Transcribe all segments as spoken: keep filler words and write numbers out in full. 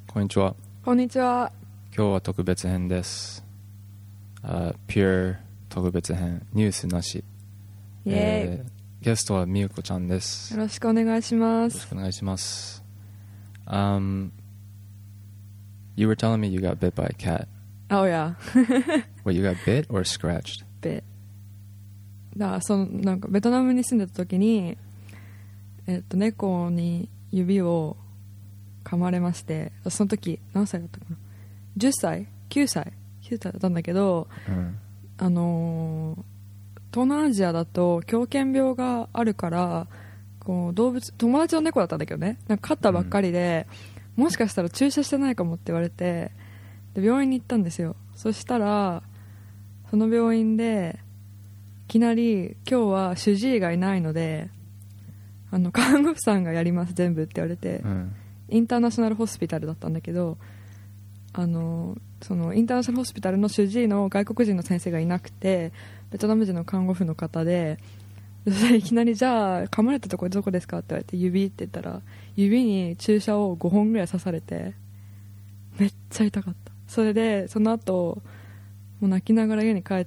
こんにちは。 こんにちは。 今日は特別編です。uh, Pure 特別編、ニュースなし。 イエーイ、 えー、ゲストはみゆこちゃんです。 よろしくお願いしまよろす。 しくお願いします。Um, you were telling me you got bit by a cat. Oh yeah. What, you got bit or scratched? bit. だからそのなんかベトナムに住んでた時に、えっと猫に指を噛まれまして、その時何歳だったかな、じゅっさいきゅうさいきゅうさいだったんだけど、 うん、 あのー、東南アジアだと狂犬病があるから、こう動物友達の猫だったんだけどね、なんか飼ったばっかりで、うん、もしかしたら注射してないかもって言われて、で病院に行ったんですよ。そしたらその病院でいきなり今日は主治医がいないのであの看護婦さんがやります全部って言われて、うん、インターナショナルホスピタルだったんだけど、あのそのインターナショナルホスピタルの主治医の外国人の先生がいなくて、ベトナム人の看護婦の方で、でいきなりじゃあ噛まれたところどこですかって言われて、指って言ったら指に注射をごほんぐらい刺されて、めっちゃ痛かった。それでその後もう泣きながら家に帰って、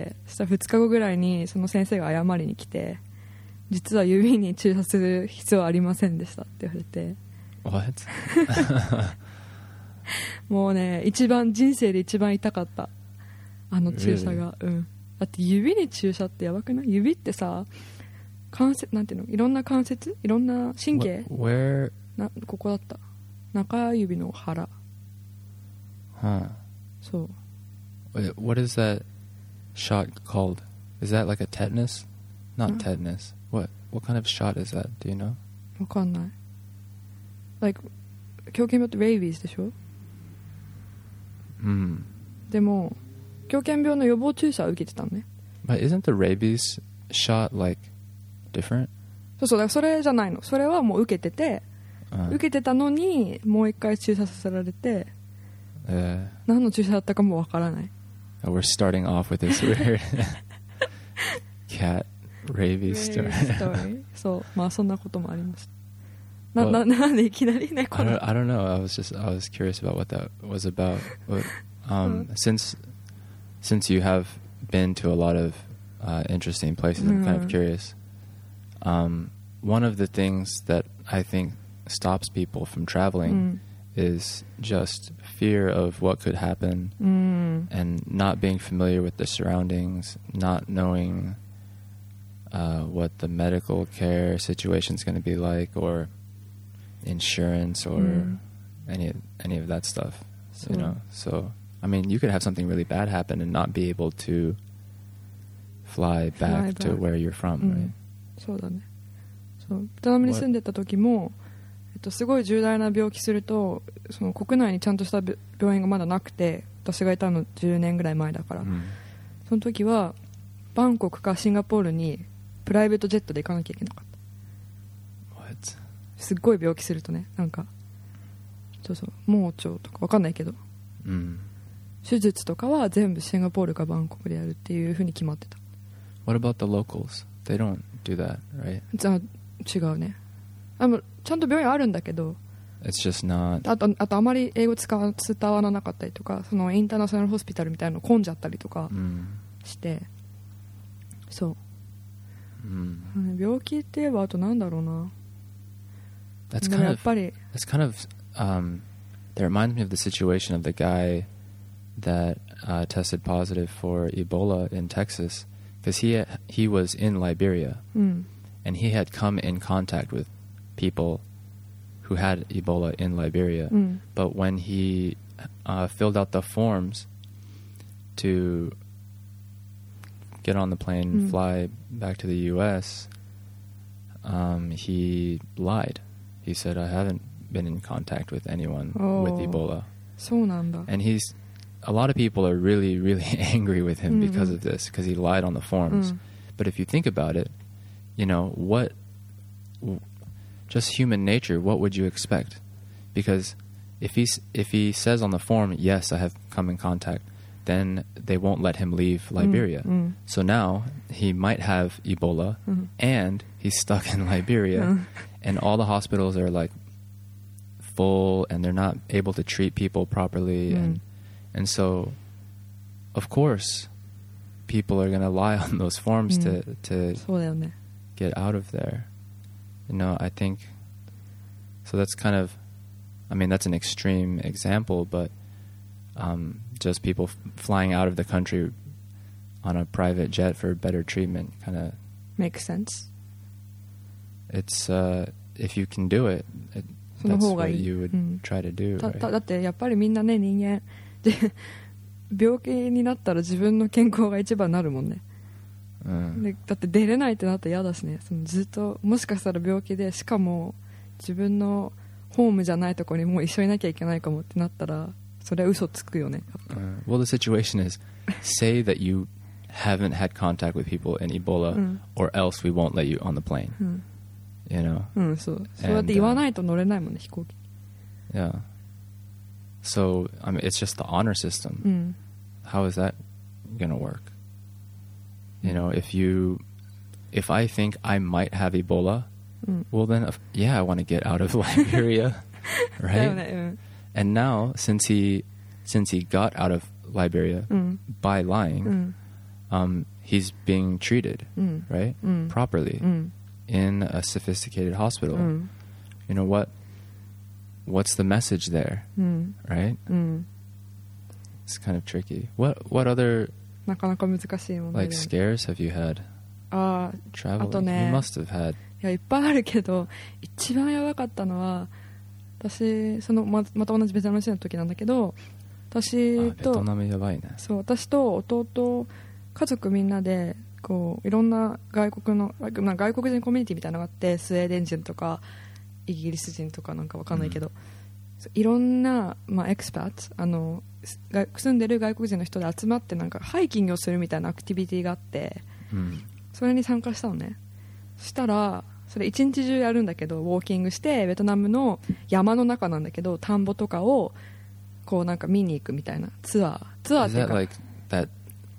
そしたらふつかごぐらいにその先生が謝りに来て、実は指に注射する必要はありませんでしたって言われて。 What? もうね、一番人生で一番痛かった、あの注射が、really? うん、だって指に注射ってやばくない？指ってさ、関節なんていうの、いろんな関節、いろんな神経、 Where? なここだった、中指の腹。 Huh. そう。 What is that shot called? Is that like a tetanus? Not tetanus. What What kind of shot is that? Do you know? わかんない。Like 狂犬病ってレイビーズでしょ？ うん。 でも狂犬病の予防注射を受けてたのね。 But isn't the rabies shot like different? そうそう、だからそれじゃないの。それはもう受けてて、uh. 受けてたのにもう一回注射させられて、 uh. 何の注射だったかもわからない。 We're starting off with this weird cat rabies story. story. そう、まあそんなこともありました。な、well, な、なんでいきなりね、この。 I don't, I don't know. I was just, I was curious about what that was about. But, um, since, since you have been to a lot of uh, interesting places, I'm kind of curious. Um, one of the things that I think stops people from traveling is just fear of what could happen, and not being familiar with the surroundings, not knowing uh, what the medical care situation is going to be like, or insurance, or mm. any any of that stuff. So. You know, so I mean, you could have something really bad happen and not be able to fly back, fly back. to where you're from, mm. right? そうだね。そう、ベトナムに住んでた時も、えっと、すごい重大な病気すると、その国内にちゃんとした病院がまだなくて、私がいたのじゅうねんぐらい前だから、うん、その時はバンコクかシンガポールにプライベートジェットで行かなきゃいけなかった。 What? すっごい病気するとね、なんかそうそう、盲腸とか分かんないけど、うん、手術とかは全部シンガポールかバンコクでやるっていう風に決まってた。 What about the locals? They don't do that, right? じゃあ違うね。あのちゃんと病院あるんだけど、 It's just not... あと、あとあまり英語使わ伝わらなかったりとか、そのインターナショナルホスピタルみたいなの混んじゃったりとかして、うん、そう、うん、病気って言えばあとなんだろうな。 That's kind of, that's kind of um, that reminds me of the situation of the guy that uh, tested positive for Ebola in Texas, because he he was in Liberia, mm. and he had come in contact with people who had Ebola in Liberia, mm. but when he uh, filled out the forms to get on the plane and mm. fly back to the U S, um, he lied. He said, I haven't been in contact with anyone oh. with Ebola. そうなんだ. And he's, a lot of people are really, really angry with him mm-hmm. because of this, because he lied on the forms. Mm. But if you think about it, you know, what, just human nature, what would you expect? Because if he, if he says on the form, yes, I have come in contact, then they won't let him leave Liberia. Mm, mm. So now he might have Ebola, mm. and he's stuck in Liberia, mm. and all the hospitals are like full and they're not able to treat people properly, Mm. and and so of course people are going to lie on those forms Mm. to to そうだよね get out of there. You know, I think so. That's kind of, I mean, that's an extreme example, but um, just people f- flying out of the country on a private jet for better treatment, kind of, makes sense it's uh, if you can do it, it その that's 方が what いい you would うん try to do, た right? ただってやっぱりみんなね人間で病気になったら自分の健康が一番になるもんね、 うんでだって出れないってなったら嫌だしね、そのずっともしかしたら病気でしかも自分のホームじゃないところにもう一緒にいなきゃいけないかもってなったらそれは嘘つくよねやっぱ、 Uh, well, the situation is, say that you haven't had contact with people in Ebola, うん or else we won't let you on the plane. うん You know, うんそうそうやって言わないと乗れないもんね飛行機 yeah. So I mean, it's just the honor system. うん How is that gonna work? You know, if you, if I think I might have Ebola, うん well then, of- yeah, I want to get out of Liberia, だよ right? ねうん And now, since he, since he got out of Liberia うん by う lying, ん um, he's being treated, うん right, うん properly うん in a sophisticated う hospital. ん You know what? What's the message there, うん right? うん It's kind of tricky. What what other なかなか難しい問題 like だよね scares have you had ああ traveling? あとね You must have had. いやいっぱいあるけど一番やばかったのは私その ま, また同じベトナム人の時なんだけど私あベトとナムやばいね。 そう私と弟家族みんなでこういろんな外国のまあ外国人コミュニティみたいなのがあってスウェーデン人とかイギリス人とかなんかわかんないけど、そういろんな、まあ、エクスパーツあのが住んでる外国人の人で集まってなんかハイキングをするみたいなアクティビティがあってうんそれに参加したのね。そしたらそれ一日中やるんだけどウォーキングしてベトナムの山の中なんだけど田んぼとかをこうなんか見に行くみたいなツアーツアーっ Is ていう that か like that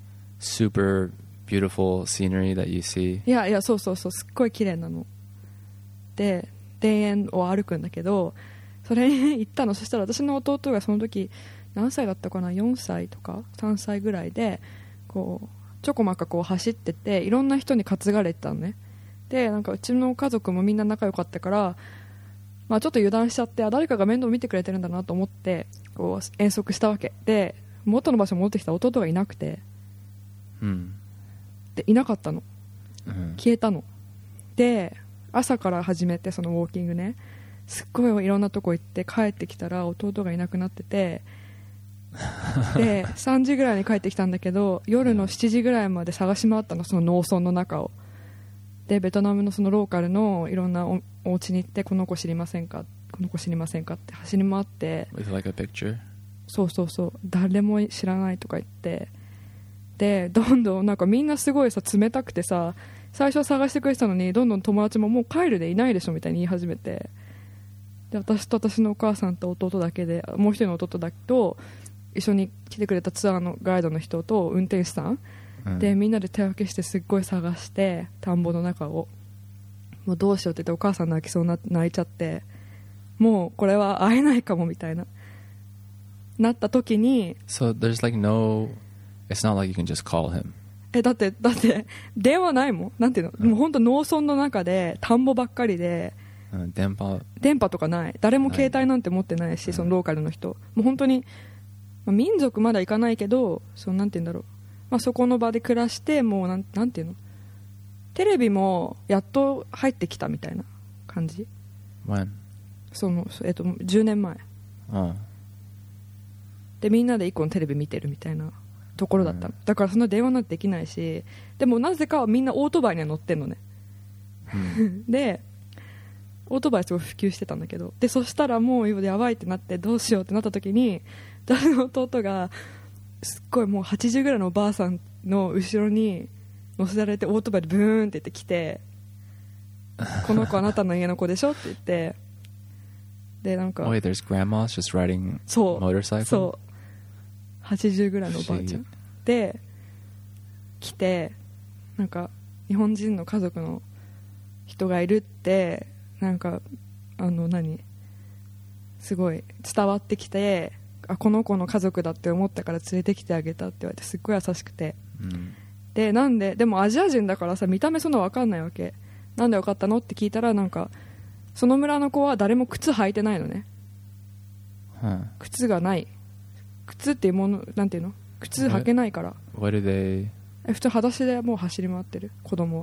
super beautiful scenery that you see? いやいやそうそうそうすっごい綺麗なので田園を歩くんだけどそれに行ったの。そしたら私の弟がその時何歳だったかなよんさいとかさんさいぐらいでこうちょこまかこう走ってていろんな人に担がれてたのね。でなんかうちの家族もみんな仲良かったから、まあ、ちょっと油断しちゃってあ誰かが面倒見てくれてるんだなと思ってこう遠足したわけで元の場所に戻ってきた弟がいなくてうんでいなかったのうん消えたので朝から始めてそのウォーキングねすっごいいろんなとこ行って帰ってきたら弟がいなくなっててでさんじぐらいに帰ってきたんだけど夜のしちじぐらいまで探し回ったのその農村の中をでベトナムのそのローカルのいろんな お, お家に行ってこの子知りませんかこの子知りませんかって走り回って With like a picture? そうそうそう誰も知らないとか言ってでどんどんなんかみんなすごいさ冷たくてさ最初は探してくれてたのにどんどん友達ももう帰るでいないでしょみたいに言い始めてで私と私のお母さんと弟だけでもう一人の弟だけと一緒に来てくれたツアーのガイドの人と運転手さん、 うん、 でみんなで手分けしてすっごい探して田んぼの中をもうどうしようって言ってお母さん泣きそうになって泣いちゃってもうこれは会えないかもみたいななった時に So there's like no, it's not like you can just call him. えだってだって電話ないもんなんていうの、 うん、 もう本当農村の中で田んぼばっかりで、 うん、電波電波とかない誰も携帯なんて持ってないし、 うん、 そのローカルの人もう本当に、まあ、民族まだ行かないけどそのなんていうんだろう、まあ、そこの場で暮らしてもうなんなんていうのテレビもやっと入ってきたみたいな感じ When? その、えっと、じゅうねんまえ、 oh. でみんなで一個のテレビ見てるみたいなところだったの、うん、だからそんな電話なんてできないしでもなぜかみんなオートバイには乗ってんのね、うん、でオートバイすごい普及してたんだけどでそしたらもうやばいってなってどうしようってなった時に私の弟がすっごいもうはちじゅうぐらいのおばあさんの後ろに乗せられてオートバイでブーンって言ってきてこの子あなたの家の子でしょって言ってでなんか Oh wait, there's grandmas just riding そう motorcycle? そうはちじゅうぐらいのおばあちゃんで来てなんか日本人の家族の人がいるってなんかあの何すごい伝わってきて、あこの子の家族だって思ったから連れてきてあげたって言われて、すっごい優しくて、うん、でなんででもアジア人だからさ見た目そんな分かんないわけ。なんで分かったのって聞いたら、なんかその村の子は誰も靴履いてないのね、うん、靴がない、靴っていうものなんていうの、靴履けないから。 What do they... 普通裸足でもう走り回ってる子供は。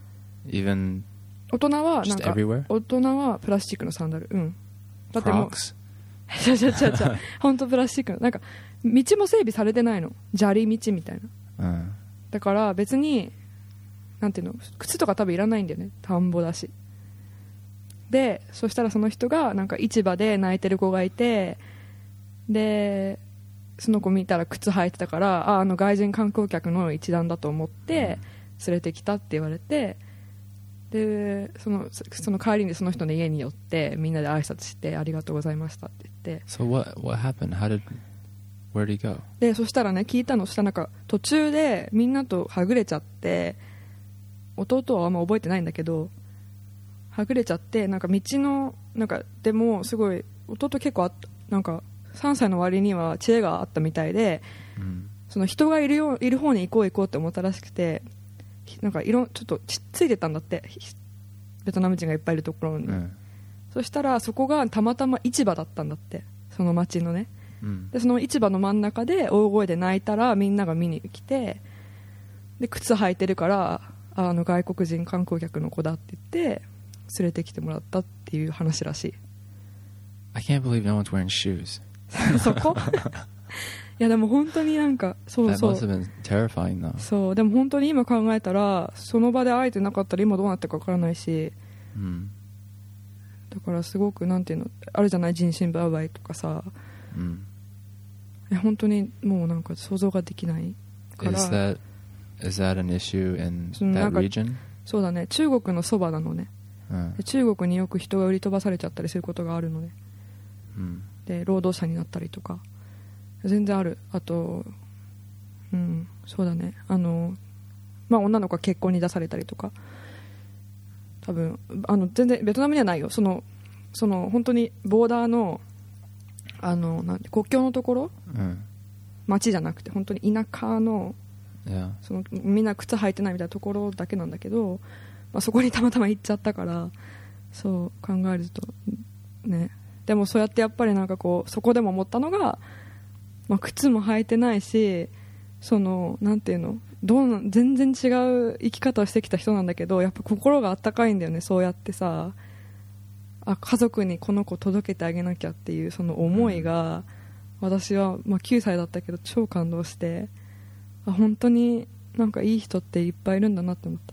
Even 大人はなんか everywhere? 大人はプラスチックのサンダル、うん、だってもう Crocs? ちゃちゃちゃちゃ本当プラスチックのなんか道も整備されてないの、砂利道みたいな、うん、だから別になんていうの、靴とか多分いらないんだよね、田んぼだし。でそしたらその人がなんか市場で泣いてる子がいて、でその子見たら靴履いてたから、ああの外人観光客の一団だと思って連れてきたって言われて、でそのその帰りにその人の家に寄ってみんなで挨拶してありがとうございましたって言って。 So what, what happened? How did, where did he go? でそしたらね、聞いたのしたらなんか途中でみんなとはぐれちゃって、弟はあんま覚えてないんだけどはぐれちゃって、なんか道のなんかでもすごい弟結構あなんかさんさいの割には知恵があったみたいで、うん、その人がいるよいる方に行こう行こうって思ったらしくて、なんか色ちょっとちっついてたんだって、ベトナム人がいっぱいいるところに、うん、そしたらそこがたまたま市場だったんだって、その町のね、うん、でその市場の真ん中で大声で泣いたらみんなが見に来て、で靴履いてるからあの外国人観光客の子だって言って連れてきてもらったっていう話らしい。 I can't believe no one's wearing shoes. そこいやでも本当になんかそうそう That must have been terrifying though. そうでも本当に今考えたらその場で会えてなかったら今どうなってるか分からないし、うん、だからすごくなんていうのあるじゃない、人身売買とかさ、うん、いや本当にもうなんか想像ができないから。 Is that, is that an issue in that region? そうだね、中国のそばなのね、うん、で中国によく人が売り飛ばされちゃったりすることがあるのね、うん、で労働者になったりとか全然ある。あとうんそうだね、あのまあ女の子が結婚に出されたりとか、多分あの全然ベトナムにはないよ、そのその本当にボーダーのあのなんて国境のところ、うん、町じゃなくて本当に田舎の、yeah. そのみんな靴履いてないみたいなところだけなんだけど、まあ、そこにたまたま行っちゃったから、そう考えるとね。でもそうやってやっぱりなんかこうそこでも思ったのが、まあ、靴も履いてないし、そのなんていうのどうな全然違う生き方をしてきた人なんだけど、やっぱ心があったかいんだよね。そうやってさ、あ家族にこの子届けてあげなきゃっていうその思いが、うん、私は、まあ、きゅうさいだったけど超感動して、あ本当になんかいい人っていっぱいいるんだなって思った。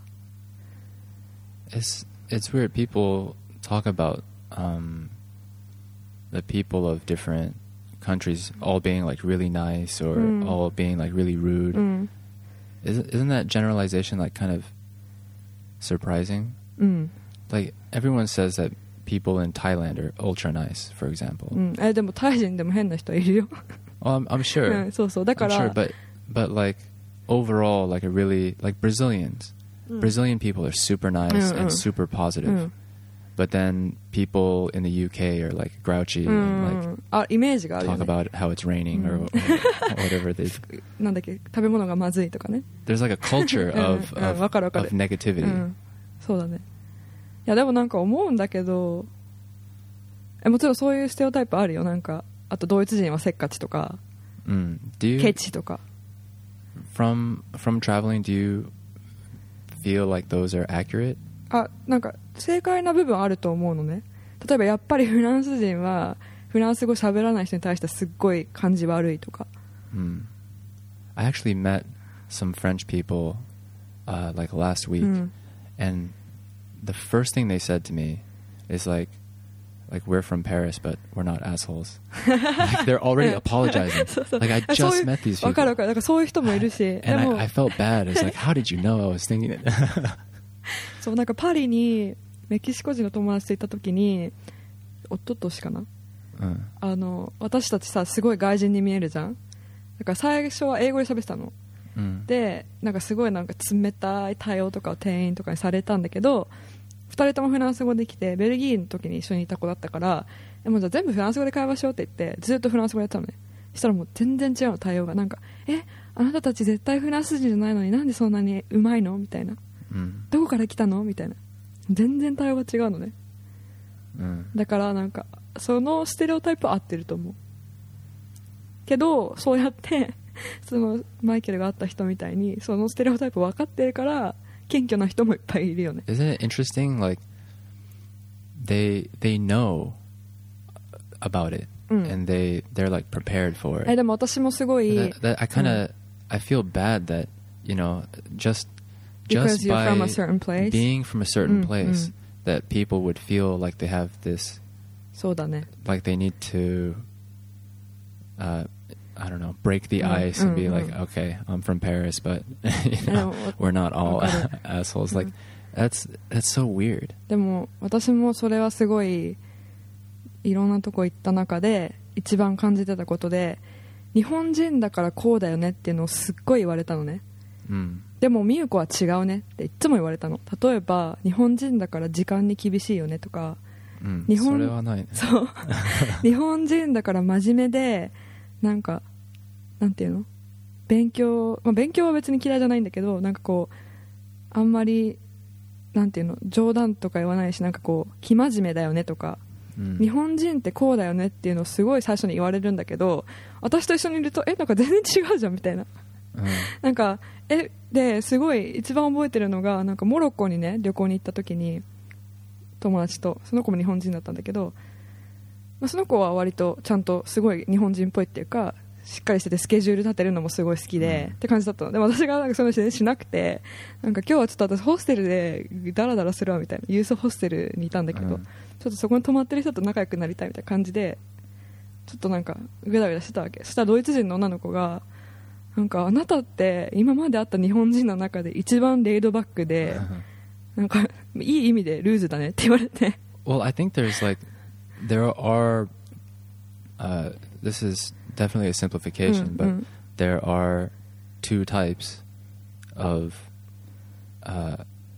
It's, it's weird. People talk about um, the people of different countries all being like really nice or mm. all being like really rude. Mm. Isn't, isn't that generalization like kind of surprising? Mm. Like everyone says that people in Thailand are ultra nice, for example. うん、えでもタイ人でも変な人いるよ。 well, I'm, I'm sure. そうそうだから。 I'm sure, but but like overall, like a really like Brazilians, mm. Brazilian people are super nice mm, and mm. super positive. Mm. But then people in the U K are like grouchy and like あイメージがあるよね。 talk about how it's raining or, or whatever they なんだっけ食べ物がまずいとかね。 There's like a culture of, うんうん、わかるわかる。 of negativity、うん、 そうだね。いやでもなんか思うんだけど、えもちろんそういうステレオタイプあるよ。なんかあとドイツ人はせっかちとか、うん、do you, ケチとか。 From, from traveling, do you feel like those are accurate? あなんか正解な部分あると思うのね。例えばやっぱりフランス人はフランス語喋らない人に対してすっごい感じ悪いとか、 mm. I actually met some French people、uh, like last week、うん、and the first thing they said to me is like like we're from Paris but we're not assholes. Like they're already apologizing. そうそう Like I just met these people. わかるわかる。だからそういう人もいるし and I, I felt bad. It's like how did you know I was thinking it? そうなんかパリにメキシコ人の友達と行った時に一昨年かな、うん、あの私たちさすごい外人に見えるじゃん。だから最初は英語で喋ってたの、うん、でなんかすごいなんか冷たい対応とかを店員とかにされたんだけど、ふたりともフランス語できてベルギーの時に一緒にいた子だったからえもうじゃあ全部フランス語で会話しようって言ってずっとフランス語やってたのね。そしたらもう全然違うの、対応が。なんかえあなたたち絶対フランス人じゃないのになんでそんなにうまいのみたいな、 うん、 どこから来たのみたいな、全然対応が違うのね、 うん、 だからなんかそのステレオタイプは合ってると思うけど、そうやってそのマイケルが会った人みたいにそのステレオタイプ分かってるから謙虚な人もいっぱいいるよね。 Isn't it interesting, like they they know about it、うん、and they they're like prepared for it。 えでも私もすごい that, that I kind of、うん、I feel bad that you know just just by from a certain place? being from a certain うん、 place、 うん、 that people would feel like they have this そうだね like they need to uh I don't know, break the ice and be like, okay, I'm from Paris, but you know, we're not all assholes. Like, that's that's so weird. でも私もそれはすごいいろんなとこ行った中で一番感じてたことで、日本人だからこうだよねっていうのをすっごい言われたのね、 うん、でもみゆこは違うねっていつも言われたの。例えば日本人だから時間に厳しいよねとか、 うん、日本それはないね。 そう日本人だから真面目でなんかなんていうの勉強、まあ、勉強は別に嫌いじゃないんだけど、なんかこうあんまりなんていうの冗談とか言わないし、なんかこう生真面目だよねとか、うん、日本人ってこうだよねっていうのをすごい最初に言われるんだけど、私と一緒にいるとえなんか全然違うじゃんみたいな、うん、なんかえですごい一番覚えてるのがなんかモロッコにね旅行に行った時に友達と、その子も日本人だったんだけど、まあ、その子は割とちゃんとすごい日本人っぽいっていうかしっかりしててスケジュール立てるのもすごい好きで、うん、って感じだったの。でも私がなんかそのしなくて、なんか今日はちょっと私ホステルでダラダラするわみたいな、ユースホステルにいたんだけど、うん、ちょっとそこに泊まってる人と仲良くなりたいみたいな感じでちょっとなんかグダグダしてたわけ。そしたらドイツ人の女の子がなんかあなたって今まで会った日本人の中で一番レイドバックでなんかいい意味でルーズだねって言われて。 Well, I think there's like there are、uh, this is definitely a simplification、うん、but、うん、there are two types of、uh,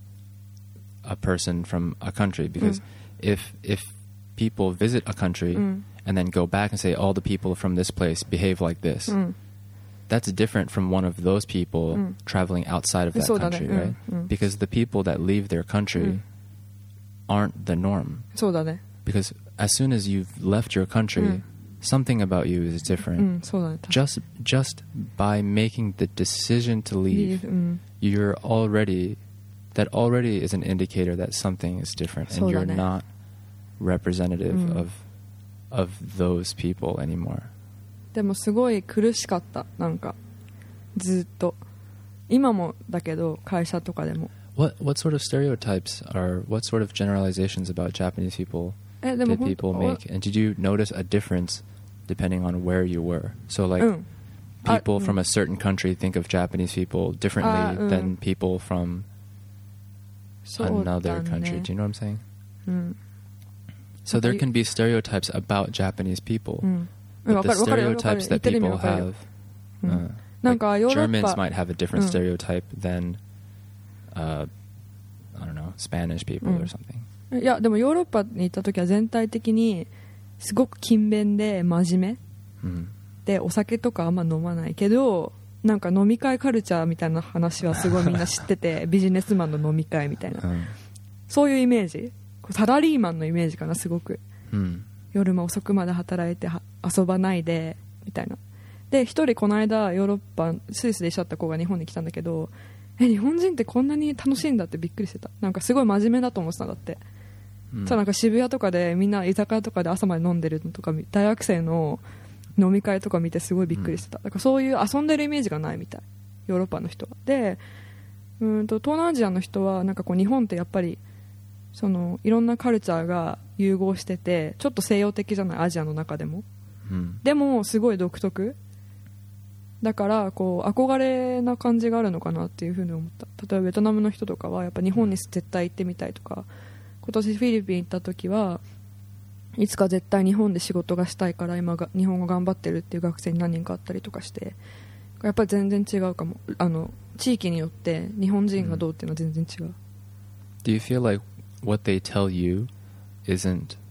a person from a country, because、うん、if if people visit a country、うん、and then go back and say all the people from this place behave like this、うん、that's different from one of those people、うん、traveling outside of that country、ね、right、うんうん、because the people that leave their country、うん、aren't the norm。 そうだね。 because as soon as you've left your country、うん、something about you is different、うん、そうだね。 just, just by making the decision to leave、うん、you're already that already is an indicator that something is different、and you're not representative、うん、of, of those people anymore。 でもすごい苦しかった。なんかずっと今もだけど会社とかでも。 What, what sort of stereotypes are what sort of generalizations about Japanese people did people make, and did you notice a difference depending on where you were? So like、うん、people from a certain country think of Japanese people differently、うん、than people from another country. Do you know what I'm saying?、うん、So there can be stereotypes about Japanese people、うん、but the stereotypes that people have、うん、なんかヨーロッパ Germans might have a different stereotype than、uh, I don't know, Spanish people、うん、or something。 いやでもヨーロッパに行った時は全体的にすごく勤勉で真面目、うん、でお酒とかあんま飲まないけどなんか飲み会カルチャーみたいな話はすごいみんな知っててビジネスマンの飲み会みたいな、うん、そういうイメージ、サラリーマンのイメージかなすごく、うん、夜も遅くまで働いて遊ばないでみたいな。で一人この間ヨーロッパスイスで一緒だった子が日本に来たんだけど、え日本人ってこんなに楽しいんだってびっくりしてた。なんかすごい真面目だと思ってたんだって。うん、なんか渋谷とかでみんな居酒屋とかで朝まで飲んでるのとか大学生の飲み会とか見てすごいびっくりしてた。だからそういう遊んでるイメージがないみたいヨーロッパの人は。でうんと東南アジアの人はなんかこう日本ってやっぱりそのいろんなカルチャーが融合しててちょっと西洋的じゃないアジアの中でも、うん、でもすごい独特だからこう憧れな感じがあるのかなっていうふうに思った。例えばベトナムの人とかはやっぱ日本に絶対行ってみたいとか、今年フィリピン行った時はいつか絶対日本で仕事がしたいから今が日本語頑張ってるっていう学生に何人かあったりとかしてやっぱり全然違うかも。あの地域によって日本人がどうっていうのは全然違う。 Do you feel like what they tell you isn't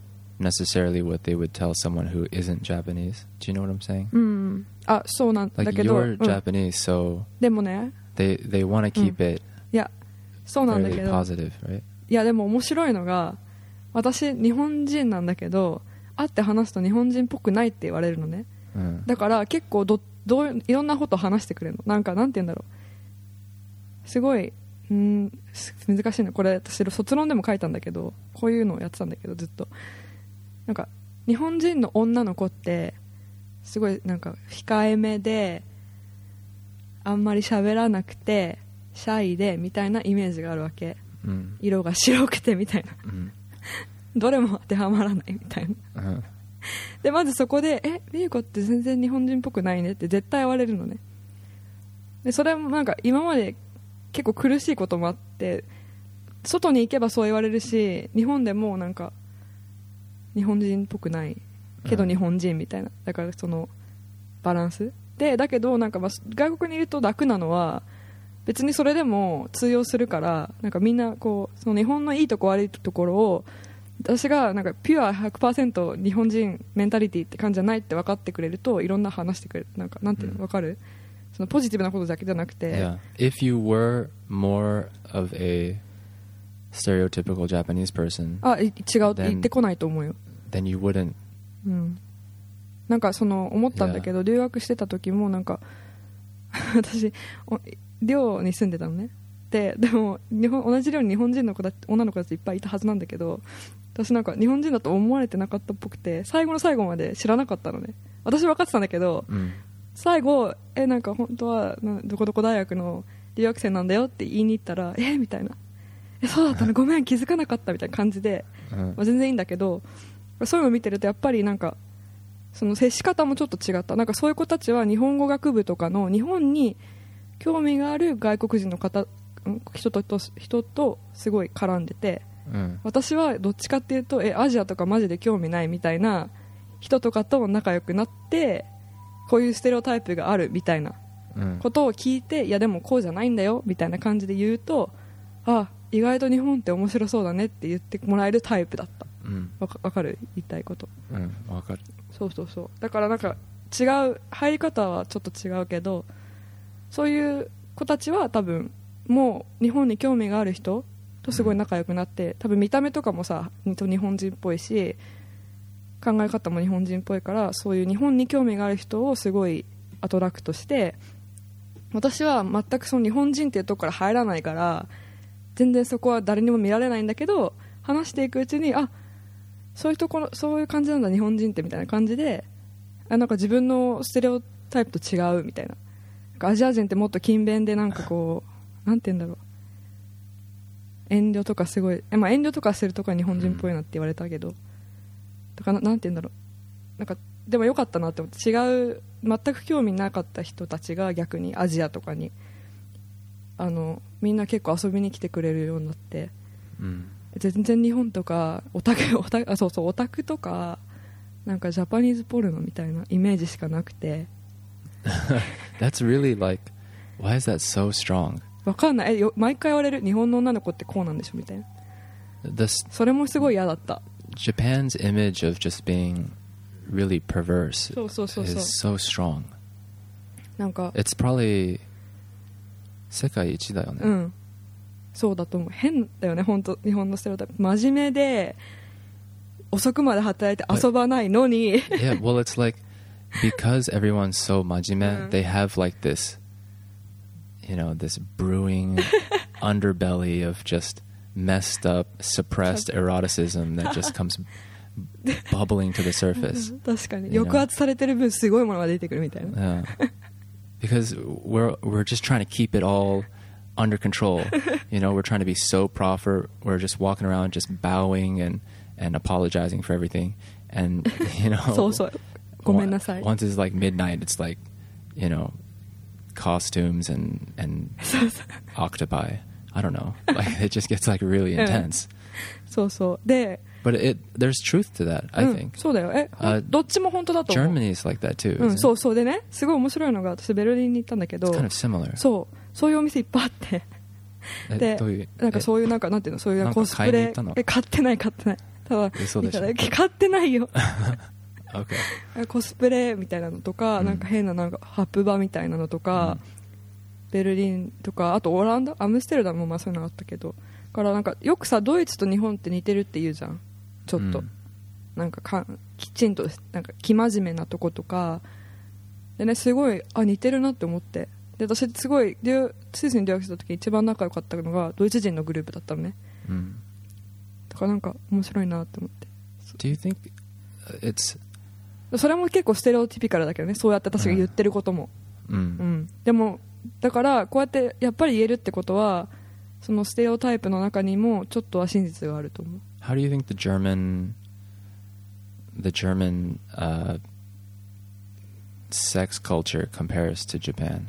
necessarily what they would tell someone who isn't Japanese. Do you know what I'm saying? うん、あ、そうなんだ Like けど、 you're うん、 Japanese, so でもね、 they they want to keep it いや、そうなんだ fairly けど、 positive, right? いやでも面白いのが、私日本人なんだけど、会って話すと日本人っぽくないって言われるのね。 うん、 だから結構どどういろんなことを話してくれるの。なんかなんて言うんだろう。すごい、うん、難しいの。これ私卒論でも書いたんだけど、こういうのをやってたんだけどずっと。なんか日本人の女の子ってすごいなんか控えめで、あんまり喋らなくてシャイでみたいなイメージがあるわけ。 うん、 色が白くてみたいな、 うん、 どれも当てはまらないみたいな、 うん、 でまずそこでえリュウコって全然日本人っぽくないねって絶対言われるのね。でそれもなんか今まで結構苦しいこともあって、外に行けばそう言われるし、日本でもなんか日本人っぽくないけど日本人みたいな、だからそのバランスで、だけどなんかまあ外国にいると楽なのは別にそれでも通用するから、なんかみんなこうその日本のいいとこ悪いところを私がなんかピュア ひゃくパーセント 日本人メンタリティって感じじゃないって分かってくれると、いろんな話してくれる。なんかなんていうの分かる、そのポジティブなことだけじゃなくて、 yeah. If you were more of a stereotypical Japanese person, あ、い違うって言ってこないと思うよ。 then you wouldn't. うん、なんかその思ったんだけど、留学してた時もなんか私寮に住んでたのね。ででも日本同じ寮に日本人の子だ女の子たちいっぱいいたはずなんだけど、私なんか日本人だと思われてなかったっぽくて、最後の最後まで知らなかったのね。私分かってたんだけど、 うん、 最後えなんか本当はなどこどこ大学の留学生なんだよって言いに行ったら、えみたいな、えそうだったのごめん気づかなかったみたいな感じで、うんまあ、全然いいんだけど、そういうのを見てるとやっぱりなんかその接し方もちょっと違った。なんかそういう子たちは日本語学部とかの日本に興味がある外国人の方人と人とすごい絡んでて、うん、私はどっちかっていうとえアジアとかマジで興味ないみたいな人とかと仲良くなって、こういうステレオタイプがあるみたいなことを聞いて、うん、いやでもこうじゃないんだよみたいな感じで言うと、あ意外と日本って面白そうだねって言ってもらえるタイプだった。うん、わか、わかる言いたいこと。 うん、わかる。 そうそうそう。だからなんか違う入り方はちょっと違うけど、そういう子たちは多分もう日本に興味がある人とすごい仲良くなって、うん、多分見た目とかもさ日本人っぽいし考え方も日本人っぽいから、そういう日本に興味がある人をすごいアトラクトして、私は全くその日本人っていうところから入らないから全然そこは誰にも見られないんだけど、話していくうちにあそういうところそういう感じなんだ日本人ってみたいな感じで、あなんか自分のステレオタイプと違うみたいな、なんかアジア人ってもっと勤勉でなんかこうなんて言うんだろう、遠慮とかすごいえ、まあ、遠慮とかするとか日本人っぽいなって言われたけど、だからなんて言うんだろう、なんかでもよかったなって思って、違う全く興味なかった人たちが逆にアジアとかにあのみんな結構遊びに来てくれるようになって、うん、全然日本とかオタクオタクあそうそうオタクとかなんかジャパニーズポルノみたいなイメージしかなくて That's really like why is that so strong? わかんない、えよ毎回言われる日本の女の子ってこうなんでしょみたいな。 This, それもすごい嫌だった。 Japan's image of just being really perverse そうそうそうそう is so strong. なんか It's probably 世界一だよね。 うん、そうだと思う。変だよね本当日本のステレオタイプ。真面目で遅くまで働いて遊ばないのに Yeah, well it's like because everyone's so 真面目、うん、they have like this you know this brewing underbelly of just messed up suppressed eroticism that just comes bubbling to the surface 確かに抑圧されてる分すごいものが出てくるみたいな、 yeah. Because we're we're just trying to keep it all under control. You know, we're trying to be so proper. We're just walking around just bowing and, and apologizing for everything. And, you know, そうそうごめんなさい once it's like midnight, it's like, you know, costumes and, and octopi. I don't know. Like, it just gets like really intense. そうそうで But it, there's truth to that, I うん、 think. そうだよ。え、uh, どっちも本当だと思う。 Germany's like that too. うん、そうそうでね、すごい面白いのが私ベルリンに行ったんだけど、 It's kind of similar. そうそういうお店いっぱいあってで、なんかそういうなんかなんていうのそういうコスプレえ買ってない買ってないただ嘘でしょ買ってないよ okay. コスプレみたいなのとか、うん、なんか変ななんかハプバみたいなのとか、うん、ベルリンとかあとオランダアムステルダムもまあそういうのあったけどからなんかよくさドイツと日本って似てるって言うじゃんちょっと、うん、なんかかきちんとなんか生真面目なとことかでねすごいあ似てるなって思ってで私すごいスイスに留学した時一番仲良かったのがドイツ人のグループだったのね、うん、だからなんか面白いなって思って Do you think it's それも結構ステレオティピカルだけどねそうやって私が言ってることも、うんうん、でもだからこうやってやっぱり言えるってことはそのステレオタイプの中にもちょっとは真実があると思う How do you think the German the German、uh, sex culture compares to Japan?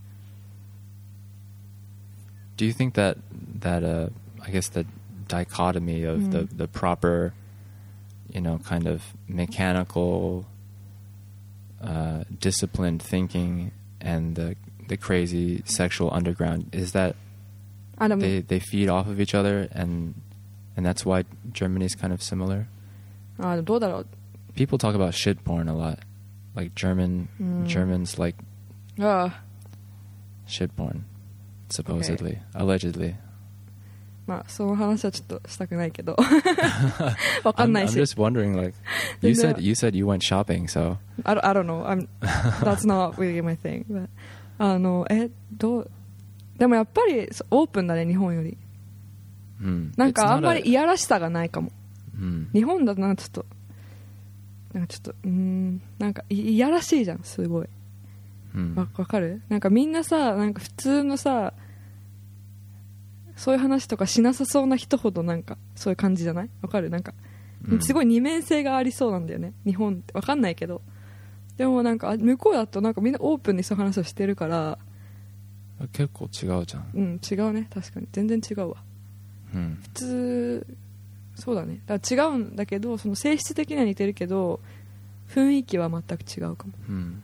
Do you think that that uh, I guess the dichotomy of mm. the the proper, you know, kind of mechanical, uh, disciplined thinking and the the crazy sexual underground is that they they feed off of each other and and that's why Germany is kind of similar? あ、どうだろう。 People talk about shit porn a lot, like German mm. Germans like uh. shit porn. Supposedly, okay. allegedly. まあその話はちょっとしたくないけどわかんないし I'm, I'm just wondering like you said you said you went shopping so I don't, I don't know I'm, that's not really my thing but あのえどうでもやっぱりオープンだね日本より、うん、なんかあんまりいやらしさがないかも、うん、日本だとなんかちょっとなんかちょっとうーんなんか い, いやらしいじゃんすごいわ、わかるなんかみんなさなんか普通のさそういう話とかしなさそうな人ほどなんかそういう感じじゃないわかるなんか、うん、すごい二面性がありそうなんだよね日本ってわかんないけどでもなんか向こうだとなんかみんなオープンにそういう話をしてるから結構違うじゃんうん違うね確かに全然違うわ、うん、普通そうだねだから違うんだけどその性質的には似てるけど雰囲気は全く違うかも、うん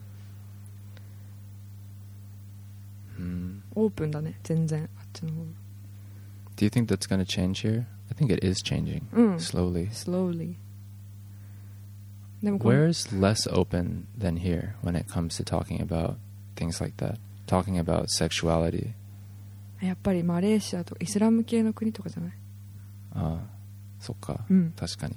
うん、オープンだね全然あっちの方 Do you think that's going to change here? I think it is changing、うん、slowly slowly でも Where's less open than here when it comes to talking about things like that talking about sexuality やっぱりマレーシアとかイスラム系の国とかじゃないああそっか、うん、確かに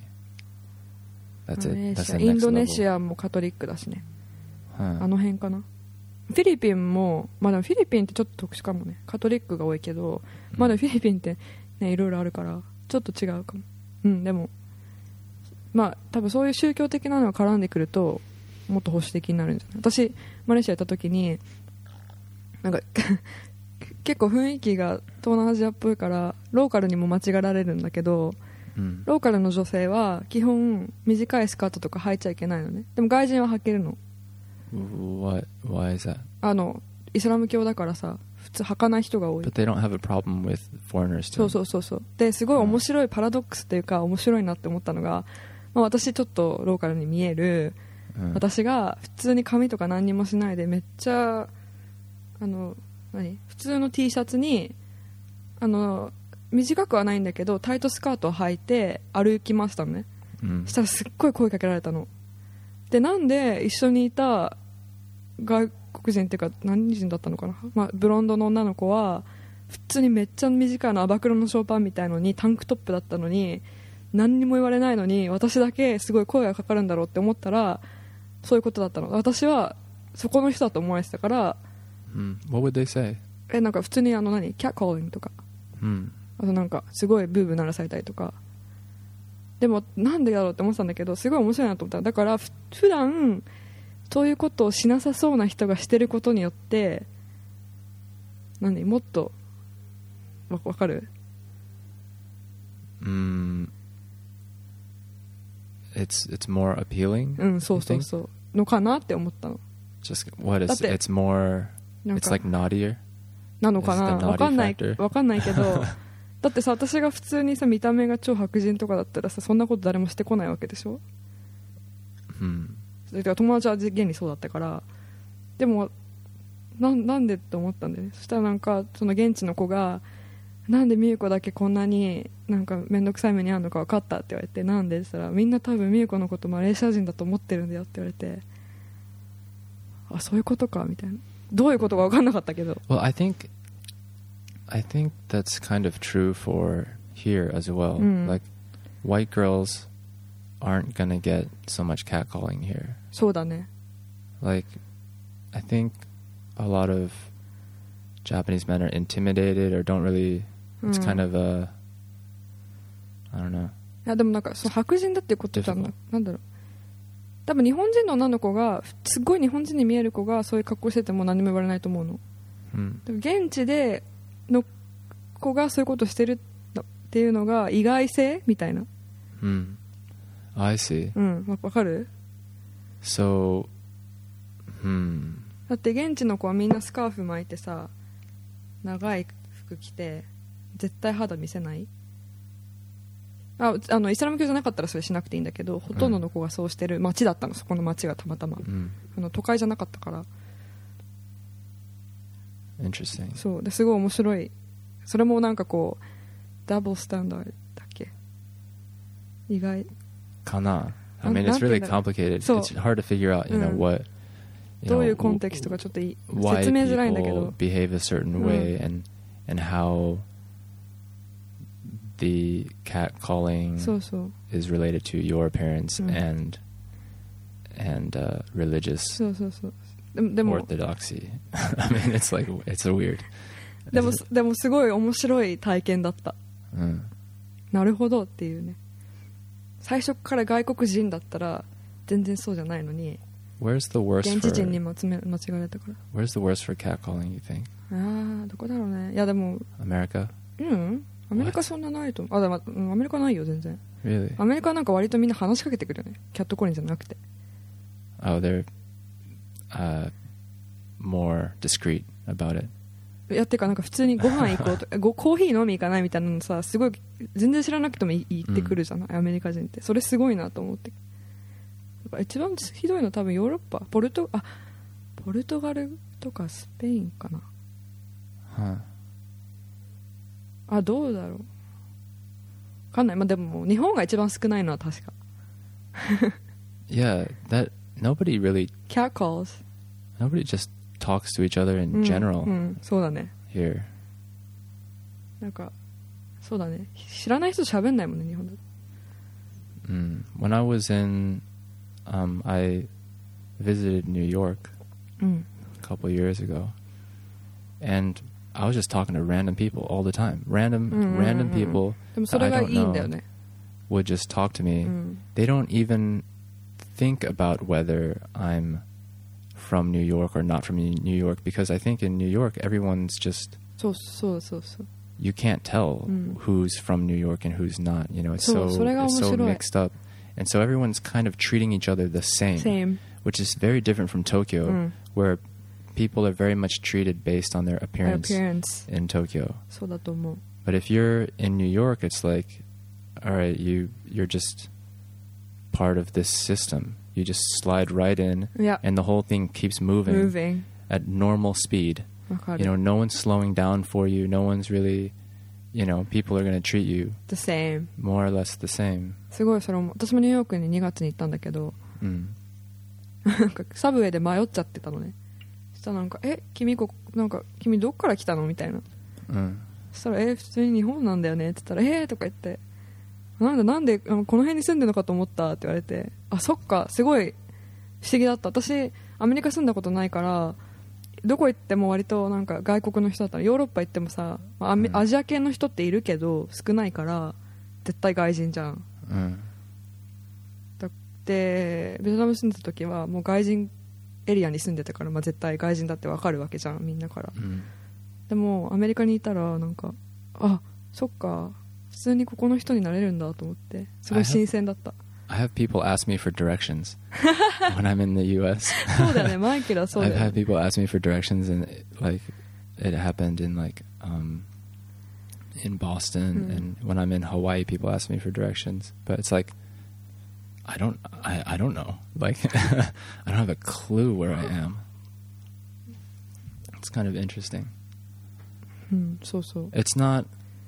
That's it. That's the next level. インドネシアもカトリックだしね、うん、あの辺かなフィリピンもまあでもフィリピンってちょっと特殊かもねカトリックが多いけど、うん、まだフィリピンってねいろいろあるからちょっと違うかもうんでもまあ多分そういう宗教的なのが絡んでくるともっと保守的になるんじゃない私マレーシア行った時になんか結構雰囲気が東南アジアっぽいからローカルにも間違られるんだけど、うん、ローカルの女性は基本短いスカートとか履いちゃいけないのねでも外人は履けるの What? Why is that? あのイスラム教だからさ普通履かない人が多い But they don't have a problem with foreigners too そうそうそうそうですごい面白いパラドックスっていうか面白いなって思ったのが、まあ、私ちょっとローカルに見える、うん、私が普通に髪とか何にもしないでめっちゃあの何普通の T シャツにあの短くはないんだけどタイトスカートを履いて歩きましたのね、うん、したらすっごい声かけられたのでなんで一緒にいた外国人っていうか何人だったのかな、まあ、ブロンドの女の子は普通にめっちゃ短いのアバクロのショーパンみたいのにタンクトップだったのに何にも言われないのに私だけすごい声がかかるんだろうって思ったらそういうことだったの私はそこの人だと思われてたから、 うん、What would they say? えなんか普通にあの何キャッコーリングとか、うん、あとなんかすごいブーブー鳴らされたりとかでもなんでだろうって思ってたんだけどすごい面白いなと思っただから普段そういうことをしなさそうな人がしてることによって何もっとわ分かるうん、it's, it's more appealing うんそうそうそうのかなって思ったの Just, what is, it's more it's like naughtier なのかな分かんない分かんないけどだってさ私が普通にさ見た目が超白人とかだったらさそんなこと誰もしてこないわけでしょうんだから友達は現にそうだったからでも な, なんでって思ったんだよねそしたらなんかその現地の子がなんで美優子だけこんなになんか面倒くさい目にあるのか分かったって言われて、なんでって言ったら、みんな多分美優子のことマレーシア人だと思ってるんだよって言われて、あ、そういうことかみたいな。どういうことか分かんなかったけど。 Well, I think I think that's kind of true for here as well. Mm. Like white girls aren't gonna get so much catcalling here. そうだね。 Like I think a lot of Japanese men are intimidated or don't really, it's kind of a, I don't know. いやでもなんかその白人だっていうことじゃな、 Difficult. なんだろう、多分日本人の女の子がすごい日本人に見える子がそういう格好してても何も言われないと思うの。 Mm. 現地での子がそういうことしてるっていうのが意外性みたいな。 Mm. I see. うん、わかる？ So, hmm. だって現地の子はみんなスカーフ巻いてさ、長い服着て絶対肌見せない。ああのイスラム教じゃなかったらそれしなくていいんだけど、ほとんどの子がそうしてる街だったの、そこの街がたまたま、 Mm. あの都会じゃなかったから。 Interesting. そうですごい面白い。それもなんかこうダブルスタンダードだっけ、意外。 Kana. I Nan- mean, it's really nan- complicated. So- It's hard to figure out, you know, Mm. what, you どうい know, うコンテキストかちょっといい why 説明づらいんだけど。 people behave a certain way and and how the catcalling そうそう is related to your parents Mm. and and uh, religious そうそうそう。でもでも orthodoxy. I mean, it's like it's so weird. でもでもすごい面白い体験だった。 Mm. なるほどっていうね。最初から外国人だったら全然そうじゃないのに、 Where's the worst 現地人に for もつめ間違われたから。 Where's the worst for catcalling, you think? ああどこだろうね。いやでも America? うんアメリカそんなないと思う。あでも、うん、アメリカないよ全然。 Really? アメリカなんか割とみんな話しかけてくるよね、キャットコーリンじゃなくて。 Oh, they're uh, more discreet about it. いやってかなんか普通にご飯行こうとごコーヒー飲み行かないみたいなのさ、すごい全然知らなくてもい言ってくるじゃない、うん、アメリカ人って。それすごいなと思って。一番ひどいの多分ヨーロッパ、ポルトあポルトガルとかスペインかな。 Huh. あどうだろうわかんない。まあでも日本が一番少ないのは確か。 Yeah, that nobody really Cat calls nobody just talks to each other う in ん general うん、そうだね。 here. なんかそうだね、知らない人喋んないもんね日本だと。 Mm. When I was in, um, I visited New York うん a couple years ago, and I was just talking to random people all the time. Random, うんうんうんうん random people でもそれがいいんだよね。 would just talk to う me. ん They don't even think about whether I'm from New York or not from New York, because I think in New York everyone's just, そうそうそうそう。 you can't tell Mm. who's from New York and who's not. You know, it's So- so soれが it's so 面白い。 mixed up, and so everyone's kind of treating each other the same, Same which is very different from Tokyo, うん where people are very much treated based on their appearance appearance in Tokyo. そうだと思う。 But if you're in New York, it's like, all right, you you're just part of this system. You just slide right in, いや and the whole thing keeps moving moving at normal speed. わかる。 You know, no one's slowing down for you. No one's really, you know, people are going to treat you The same more or less the same. すごいそれも。私もニューヨークににがつに行ったんだけど、 Mm. なんかサブウェイで迷っちゃってたのね。そしたらなんかえ君こなんか君どっから来たのみたいな。 Mm. そしたらえ普通に日本なんだよねって言ったらえーとか言って、なんだなんであのこの辺に住んでるのかと思ったって言われて、あそっかすごい不思議だった。私アメリカ住んだことないからどこ行っても割となんか外国の人だったら、ヨーロッパ行ってもさ、まあアメ、 うん、 アジア系の人っているけど少ないから絶対外人じゃん。 Mm. だってベトナム住んでた時はもう外人エリアに住んでたから、まあ、絶対外人だってわかるわけじゃんみんなから。 Mm. でもアメリカにいたらなんかあそっか普通にここの人になれるんだと思ってすごい新鮮だった。 I have people ask me for directions when I'm in the U S そうだよね、マイケルはそうだ I've よ had ね。 people ask me for directions, and it, like it happened in like um in Boston, Mm. and when I'm in Hawaii, people ask me for directions, but it's like I don't I, I don't know, like I don't have a clue where I am. It's kind of interesting. うん、そうそう。 It's not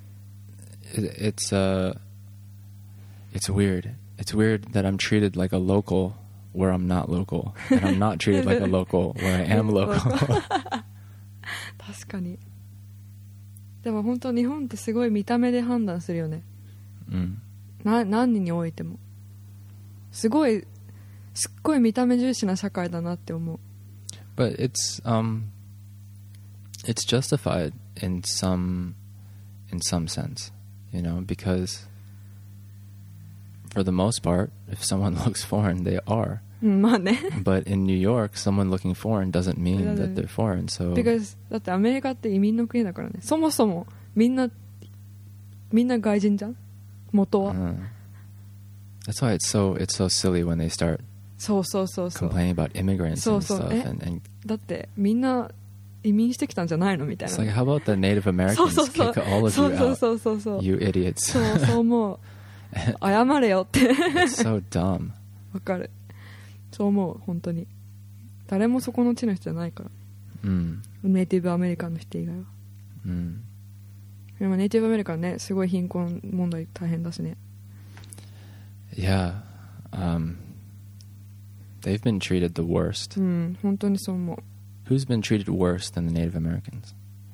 it, it's uh, it's weird. It's weird that I'm treated like a local where I'm not local, and I'm not treated like a local where I am local. 確かに。でも本当日本ってすごい見た目で判断するよね。 うん。 な何においてもすごいすっごい見た目重視な社会だなって思う。 But it's um, it's justified in some, in some sense, you know, because for the most part, if someone looks foreign, they are. うんまあね。 But in New York, someone looking foreign doesn't mean that they're foreign. So because だってアメリカって移民の国だからね。そもそもみんなみんな外人じゃん。元は。 uh, that's why it's so it's so silly when they start そうそうそうそう。 complaining about immigrants そう and そう。 stuff. え And, and だってみんな移民してきたんじゃないのみたいな。 it's like, how about the Native そう Americans そうそう。 kick all of そ you うそう out? そうそうそう。 You idiots. そうそう思う。謝れよって。 It's so dumb. わかる。そう思う本当に。誰もそこの地の人じゃないから。 Mm. ネイティブアメリカンの人以外は。 Mm. でもネイティブアメリカンね、すごい貧困問題大変だしね。 Yeah. Um, they've been treated the worst. うん、本当にそう思う。 Who's been treated worse than the Native Americans?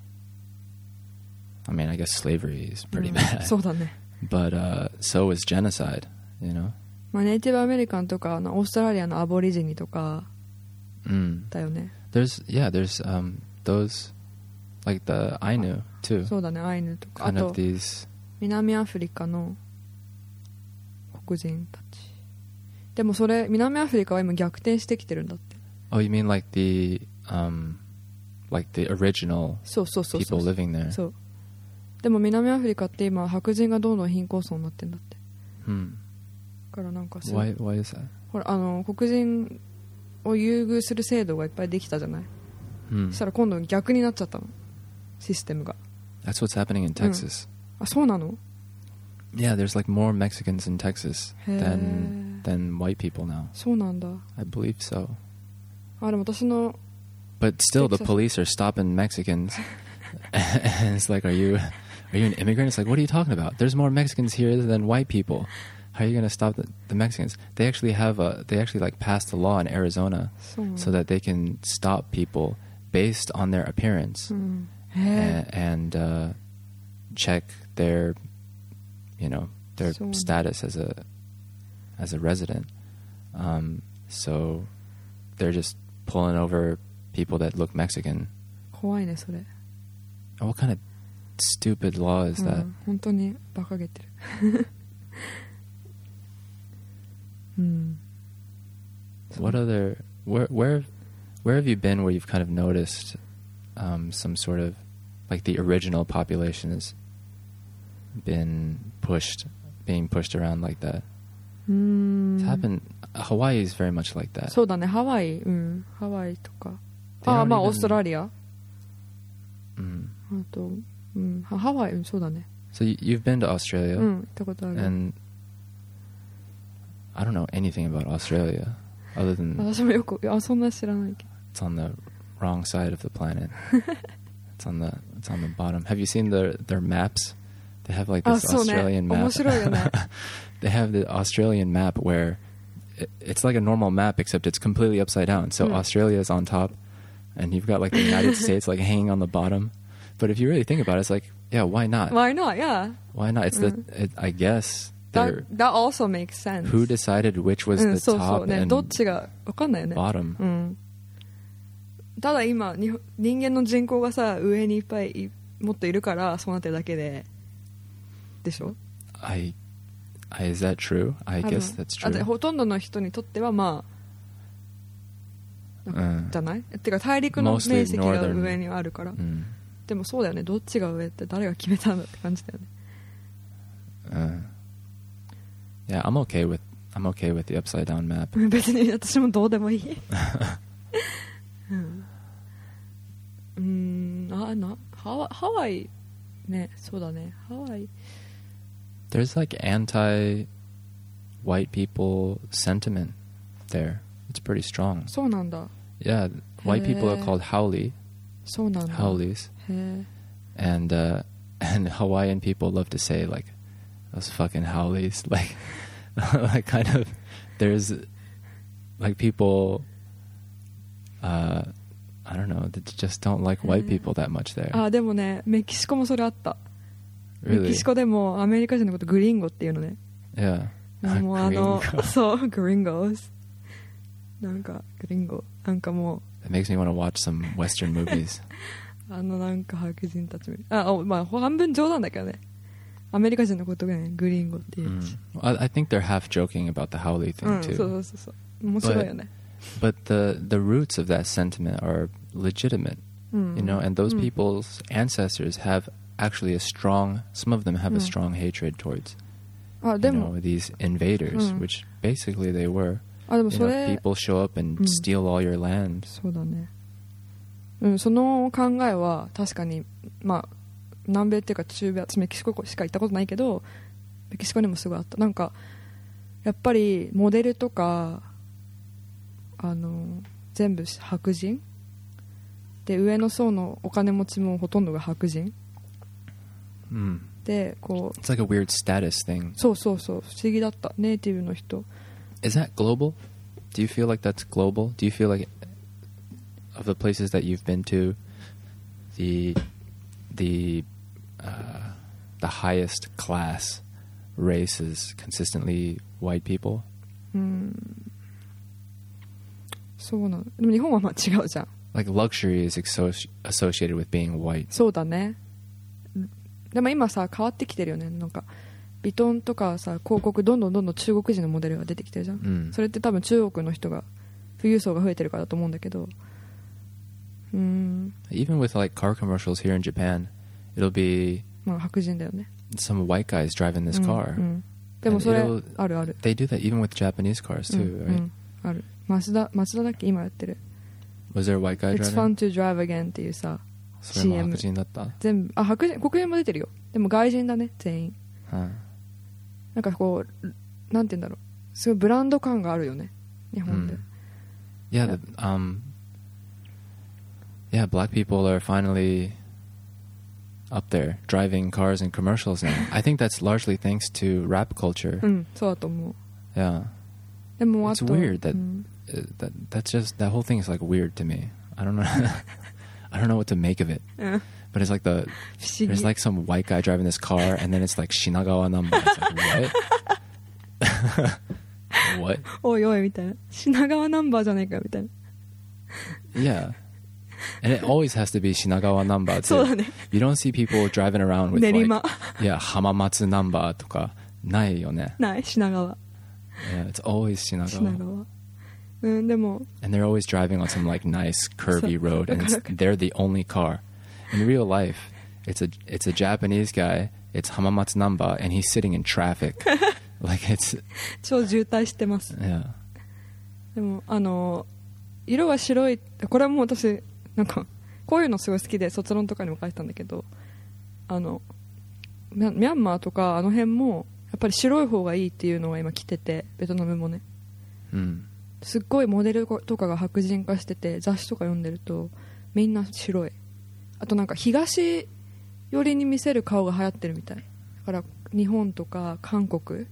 I mean, I guess slavery is pretty うん bad. そうだね。 But uh, so is genocide, you know? まあ、ネイティブアメリカンとかあのオーストラリアのアボリジニとか Mm. だよね。 There's, yeah, there's um, those, like the Ainu, too. そうだね、アイヌとか。あ Kind of と these... 南アフリカの黒人たち。でもそれ南アフリカは今逆転してきてるんだって。 Oh, you mean like the, um, like the original そうそうそうそ people う。 living there? そう。でも南アフリカって今白人がどんどん貧困層になってんだって。 Hmm. だからなんかす Why, why is that? ほらあの黒人を優遇する制度がいっぱいできたじゃない。 Hmm. そしたら今度逆になっちゃったの、システムが。 That's what's happening in Texas. あ、そうなの？ Yeah, there's like more Mexicans in Texas へー than than white people now. そうなんだ。 I believe so. あ、でも私の But still, the Texas. police are stopping Mexicans, and it's like, are you, are you an immigrant? It's like, what are you talking about? There's more Mexicans here than white people. How are you going to stop the, the Mexicans? They actually have a, they actually like passed a law in Arizona そうなんだ。 so that they can stop people based on their appearance うん、へ and, and uh, check their, you know, their So- status as a, as a resident. Um, so they're just pulling over people that look Mexican. ー怖いねそれ。 What kind of stupid law is う that? ん、本当に馬鹿げてる。うん。 What other where where where have you been where you've kind of noticed um, some sort of like the original population has been pushed, being pushed around like that? うーん It's happened. Hawaii is very much like that. そうだね、ハワイ、うん、ハワイとか。 They ああ、 don't まあ even- オーストラリア。 Mm. あと、うん、ハハワイ、うん、そうだね。 So you, you've been to Australia, うん、行ったことある。 and I don't know anything about Australia other than 私もよく、あ、そんな知らないけど。 it's on the wrong side of the planet. It's on the it's on the bottom. Have you seen their their maps? They have like あ、 this そうね。 Australian 面 map. 白いよね。 They have the Australian map where it, it's like a normal map except it's completely upside down. So Mm. Australia is on top, and you've got like the United States like hanging on the bottom. But if you really think about it, it's like, yeah, why not? Why not? Yeah. Why not? It's the it, I guess they're, That, that also makes sense. who decided which was うん、 the そうそう top ね。 and どっちが分かんないよね。 bottom. うん。ただ今に人間の人口がさ上にいっぱいいもっといるからそうなってるだけででしょ。 I, I is that true? I 多分 guess that's あで true. ほとんどの人にとってはまあうんじゃない？てか大陸の面 Mostly 積が northern 上にあるから、 Mm. でもそうだよね。どっちが上って誰が決めたんだって感じだよね。 Uh, yeah, I'm okay with I'm okay with the upside down map. 別に私もどうでもいい。うんうーんあなハワハワイね、そうだね、ハワイ There's like anti-white people sentiment there. It's pretty strong. そうなんだ。 Yeah, white people are Hey. called haole, そうなんだ。 haoles, へえ。 and uh, and Hawaiian people love to say like those fucking haoles, like like kind of there's like people uh I don't know that just don't like white people that much there. あでもねメキシコもそれあった。 Really? メキシコでもアメリカ人のことグリンゴっていうのね。 Yeah. もうあの Gringo. そうグリンゴスなんかグリンゴなんかもう It makes me want to watch some Western movies. あのなんか白人たちもあおまあ半分冗談だけどね。アメリカ人のことがねグリンゴっていう、 Mm. I, I think they're half joking about the haole thing うん、 too. そうそうそうそう面白いよね。 But the the roots of that sentiment are legitimate, うん、 you know, and those うん、 people's ancestors have actually a strong. Some of them have a うん、 strong hatred towards, あ you でも know, these invaders, うん、 which basically they were. あでも You そ know, れ people show up and うん、 steal all your land. そうだね。うんその考えは確かにまあ南米っていうか中米私メキシコしか行ったことないけどメキシコにもすごいあった。なんかやっぱりモデルとかあの全部白人で上の層のお金持ちもほとんどが白人、 うん、 でこう It's like a weird status thing. そうそうそう不思議だった。ネイティブの人 Is that global? Do you feel like that's global? Do you feel like of the places that you've been to, the the uh, the highest class race is consistently white people? うんそうなの。でも日本はまあ違うじゃん。 Like luxury is associ- associated with being white. そうだね。でも今さ変わってきてるよね。なんかビトンとかさ広告どんどんどんどん中国人のモデルが出てきてるじゃん、 うん、 それって多分中国の人が富裕層が増えてるからだと思うんだけど、うん、 Even with like car commercials here in Japan, it'll be まあ白人だよね。 some white guys driving this うん car. うん、でもそれ it'll- あるある。 They do that even with Japanese cars う too, ん right? うん、ある。マツダマツダだっけ今やってる。 Was there a white guy It's driving? fun to drive again っていうさそれも白人だった。 全部あ白人黒人も出てるよ。でも外人だね全員。 はなんかこうなんて言うんだろうすごいブランド感があるよね日本で、 うん Yeah, the, um, yeah, black people are finally up there driving cars in commercials now. I think that's largely thanks to rap culture. うんそうだと思う。 Yeah, でもあ it's と weird that, うん uh, that that's just that whole thing is like weird to me. I don't know, I don't know what to make of it. うん But it's like the 不思議 there's like some white guy driving this car, and then it's like Shinagawa number. It's like what? What? おいおいみたいな品川ナンバーじゃねえかみたいな Yeah. And it always has to be Shinagawa number そうだ too. ね You don't see people driving around with 練 like 馬 yeah, Hamamatsu number とかないよね。 ない品川 Yeah, it's always 品 Shinagawa. 川うんでも And they're always driving on some like nice curvy So- road, and it's, they're the only car. In real life, it's a it's a Japanese guy. It's Hamamatsu number, and he's sitting in traffic. Like it's 超渋滞してます。 yeah. でもあの色が白いこれはもう私なんかこういうのすごい好きで卒論とかにも書いてたんだけどあのミャミャンマーとかあの辺もやっぱり白い方がいいっていうのが今来ててベトナムもね Mm. すっごいモデルとかが白人化してて雑誌とか読んでるとみんな白い。あとなんか東寄りに見せる顔が流行ってるみたいだから日本とか韓国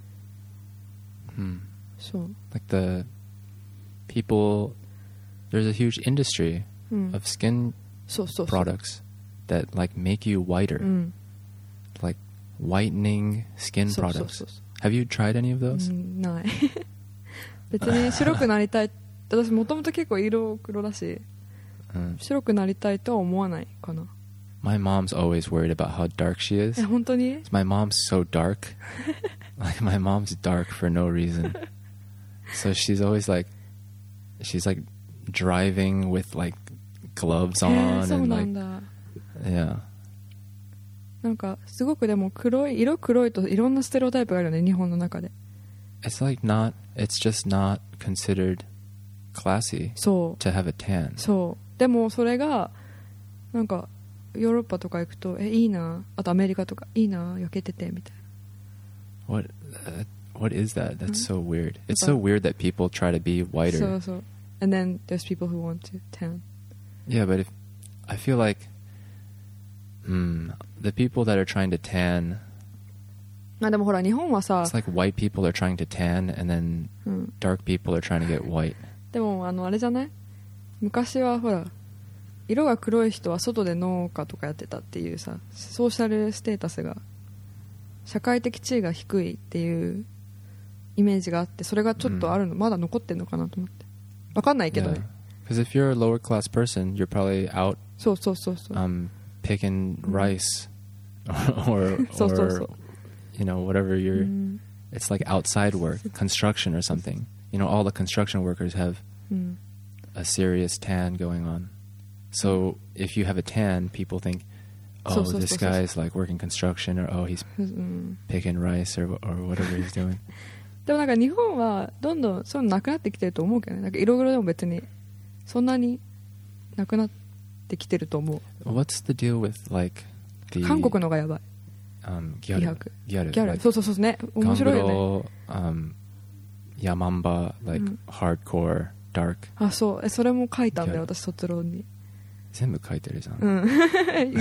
Mm. そう、 Like the people, there's a huge industry うん of skin そうそうそう products that like make you whiter, うん like whitening skin そうそう products. そうそ Have you tried any of う、う those? ん、ない別に白くなりたい私もともと結構色黒だし Mm. 白くなりたいとは思わないかな。 My mom's always worried about how dark she え is. 本当に My mom's so dark. Like my mom's dark for no reason. So she's always like, she's like driving with like gloves え on ー、そう and な like んだ。 yeah. なんかすごくでも黒い色黒いといろんなステレオタイプがあるよね日本の中で。 It's like not. It's just not considered classy そう to have a tan. そうでもそれがなんかヨーロッパとか行くとえいいなあとアメリカとかいいな焼けててみたい What? Uh, what is that? That's so weird. It's But- so weird that people try to be な whiter. そうそう and then there's people who want to tan Yeah, but if I feel like Hmm. The people that are trying to tan, まあでもほら日本はさ it's like white people are trying to tan, and then うん dark people are trying to get white. でもあのあれじゃない、昔はほら色が黒い人は外で農家とかやってたっていうさ、ソーシャルステータスが社会的地位が低いっていうイメージがあって、それがちょっとあるの、うん、まだ残ってんのかなと思って、分かんないけどね。 Because if you're a lower class person, you're probably out そうそうそうそう、 um, picking rice or, or, そうそうそう、 you know, whatever you're、うん、it's like outside work, construction or something. You know, all the construction workers have、うん、a serious tan going on. So if you have a tan, people think, oh, this guy is like working construction, or oh, he's picking rice, or or whatever he's doing. でもなんか日本はどんどんそういうのなくなってきてると思うけどね。なんか色黒でも別にそんなになくなってきてると思う。 What's the deal with like the 韓国のがやばい。 Um, ギャル。 ギャル。ギャル。そうそうそうね。面白いよね。 um, ヤマンバ like、うん、hardcore dark。あ、 そう。えそれも書いたんだよ私卒論に。 全部書いてるじゃん。 うん。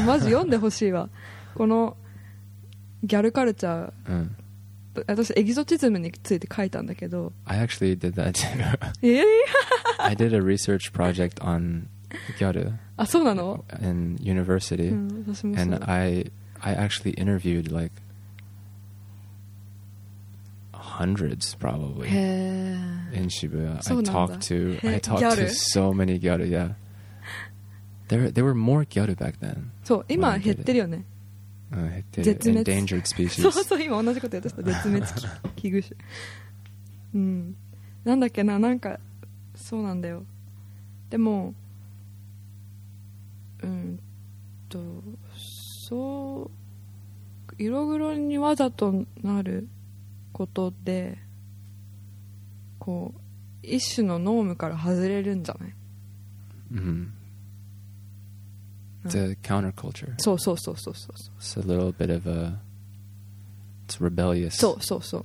マジ読んでほしいわ。このギャルカルチャー。うん。私エキゾチズムについて書いたんだけど。 I actually did that too. え I did a research project on ギャル。 あ、そうなの in university、うん、私もそう。And I, I actually interviewed like hundreds probably in Shibuya. I talked to, I talked to so many ギャル、yeah. There, there were more ギャル back then. そう今減ってるよね。 うん、減ってる。Endangered species. そうそう今同じこと言ってた。絶滅危惧種。うん。なんだっけな、なんかそうなんだよ。でもうんとそう色黒にわざとなることでこう一種のノームから外れるんじゃない？ うん。The counterculture. そうそうそうそうそう。 It's a little bit of a, it's rebellious. そうそうそう。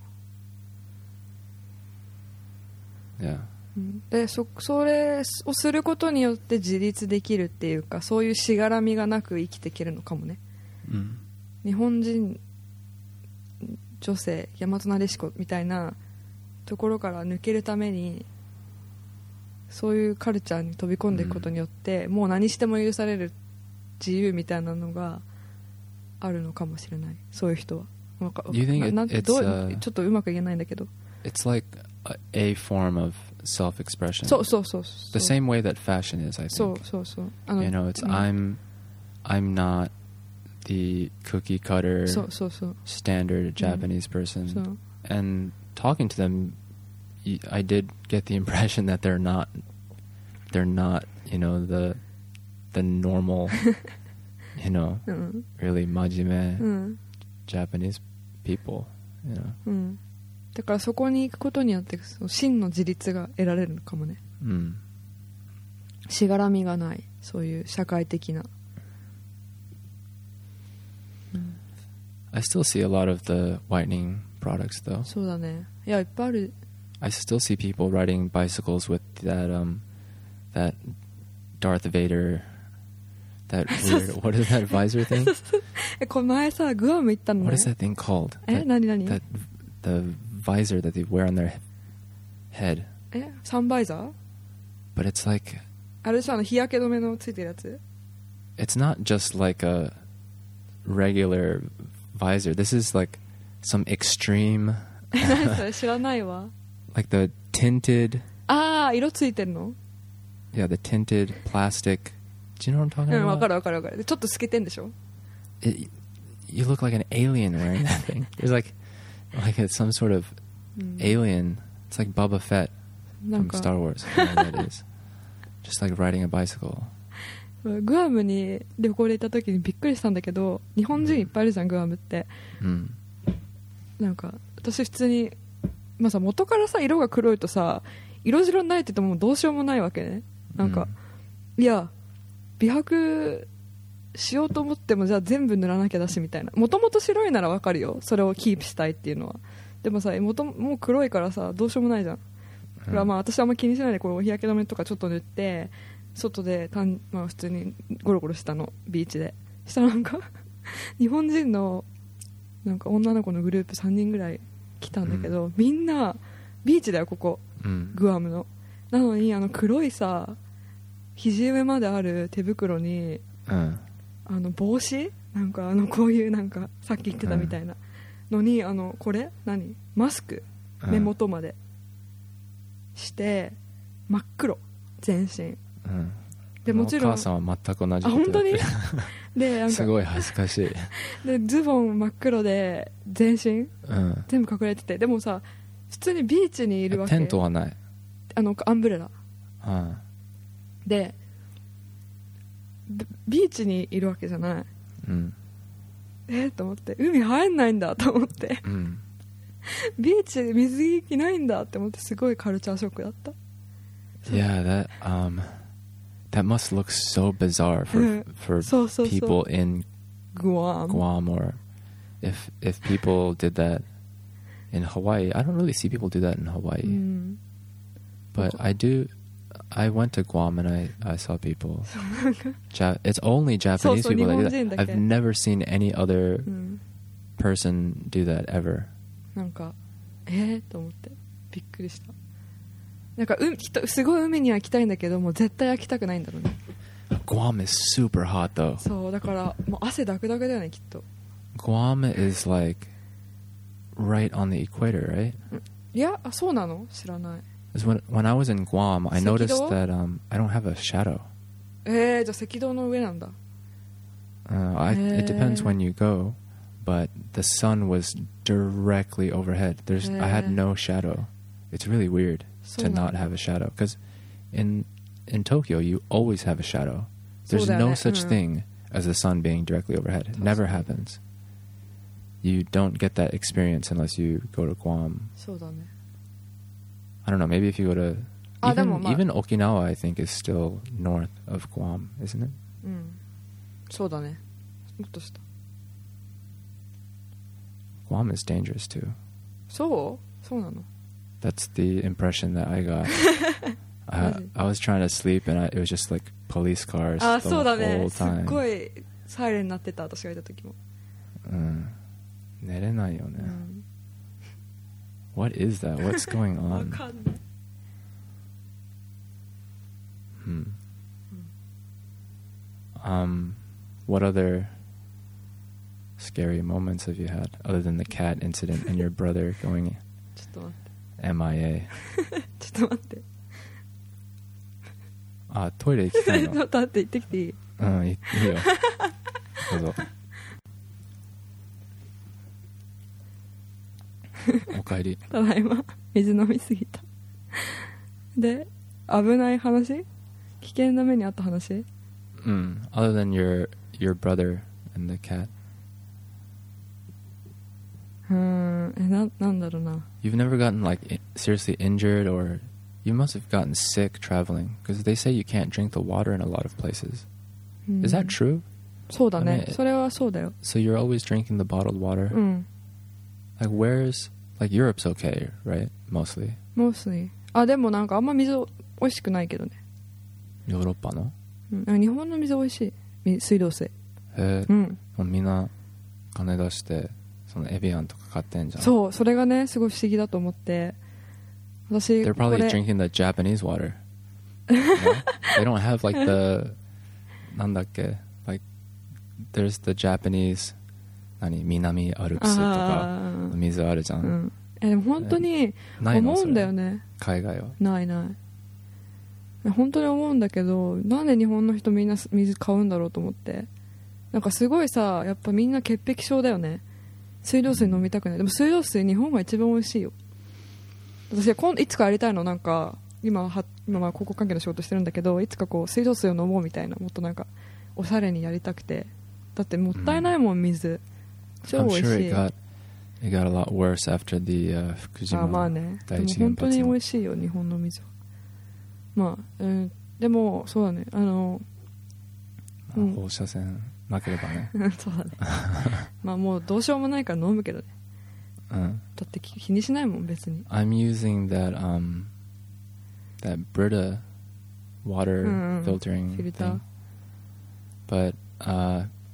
Yeah. で そ, それをすることによって自立できるっていうか、そういうしがらみがなく生きていけるのかもね。うん、日本人女性大和なでしこみたいなところから抜けるためにそういうカルチャーに飛び込んでいくことによって、うん、もう何しても許される自由みたいなのがあるのかもしれない。そういう人は。なんか You think it, な it's どう a, ちょっとうまく言えないんだけど。 It's like a, a form of self-expression. そうそうそうそう。 The same way that fashion is, I think. そうそうそう。あの You know, it's、うん、I'm I'm not the cookie cutter そうそうそう standard Japanese person. そう。And talking to them, I did get the impression that they're not they're not, you know, the the normal, you know, うん、really 真面目、うん、Japanese people, you know. うん。だからそこに行くことによってその真の自立が得られるのかもね。うん。しがらみがないそういう社会的な。うん、I still see a lot of the whitening products though. そうだね。いやいっぱいある。I still see people riding bicycles with that um that Darth Vader that weird what is that visor thing? この前さグアム行ったのね。What is that thing called? え、何何 that the visor that they wear on their head. え、サンバイザー But it's like あれさ、あの日焼け止めのついてるやつ It's not just like a regular visor. This is like some extreme 何それ知らないわ。Like the tinted あー、色ついてるの Yeah, the tinted plastic. Do you know what I'm talking about? うん、わかるわかるわかる。ちょっと透けてんでしょ It, You look like an alien wearing that thing. There's like like it's some sort of alien. It's like Boba Fett from Star Wars. I don't know what that is. Just like riding a bicycle. グアムに旅行で行った時にびっくりしたんだけど、日本人いっぱいいるじゃん、グアムって。うん。なんか私普通にまあさ元からさ色が黒いとさ色白になれててもどうしようもないわけね。なんか、うん、いや美白しようと思ってもじゃあ全部塗らなきゃだしみたいな。もともと白いならわかるよ、それをキープしたいっていうのは。でもさ元もう黒いからさどうしようもないじゃん。だからまあ私はあんま気にしないでこう日焼け止めとかちょっと塗って外でたん、まあ、普通にゴロゴロしたのビーチでしたらなんか日本人のなんか女の子のグループさんにんぐらい来たんだけど、うん、みんなビーチだよここ、うん、グアムの。なのにあの黒いさ肘上まである手袋に、うん、あの帽子なんかあのこういうなんかさっき言ってたみたいなのに、うん、あのこれ何マスク目元までして真っ黒全身、うん、でもちろんお母さんは全く同じことやってる。 あ本当にでなんかすごい恥ずかしいでズボン真っ黒で全身、うん、全部隠れてて、でもさ普通にビーチにいるわけ。 テントはない、 あのアンブレラ、うん、でビーチにいるわけじゃない、うん、えー、と思って海入んないんだと思って、うん、ビーチで水着ないんだって思ってすごいカルチャーショックだった。 Yeah, that um that must look so bizarre for for そうそうそう people in Guam. Guam or if if people did that in Hawaii. I don't really see people do that in Hawaii. Mm. But I do. I went to Guam and I, I saw people. ja- it's only Japanese people that do that. I've never seen any other person do that ever. なんかえーと思ってびっくりした。なんかうきっとすごい海には行きたいんだけどもう絶対飽きたくないんだろうね。 Guam is super hot though. そうだからもう汗ダクダクだよねきっと。 Guam is like right on the equator, right? いや、あ、そうなの？知らない。 When, when I was in Guam, I noticed that um, I don't have a shadow. えー、じゃあ赤道の上なんだ。 Uh, I, it depends when you go, but the sun was directly overhead. There's, I had no shadow. It's really weird to not have a shadow because in in Tokyo you always have a shadow. There's no such thing as the sun being directly overhead. It never happens. You don't get that experience unless you go to Guam. そうだね。 I don't know, maybe if you go to even, even Okinawa I think is still north of Guam, isn't it? うん。そうだね。もっと下。 Guam is dangerous too. そう？そうなの？ That's the impression that I got. I, I was trying to sleep and I, it was just like police cars the そうだね。 whole time. すっごいサイレンになってた私がいた時も。 うん。寝れないよね。うん、What is that? What's going on? わかんない。 Hmm. Um, what other scary moments have you had other than the cat incident and your brother going ちょっと待って。 M I A? ちょっと待って。 あ、トイレ行きたいの。 ちょっと待って行ってきていい？ うん、いいよ。どうぞ。おかえり。 ただいま水飲みすぎた。で、危ない話？危険な目にあった話？ うん。Other than your your brother and the cat. うーん。え、な、なんだろうな。 You've never gotten like seriously injured or you must have gotten sick traveling because they say you can't drink the water in a lot of places. Is that true? そうだね。それはそうだよ。 So you're always drinking the bottled water? うん。 Like where's like Europe's okay, right? Mostly. Mostly. あ、でもなんかあんま水美味しくないけどね。 ヨーロッパの？ うん。日本の水美味しい。水道水。へえ。うん。みんな金出してそのエビアンとか買ってんじゃん。 そう、それがねすごい不思議だと思って。私 They're probably drinking the Japanese water. No? They don't have like the なんだっけ like there's the Japanese 何南アルプスとか水あるじゃん。うん、 えでも本当に思うんだよね。 海外はないない。本当に思うんだけどなんで日本の人みんな水買うんだろうと思って。なんかすごいさやっぱみんな潔癖症だよね。水道水飲みたくない。でも水道水日本が一番美味しいよ。私は今いつかやりたいの。なんか今は今は広告関係の仕事してるんだけどいつかこう水道水を飲もうみたいなもっとなんかおしゃれにやりたくて。だってもったいないもん水。超美味しい。 I'm sure it got, it got a lot worse after the、uh, 福島第一原発の。 本当に美味しいよ日本の水は。まあ、うん、でもそうだねあの、 まあ、放射線なければね。 そうだね。まあもうどうしようもないから飲むけどね。うん、だって気にしないもん別に。 I'm using that um that Brita water、うん、filtering thing, but uh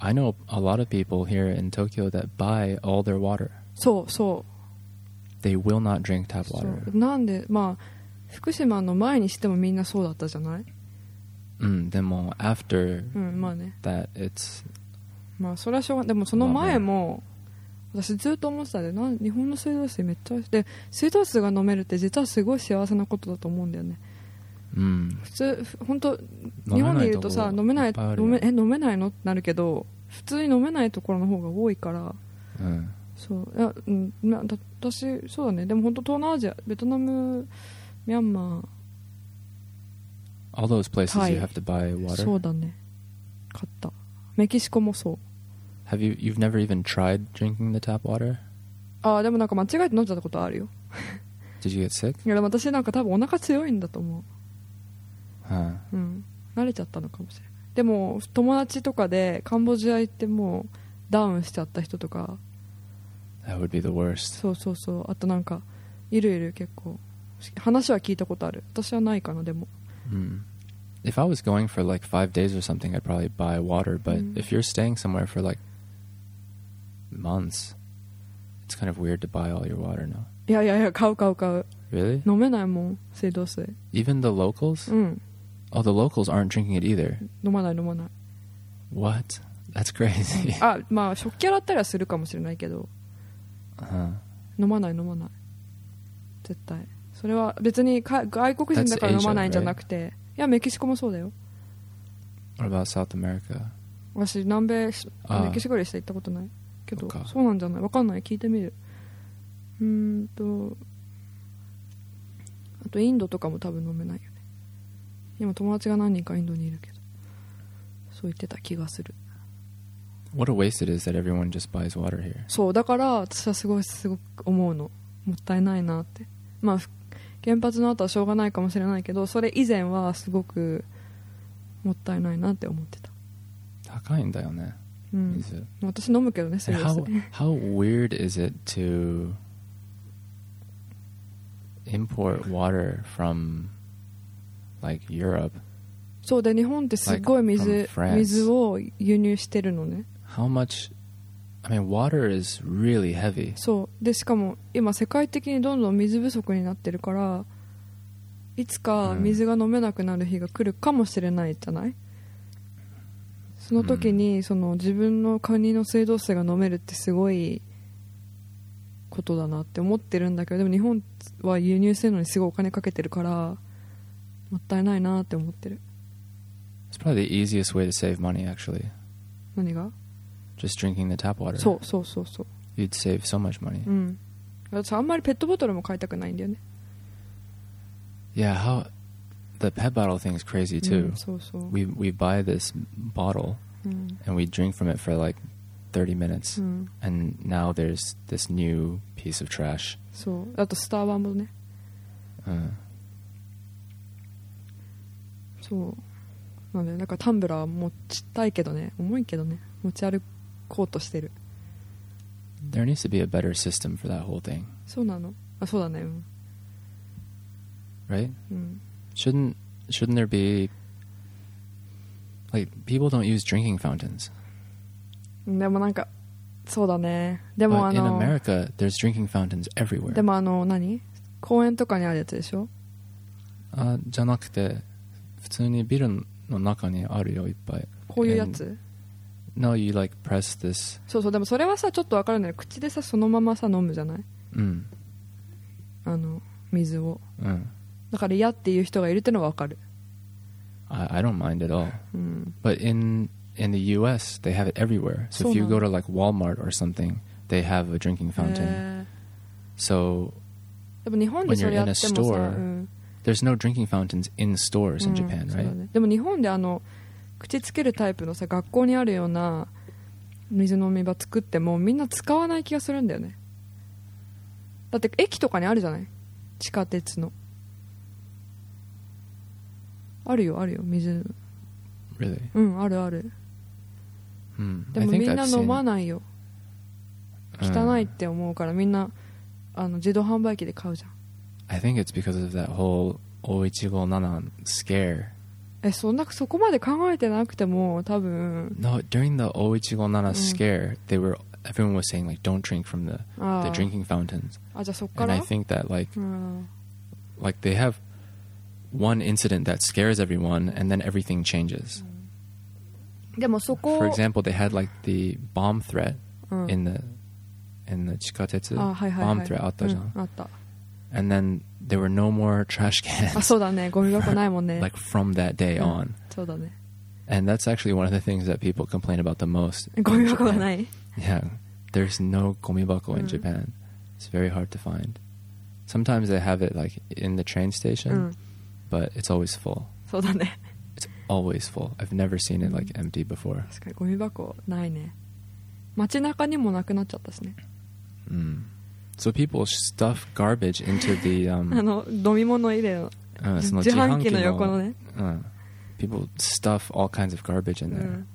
I know a lot of people here in Tokyo that buy all their water. そうそう They will not drink tap そ water. うなんでまあ福島の前にしてもみんなそうだったじゃない？ うんでも after うんまあね that it's まあそれはしょうがない。でもその前も私ずっと思ってたでなん日本の水道水めっちゃで水道水が飲めるって実はすごい幸せなことだと思うんだよね。 うん、 普通本当日本にいるとさ飲めない飲めえ飲めないのってなるけど普通に飲めないところの方が多いから、 うん、 そういや、うん、なだ私そうだね。でも本当東南アジアベトナムミャンマー all those places you have to buy water. そうだね買ったメキシコもそう。 Have you you've never even tried drinking the tap water? ああでもなんか間違えて飲んじゃったことあるよ。 Did you get sick? いやでも私なんか多分お腹強いんだと思う。 Huh. うん、慣れちゃったのかもしれない。でも友達とかでカンボジア行ってもうダウンしちゃった人とか That would be the worst. そうそうそう。あとなんかいるいる結構話は聞いたことある。私はないかな。でも、 mm. If I was going for like five days or something I'd probably buy water but、mm. if you're staying somewhere for like months it's kind of weird to buy all your water now. いやいやいや買う買う買う。 Really? 飲めないもん水道水。 Even the locals? うん Oh, the locals aren't drinking it either. 飲まない飲まない。 What? That's crazy. あまあ食器洗ったりはするかもしれないけど、 uh-huh. 飲まない飲まない絶対。それは別にか外国人だから飲まないんじゃなくて、right? いやメキシコもそうだよ。 What about South America? 私南米メキシコより下行ったことないけど、 そうか。 そうなんじゃない？わかんない。聞いてみる。うーんとあとインドとかも多分飲めないよね。今友達が何人かインドにいるけどそう言ってた気がする。 What a waste it is that everyone just buys water here. そうだから私はすごいすごく思うの。もったいないなって。まあ原発の後はしょうがないかもしれないけどそれ以前はすごくもったいないなって思ってた。 高いんだよね、 うん、水私飲むけどね。 how, how weird is it to import water from like Europe? そうで日本ってすっごい水、like、水を輸入してるのね。 How much I mean water is really heavy. そうでしかも今世界的にどんどん水不足になってるからいつか水が飲めなくなる日が来るかもしれないじゃない、うん、その時にその自分の国の水道水が飲めるってすごいことだなって思ってるんだけど、でも日本は輸入するのにすごいお金かけてるからもったいないなって思ってる。 It's probably the easiest way to save money actually. 何が Just drinking the tap water. そうそうそうそう。 You'd save so much money. うん。私あんまりペットボトルも買いたくないんだよね。 Yeah, how the pet bottle thing is crazy too. うん、そうそう。 We we buy this bottle、うん、and we drink from it for like thirty minutes、うん、and now there's this new piece of trash. そう。あとスターバーもね。 うん。 そう。なんでだからタンブラー持ちたいけどね、重いけどね、持ち歩こうとしてる。 There needs to be a better system for that whole thing. そうなの？あ、そうだね。うん、 Right? うん。 Shouldn't shouldn't there be like people don't use drinking fountains? でもなんかそうだね。でも But あの in America there's drinking fountains everywhere. でもあの何？公園とかにあるやつでしょ？ あ、じゃなくて普通にビルの中にあるよいっぱい。 こういうやつ ？No, you like press this. そうそう、でもそれはさちょっとわかるんだよ。口でさそのままさ飲むじゃない？ うん。 あの水を。 うん。 だから嫌っていう人がいるってのはわかる。 I, I don't mind at all. うん。 But in in the U S they have it everywhere. So if you go to like Walmart or something, they have a drinking fountain. So でも日本でそれやってもさ、 when you're in a store,、うん、there's no drinking fountains in stores in Japan, うん、 right? ね、でも日本であの口つけるタイプのさ学校にあるような水飲み場作ってもみんな使わない気がするんだよね。だって駅とかにあるじゃない？地下鉄のあるよあるよ水。 Really? うんあるある。 Hmm. でもみんな飲まないよ。汚いって思うからみんなあの自動販売機で買うじゃん。 I think it's because of that whole おいちごなな scare. え、そんなそこまで考えてなくても多分 No, during the O Ichigo Nana scare, they were everyone was saying like don't drink from the あ the ー drinking fountains. あ、じゃあそっか And ら I think that like うん like they have one incident that scares everyone and then everything changes. でもそこ For example, they had like the bomb threat うん in the in the Chikatetsu あ、はいはいはい bomb threat あったじゃん。 うん、あった And then there were no more trash あ、 cans そうだね、ゴミ箱ないもんね like from that day うん on. そうだね And that's actually one of the things that people complain about the most. ゴミ in 箱が Japan. ない Yeah, there's no gomibako in Mm. Japan. It's very hard to find. Sometimes they have it like in the train う station, ん but it's always full. そうだね It's always full. I've never seen it like empty before. 確かにゴミ箱ないね街中にもなくなっちゃったしね Mm. So people stuff garbage into the あ um. の飲み物入れの uh, その自販機の自販機の横のね uh, people stuff all kinds of garbage in う there. ん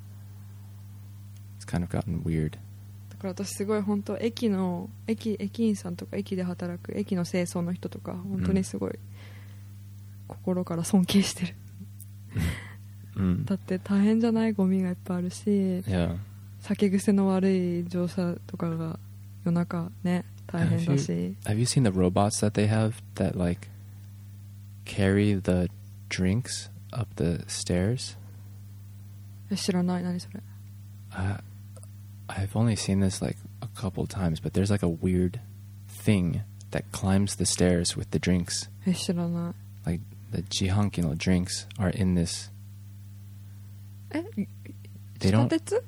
It's kind of gotten weird. だから私すごい本当駅の駅駅員さんとか駅で働く駅の清掃の人とか本当にすごい心から尊敬してる Mm. だって大変じゃない？ゴミがいっぱいあるし Yeah. 酒癖の悪い乗車とかが夜中ね大変だし Have you seen the robots that they have that like carry the drinks up the stairs? え知らない何それ Uh, I've only seen this like a couple times, but there's like a weird thing that climbs the stairs with the drinks. え知らない Like the jihankino drinks are in this. え They 地下 don't. 鉄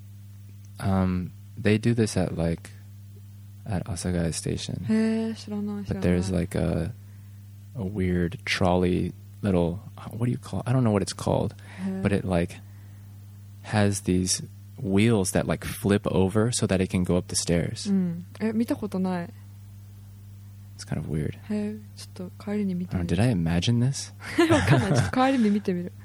Um, they do this at like at Asagaya Station, へえ知らない知ら but ない there's like a a weird trolley little. What do you call? I don't know what it's called, へえ but it like has these wheels that like flip over so that it can go up the stairs. うんえ見たことない It's kind of weird. へえちょっと帰りに見て I don't み know, る did I imagine this? わかんないちょっと帰りに見てみる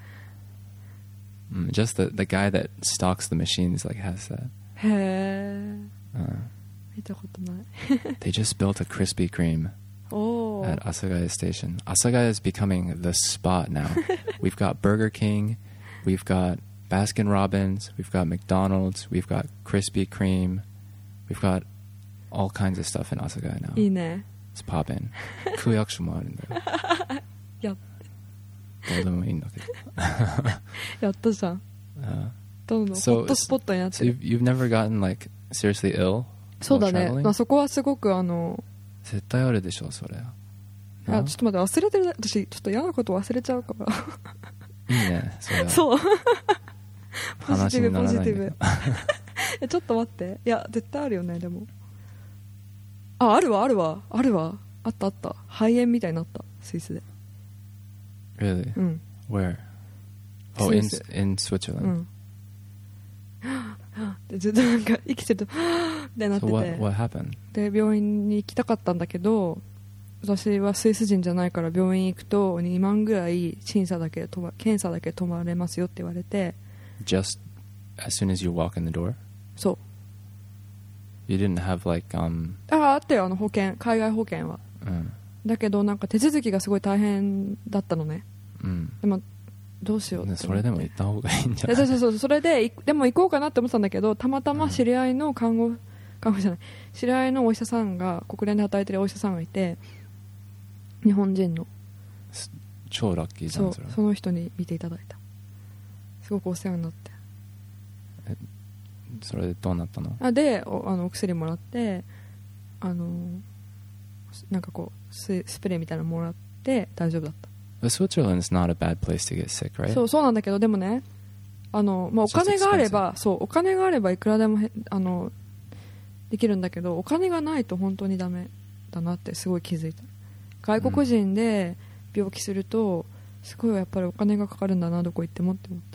Mm, just the the guy that stocks the machines like has that. へえ Uh, 見たことない they just built a Krispy Kreme おー at Asagaya Station. Asagaya is becoming the spot now. We've got Burger King, we've got Baskin Robbins, we've got McDonald's, we've got Krispy Kreme, we've got all kinds of stuff in Asagaya now. いいね It's poppin'. Kuyakushu mo aruんだよ。 やどうでもいいんだけど。 やったじゃん Uh, どんどん So- ホットスポットになって so る you've, you've never gotten like seriously ill? そうだ while ね、 traveling? まあ、そこはすごくあの絶対あるでしょそれ。 あちょっと待って忘れてる私ちょっと嫌なこと忘れちゃうからいいねそれは。 そうポジティブ話にならないんだけどポジティブえちょっと待っていや絶対あるよねでもああるわあるわあるわあったあった肺炎みたいになったスイスで Really? うん Where? Oh, in スイス in Switzerland. うんでずっとなんか生きてるとってなって So て what what happened? で病院に行きたかったんだけど私はスイス人じゃないから病院行くとにまんぐらい審査だけ止ま検査だけ止まれますよって言われて Just as soon as you walk in the door? そう You didn't have like um ああったよあの保険海外保険はうんだけどなんか手続きがすごい大変だったのねうんでもどうしようってねそれでも行った方がいいんじゃでない？ そうそうそうそれでいでも行こうかなって思ってたんだけどたまたま知り合いの看護看護じゃない知り合いのお医者さんが国連で働いてるお医者さんがいて日本人の超ラッキーじゃそうんそれ。 その人に見ていただいたすごくお世話になってそれでどうなったの？ あで お, あのお薬もらってあのなんかこう ス, スプレーみたいなのもらって大丈夫だった But Switzerland is not a bad place to get sick, right? そうそうなんだけどでもねあの、まあ、お金があればそうお金があればいくらでもへあのできるんだけどお金がないと本当にダメだなってすごい気づいた外国人で病気するとすごいやっぱりお金がかかるんだなどこ行ってもって思った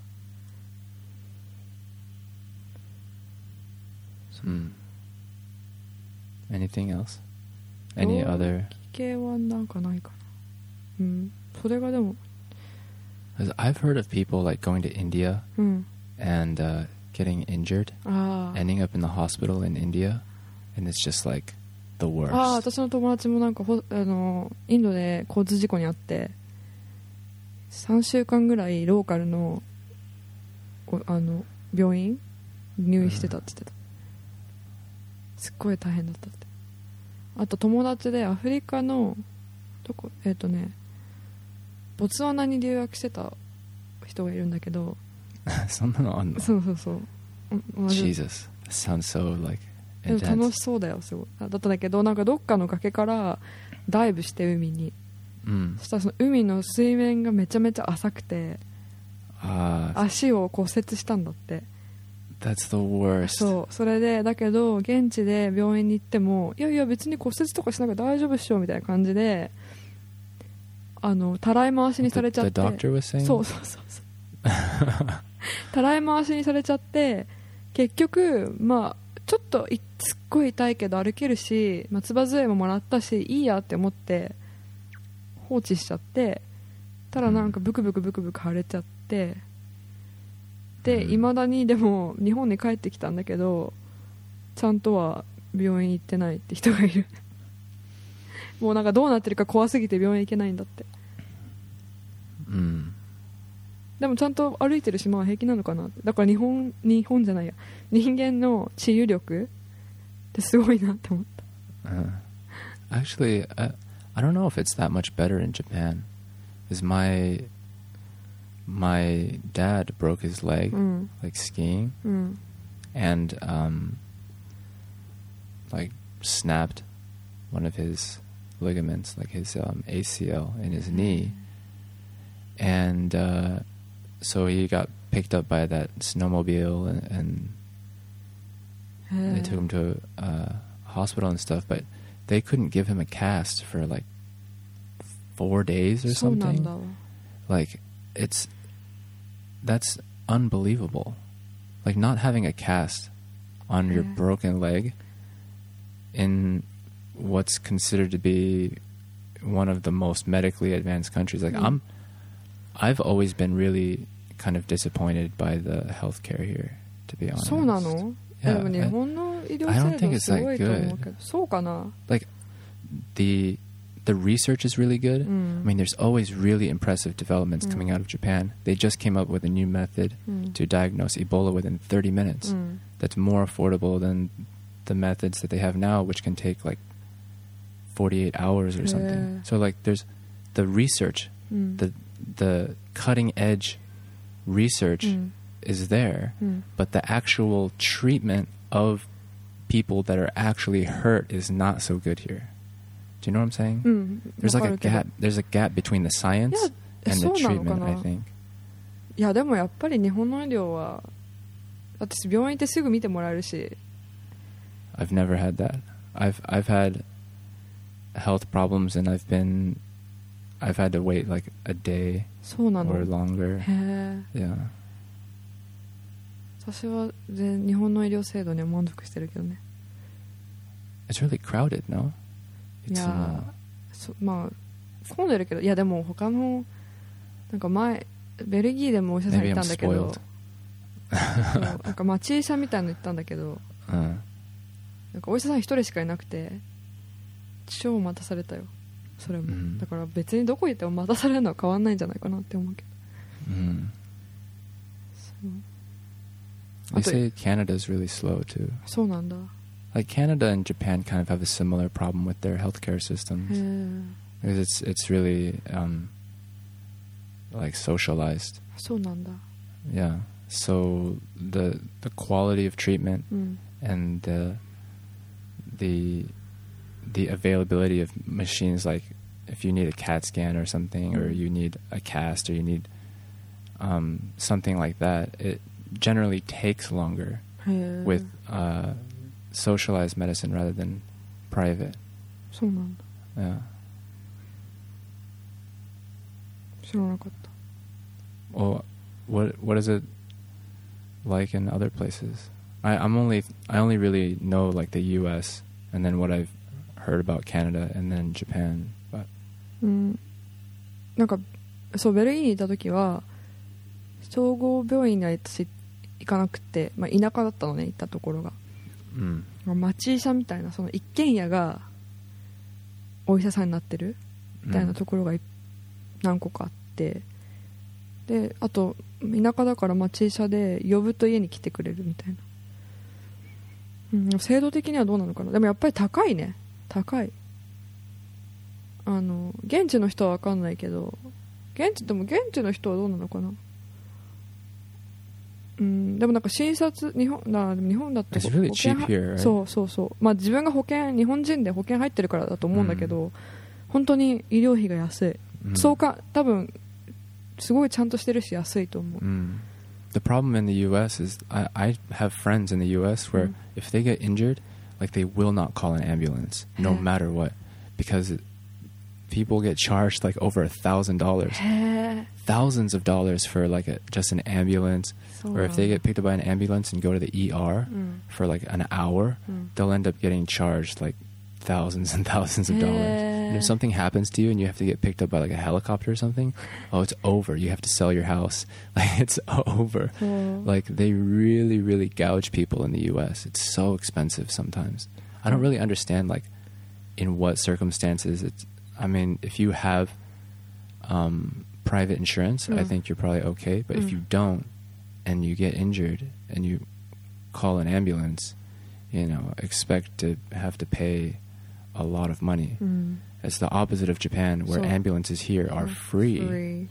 Hmm. Anything else? Any 病 other? 気系はなんかないかなうんそれがでも Because I've heard of people like going to India うん and uh, getting injured, ああ ending up in the hospital in India, and it's just like the ああ worst. 私の友達もなんかほあのインドで交通事故にあってさんしゅうかんぐらいローカルのあの病院入院してたって言ってた、すっごい大変だったって。あと友達でアフリカのどこえっ、ー、とねボツワナに留学してた人がいるんだけどそんなのあんの？ そうそうそう。 Jesus, sounds so like intense. でも楽しそうだよすごい。だったんだけどなんかどっかの崖からダイブして海に、うん、そしたらその海の水面がめちゃめちゃ浅くて、あ足を骨折したんだって。 That's the worst. そうそれでだけど現地で病院に行ってもいやいや別に骨折とかしなくて大丈夫っしょみたいな感じであのたらい回しにされちゃって。 The doctor was saying? そうそうそうそうたらい回しにされちゃって結局まあちょっとすっごい痛いけど歩けるし、まあ、つば杖ももらったしいいやって思って放置しちゃって、ただなんかブクブクブクブク腫れちゃって、でいまだにでも日本に帰ってきたんだけどちゃんとは病院行ってないって人がいるもうなんかどうなってるか怖すぎて病院行けないんだって。うん。でもちゃんと歩いてるしまあ平気なのかなって。だから日本日本じゃないや人間の治癒力ってすごいなって思った。 Uh, actually, I, I don't know if it's that much better in Japan. Because my my dad broke his leg, mm. like skiing, mm. and um, like snapped one of his ligaments, like his um, A C L in his knee, and uh, so he got picked up by that snowmobile, and, and they took him to a uh, hospital and stuff, but they couldn't give him a cast for like four days or something. Like, it's that's unbelievable. Like, not having a cast on your broken leg in what's considered to be one of the most medically advanced countries. Like, mm. I'm I've always been really kind of disappointed by the healthcare here, to be honest. そうなの? Yeah, でも日本の医療制度すごいと思うけど、そうかな? Like, the the research is really good. Mm. I mean, there's always really impressive developments mm. coming out of Japan. They just came up with a new method mm. to diagnose Ebola within thirty minutes. Mm. That's more affordable than the methods that they have now, which can take like forty-eight hours or something. Yeah. So like, there's the research, mm. the the cutting edge research mm. is there, mm. but the actual treatment of people that are actually hurt is not so good here. Do you know what I'm saying? Mm, there's like a gap. There's a gap between the science and the treatment, I think. いやでもやっぱり日本の医療は私病院行ってすぐ見てもらえるし。 I've never had that. I've I've had health problems and I've been I've had to wait like a day or longer. へえ。Yeah. 私は日本の医療制度には満足してるけどね。 It's really crowded, no? いやそまあ混んでるけど、いやでも他のなんか前ベルギーでもお医者さん行ったんだけどなんか町医者みたいなの行ったんだけど、うん、なんかお医者さん一人しかいなくて超待たされたよそれも、うん、だから別にどこ行っても待たされるのは変わんないんじゃないかなって思うけど、うん、 They say Canada is really slow too. そうなんだ。 Like Canada and Japan kind of have a similar problem with their healthcare systems. Yeah. Because it's it's really um, like socialized. そうなんだ。 Yeah. So the the quality of treatment mm. and the the the availability of machines, like if you need a CAT scan or something, mm. or you need a cast, or you need um, something like that, it generally takes longer yeah. with uh, socialized medicine rather than private. そうなんだ。 Yeah. 知らなかった。 Well, what what is it like in other places? I, I'm only I only really know like the U S and then what I've heard about Canada and then Japan. But うん、なんかそうベルギーにいた時は総合病院には私行かなくて、まあ、田舎だったのね、行ったところが、うん、町医者みたいなその一軒家がお医者さんになってるみたいなところが何個かあって、 であと田舎だからまあ駐車で呼ぶと家に来てくれるみたいな、うん、制度的にはどうなのかな。でもやっぱり高いね、高い。あの現地の人は分かんないけど、現地でも現地の人はどうなのかな。うん、でもなんか診察日本だ日本だって保 really 険 cheap here, right? そうそうそう、まあ自分が保険日本人で保険入ってるからだと思うんだけど、うん、本当に医療費が安い、うん、そうか多分すごいちゃんとしてるし安いと思う、うん、 The problem in the U S is I, I have friends in the U S where、うん、if they get injured, like they will not call an ambulance no matter what, because it, people get charged like over a thousand dollars, thousands of dollars for like a, just an ambulance. Or if they get picked up by an ambulance and go to the E R mm. for like an hour, mm. they'll end up getting charged like thousands and thousands of dollars. And if something happens to you and you have to get picked up by like a helicopter or something, oh, it's over. You have to sell your house. Like it's over. Mm. Like they really, really gouge people in the U S. It's so expensive sometimes. I don't really understand like in what circumstances it's, I mean, if you have um, private insurance, mm. I think you're probably okay. But mm. if you don't, and you get injured and you call an ambulance, you know, expect to have to pay a lot of money. Mm. It's the opposite of Japan, where so, ambulances here are free. free.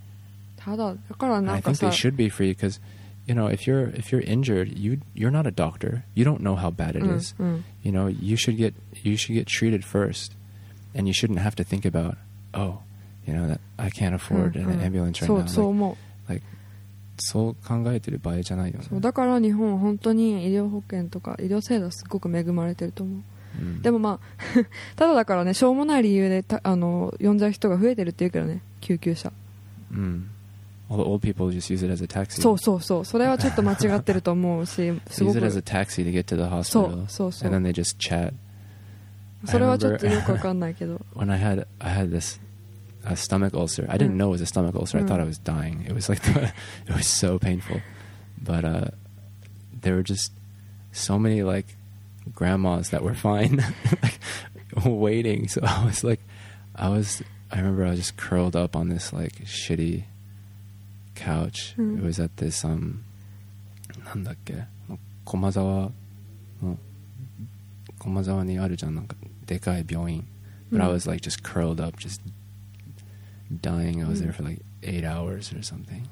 And I think they should be free because, you know, if you're if you're injured, you you're not a doctor. You don't know how bad it mm, is. Mm. You know, you should get you should get treated first, and you shouldn't have to think about, oh, you know, that I can't afford mm, an mm. ambulance right now. So, like, like そう考えてる場合じゃないよね。 そうだから日本は本当に医療保険とか医療制度はすごく恵まれてると思う、うん、でもまあただだからねしょうもない理由でたあの呼んじゃう人が増えてるって言うけどね、救急車、 うん、All the old people just use it as a taxi. そうそうそう、それはちょっと間違ってると思うしすごく use it as a taxi to get to the hospital. そうそうそう and then they just chat. それはちょっとよくわかんないけど when I had, I had this a stomach ulcer. I didn't know it was a stomach ulcer. I thought I was dying. It was like the, it was so painful. But uh, there were just so many like grandmas that were fine, like waiting. So I was like, I was. I remember I was just curled up on this like shitty couch. Mm. It was at this um, なんだっけ、駒沢の駒沢にあるじゃん、なんかでかい病院. But I was like just curled up, just dying. I was there for like eight hours or something.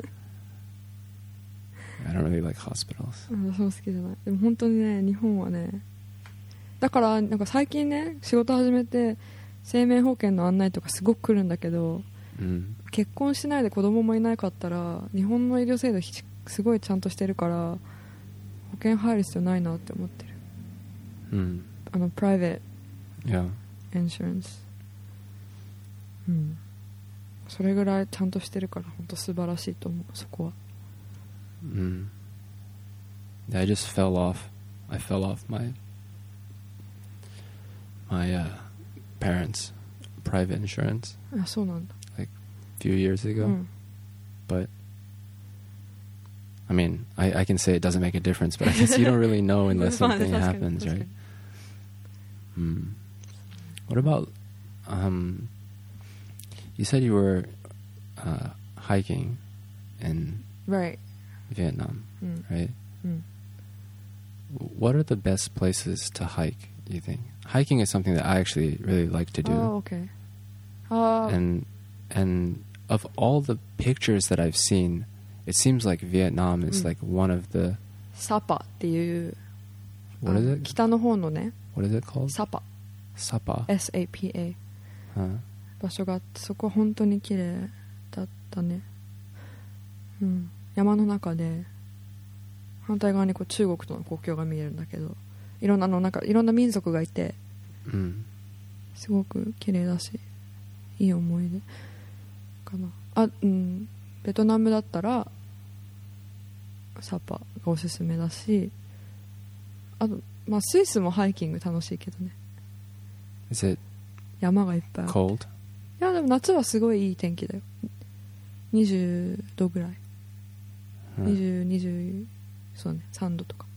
I don't really like hospitals. 私も好きじゃない。でも本当にね、日本はね、だからなんか最近ね、仕事始めて生命保険の案内とかすごく来るんだけど、うん、結婚しないで子供もいなかったら日本の医療制度すごいちゃんとしてるから保険入る必要ないなって思ってる。うん、あのプライベートインシュランス。うん。それぐらいちゃんとしてるから本当素晴らしいと思う、そこは。 Mm. I just fell off. I fell off my my uh, parents' private insurance. あ、そうなんだ。 Like a few years ago. Mm. But I mean, I, I can say it doesn't make a difference, but I guess you don't really know unless something happens, right? Hmm. What about um? You said you were uh, hiking in right. Vietnam, mm. right? Mm. What are the best places to hike, do you think? Hiking is something that I actually really like to do. Oh, okay. Uh, and and of all the pictures that I've seen, it seems like Vietnam is mm. like one of the... Sapa っていう What is it? 北の方のね What is it called? Sapa. Sapa. S A P A. Huh. 場所があって、そこ本当に綺麗だったね。うん。山の中で反対側にこう中国との国境が見えるんだけど、いろんなのなんかいろんな民族がいて、うん、すごく綺麗だしいい思い出かな。あ、うん。ベトナムだったらサパがおすすめだし、あとまあスイスもハイキング楽しいけどね。 Is it 山がいっぱいある。 cold? いやでも夏はすごいいい天気だよ。にじゅうどぐらい。にじゅう、にじゅう、そうね、さんどとか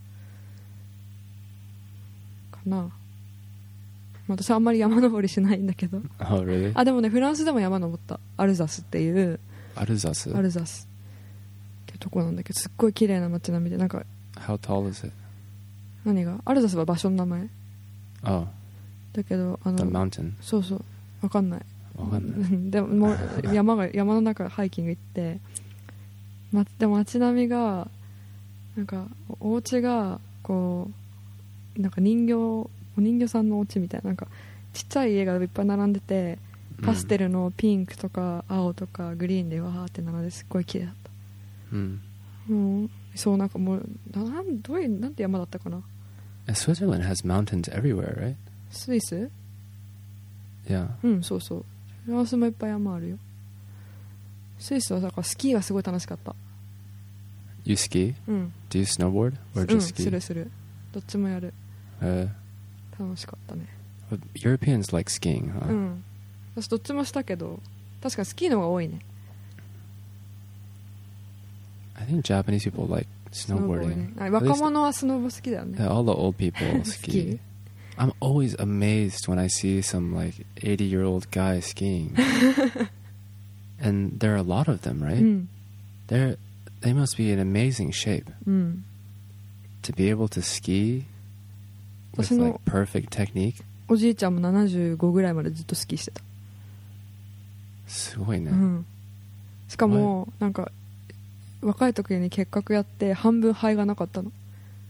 かな。私あんまり山登りしないんだけど。 Oh, really? あ、でもね、フランスでも山登った。アルザスっていうアルザスアルザスっていうとこなんだけど、すっごい綺麗な街並みで、なんか How tall is it? 何がアルザスは場所の名前 Oh, だけど、あの the mountain. そうそう、わかんないわかんないでももう山が山の中ハイキング行って、ま、でも街並みがなんかお家がこうなんか人形お人形さんのお家みたいな、なんかちっちゃい家がいっぱい並んでて、パステルのピンクとか青とかグリーンでわーって並んですっごい綺麗だった。 うん。 もうそうなんかもうなんどういうなんて山だったかな。 Switzerland has mountains everywhere, right? スイス？ Yeah. うんそうそう。フランスもいっぱい山あるよ。スイスはだからスキーがすごい楽しかった。 You ski? うん。 Do you snowboard or うん just ski? するする。どっちもやる。 Uh, 楽しかったね。 Europeans like skiing, huh? うん。私どっちもしたけど、確かスキーの方が多いね。 I think Japanese people like snowboarding. ね、若者はスノボ好きだよね。 Yeah, all the old people ski. I'm always amazed when I see some like eighty-year-old guy skiing. And there are a lot of them, right? うん、 They're, they must be in amazing shape. うん、 To be able to ski with 私の like perfect technique. おじいちゃんもななじゅうごぐらいまでずっとスキーしてた。 すごいね。 うん、しかもなんか若い時に結核やって半分肺がなかったの。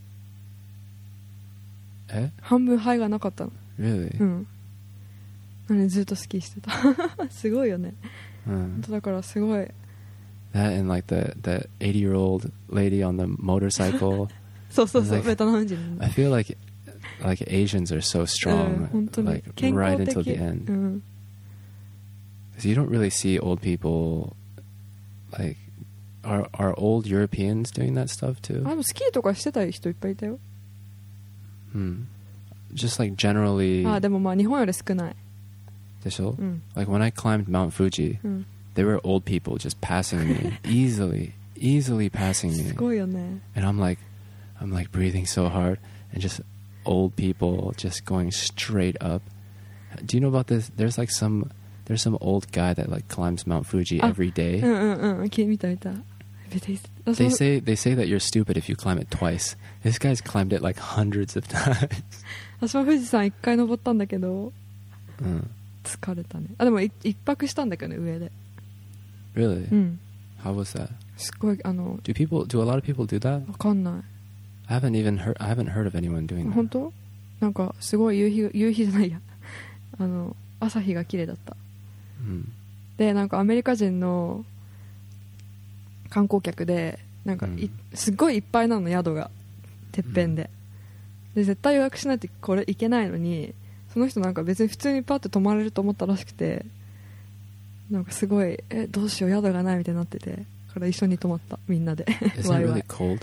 え？ 半分肺がなかったの。 Really? うん。なのにずっとスキーしてた。すごいよね。 うん。 本当だからすごい。 That and like the the eighty-year-old lady on the motorcycle. そうそうそう、 Like, ベトナム人。 I feel like like Asians are so うん、 strong, 本当に like 健 right 康 until 的。 the end. うん。 Because you don't really see old people like are are old Europeans doing that stuff too? あ、でもスキーとかしてた人いっぱいいたよ。 Hmm. Just like generally. あ、でもまあ日本より少ない。 でしょ？ うん。 Like when I climbed Mount Fuji, うん。 there were old people just passing me easily, easily passing す me, ごいよね。 and I'm like, I'm like breathing so hard, and just old people just going straight up. Do you know about this? There's like some, there's some old guy that like climbs Mount Fuji あ、 every day. うんうんうん、見た見た。 They say they say that you're stupid if you climb it twice. This guy's climbed it like hundreds of times. 私も富士山一回登ったんだけど、 うん。 疲れたね。あ、でも一泊したんだけどね、上で。 Really? うん。 How was that? すごいあの。 Do people? Do a lot of people do that? わかんない。 I haven't even heard. I haven't heard of anyone doing that. 本当？なんかすごい夕日夕日じゃないや。あの朝日が綺麗だった。 うん。 でなんかアメリカ人の観光客でなんかい、 うん、 すっごいいっぱいなの宿がてっぺんで、うん、で絶対予約しないとこれ行けないのに、その人なんか別に普通にパッて泊まれると思ったらしくて、なんかすごいえどうしよう宿がないみたいになってて、から一緒に泊まったみんなで。 Is it really cold?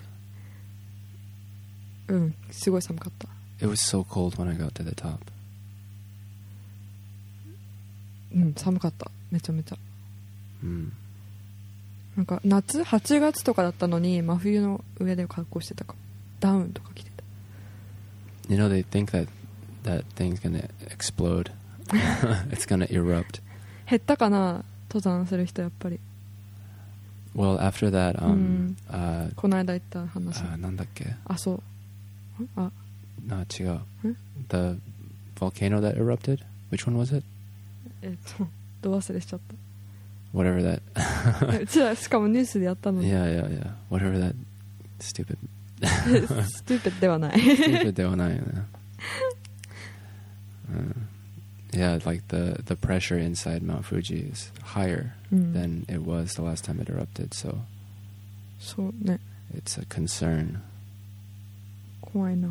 うん、すごい寒かった。 It was so cold when I got to the top. うん、寒かっためちゃめちゃ。 うん。 なんか夏はちがつとかだったのに真冬の上で格好してたかも。ダウンとか着てた。 You know they think that that thing's gonna explode. It's gonna erupt. 減ったかな登山する人やっぱり。 Well, after that, um, うん、 uh, この間言った話。 あ、なんだっけ。 あ、そう。あ、 No, 違う。The volcano that erupted? Which one was it? えっとど忘れしちゃった。 Whatever that. うちらしかもニュースでやったのに。 Yeah, yeah, yeah. Whatever that stupid. ストゥーピッドではない。 stupid ではないよね。うんYeah, like the, the pressure inside Mount Fuji is higher、うん、than it was the last time it erupted, so そうね。 it's a concern. 怖いな。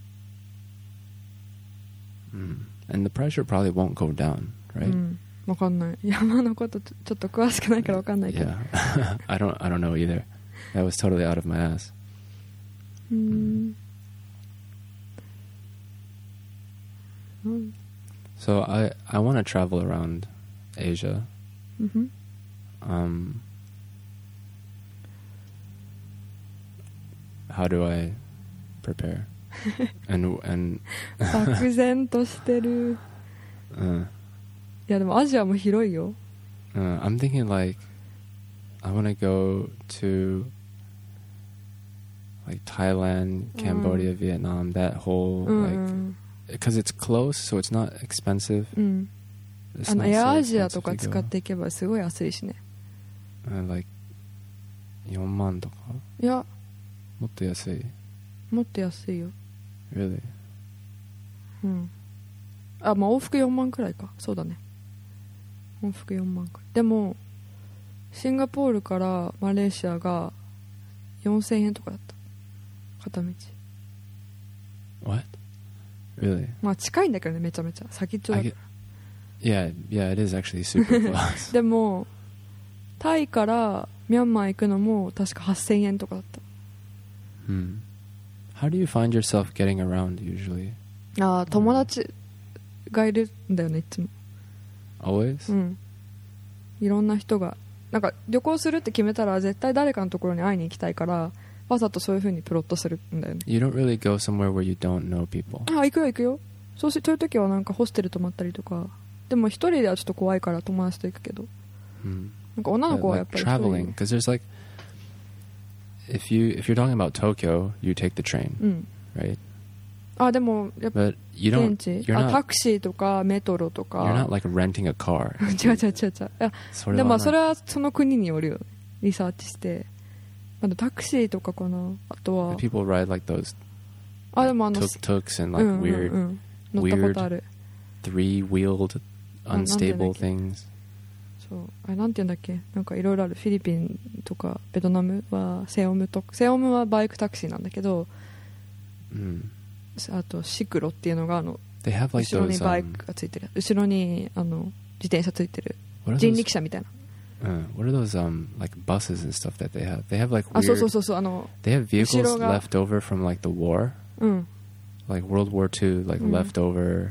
Mm. And the pressure probably won't go down, right? うん、わかんない。山のことちょっと詳しくないからわかんないけど。 Yeah, I don't, I don't know either. That was totally out of my ass. うん。うん。 So I, I want to travel around Asia. Mm-hmm. Um, how do I prepare? and and 漠然としてる。 uh, いやでもアジアも広いよ。 uh, I'm thinking like I want to go to like Thailand, Cambodia, Vietnam, that whole うんう like ん because it's close, so it's not expensive. うん It's あの not エ so アアジア expensive とか to 使 go. っていけばすごい安いしね。 Uh, like よんまんとかいやもっと安い。 もっと安いよ。 Really? うんあまあ往復よんまんくらいか。そうだね往復よんまんくらいでもシンガポールからマレーシアがよんせんえんとかだった片道。 What? Really? まあ近いんだけどねめちゃめちゃ先っちょだ I か get, yeah, yeah, it is actually super close. らでもタイからミャンマー行くのも確かはっせんえんとかだった。 hmm. How do you find yourself getting around usually? ああ友達がいるんだよねいつも。 Always? うんいろんな人がなんか旅行するって決めたら絶対誰かのところに会いに行きたいからわざとそういう風にプロットするんだよね。 You don't really go somewhere where you don't know people. あ行くよ行くよ。そうしそういう時はなんかホステル泊まったりとか。でも一人ではちょっと怖いから友達と行くけど Hmm. なんか女の But 子はやっ like ぱり一人 traveling, because there's like if you if you're talking about Tokyo, you take the train, うん right? あでもやっぱ But you 現 don't. 地 You're あタ not. クシーとかメトロと You're か not like renting a car. 違う違う違う違ういやそれはでもまあないそれはその国によるよリサーチしてあとタクシーとかかなあとは People ride like those あでもあの tuk-tuks and う like んうん weird うん乗ったことある three-wheeled あなんていうんだっ unstable け things. そうあれなんて言うんだっけなんかいろいろあるフィリピンとかベトナムはセオムとセオムはバイクタクシーなんだけど Mm. あとシクロっていうのがあの They have like 後ろに those. バイ Um, クがついてる後ろにあの自転車ついてる what are 人 those? 力車みたいな Uh, what are those? Um, like buses and stuff that they have. They have like あそう weird. そうそうそうあの They have vehicles 後ろが left over from like the war, うん like World War Two, like Mm. leftover,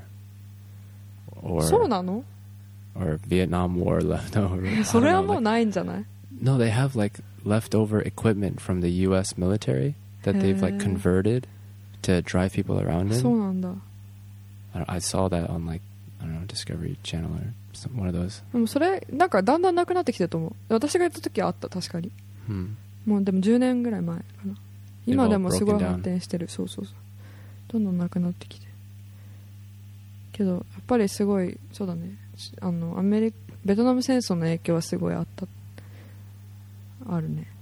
or そうなの or Vietnam War leftover. I そ don't れは know, もう like- ないんじゃない no, they have like leftover equipment from the U S military that they've like へー converted to drive people around そう in. なんだ I, don't- I saw that on like I don't know Discovery Channel or some, one of those. でもそれなんかだんだんなくなってきてると思う私が行った時はあった確かに Hmm. もうでもじゅうねんぐらい前かな今 They've all でもすごい broken down. 発展してるそうそうそうどんどんなくなってきてけどやっぱりすごいそうだねあのアメリベトナム戦争の影響はすごいあったあるね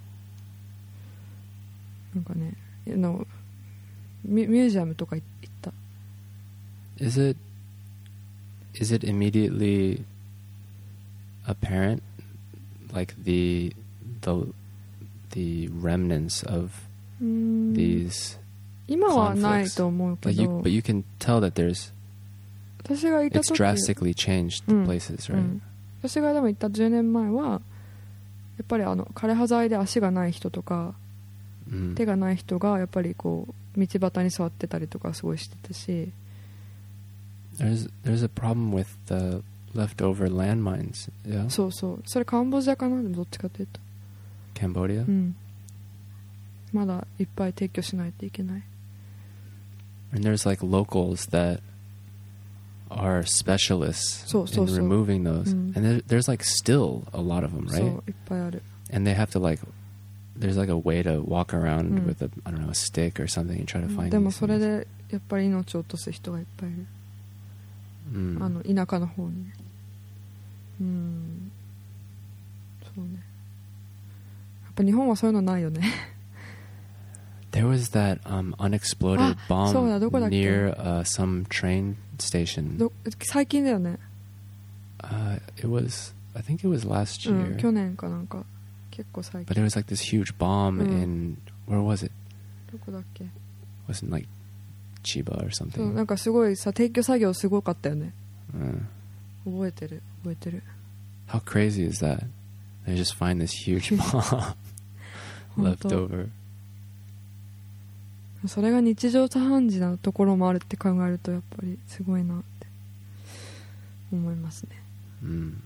なんかねあのミミュージアムとか行った Is it is it immediately apparent like the the the remnants of うーん these 今はないと思うけ like you ど but you can tell that there's 私がいた it's 時 drastically changed the うん places, う right? ん私がでも行ったじゅうねんまえはやっぱりあの枯葉剤で足がない人とか Mm. 手がない人がやっぱりこう道端に座ってたりとかすごいしてたし There's there's a problem with the leftover landmines, yeah? そうそうそれカンボジアかなでもどっちかというと Cambodia? うんまだいっぱい撤去しないといけない And there's like locals that are specialists So- so- in so. removing those. Mm. And there, there's like still a lot of them, そ right? ういっぱいある And they have to like there's like a way to walk around Mm. with a I don't know a stick or something and try to find でも these それ things. でやっぱり命を落とす人がいっぱいいる、 Mm. あの田舎の方にねうんそうねやっぱ日本はそういうのないよね There was that um, unexploded あ、そうだ、 bomb どこだっけ？ near uh, some train station. ど最近だよね、 Uh, it was I think it was last う year. ん、去年かなんか結構最 But 近 it was like this huge bomb Mm. in where was it? どこだっけ It wasn't like Chiba or そう something. なんかすごいさ撤去作業すごかったよね Uh, 覚えてる覚えてる how crazy is that? They just find this huge bomb 本 left 当 over. それが日常茶飯事なところもあるって考えるとやっぱりすごいなって思いますね、 Mm. うん、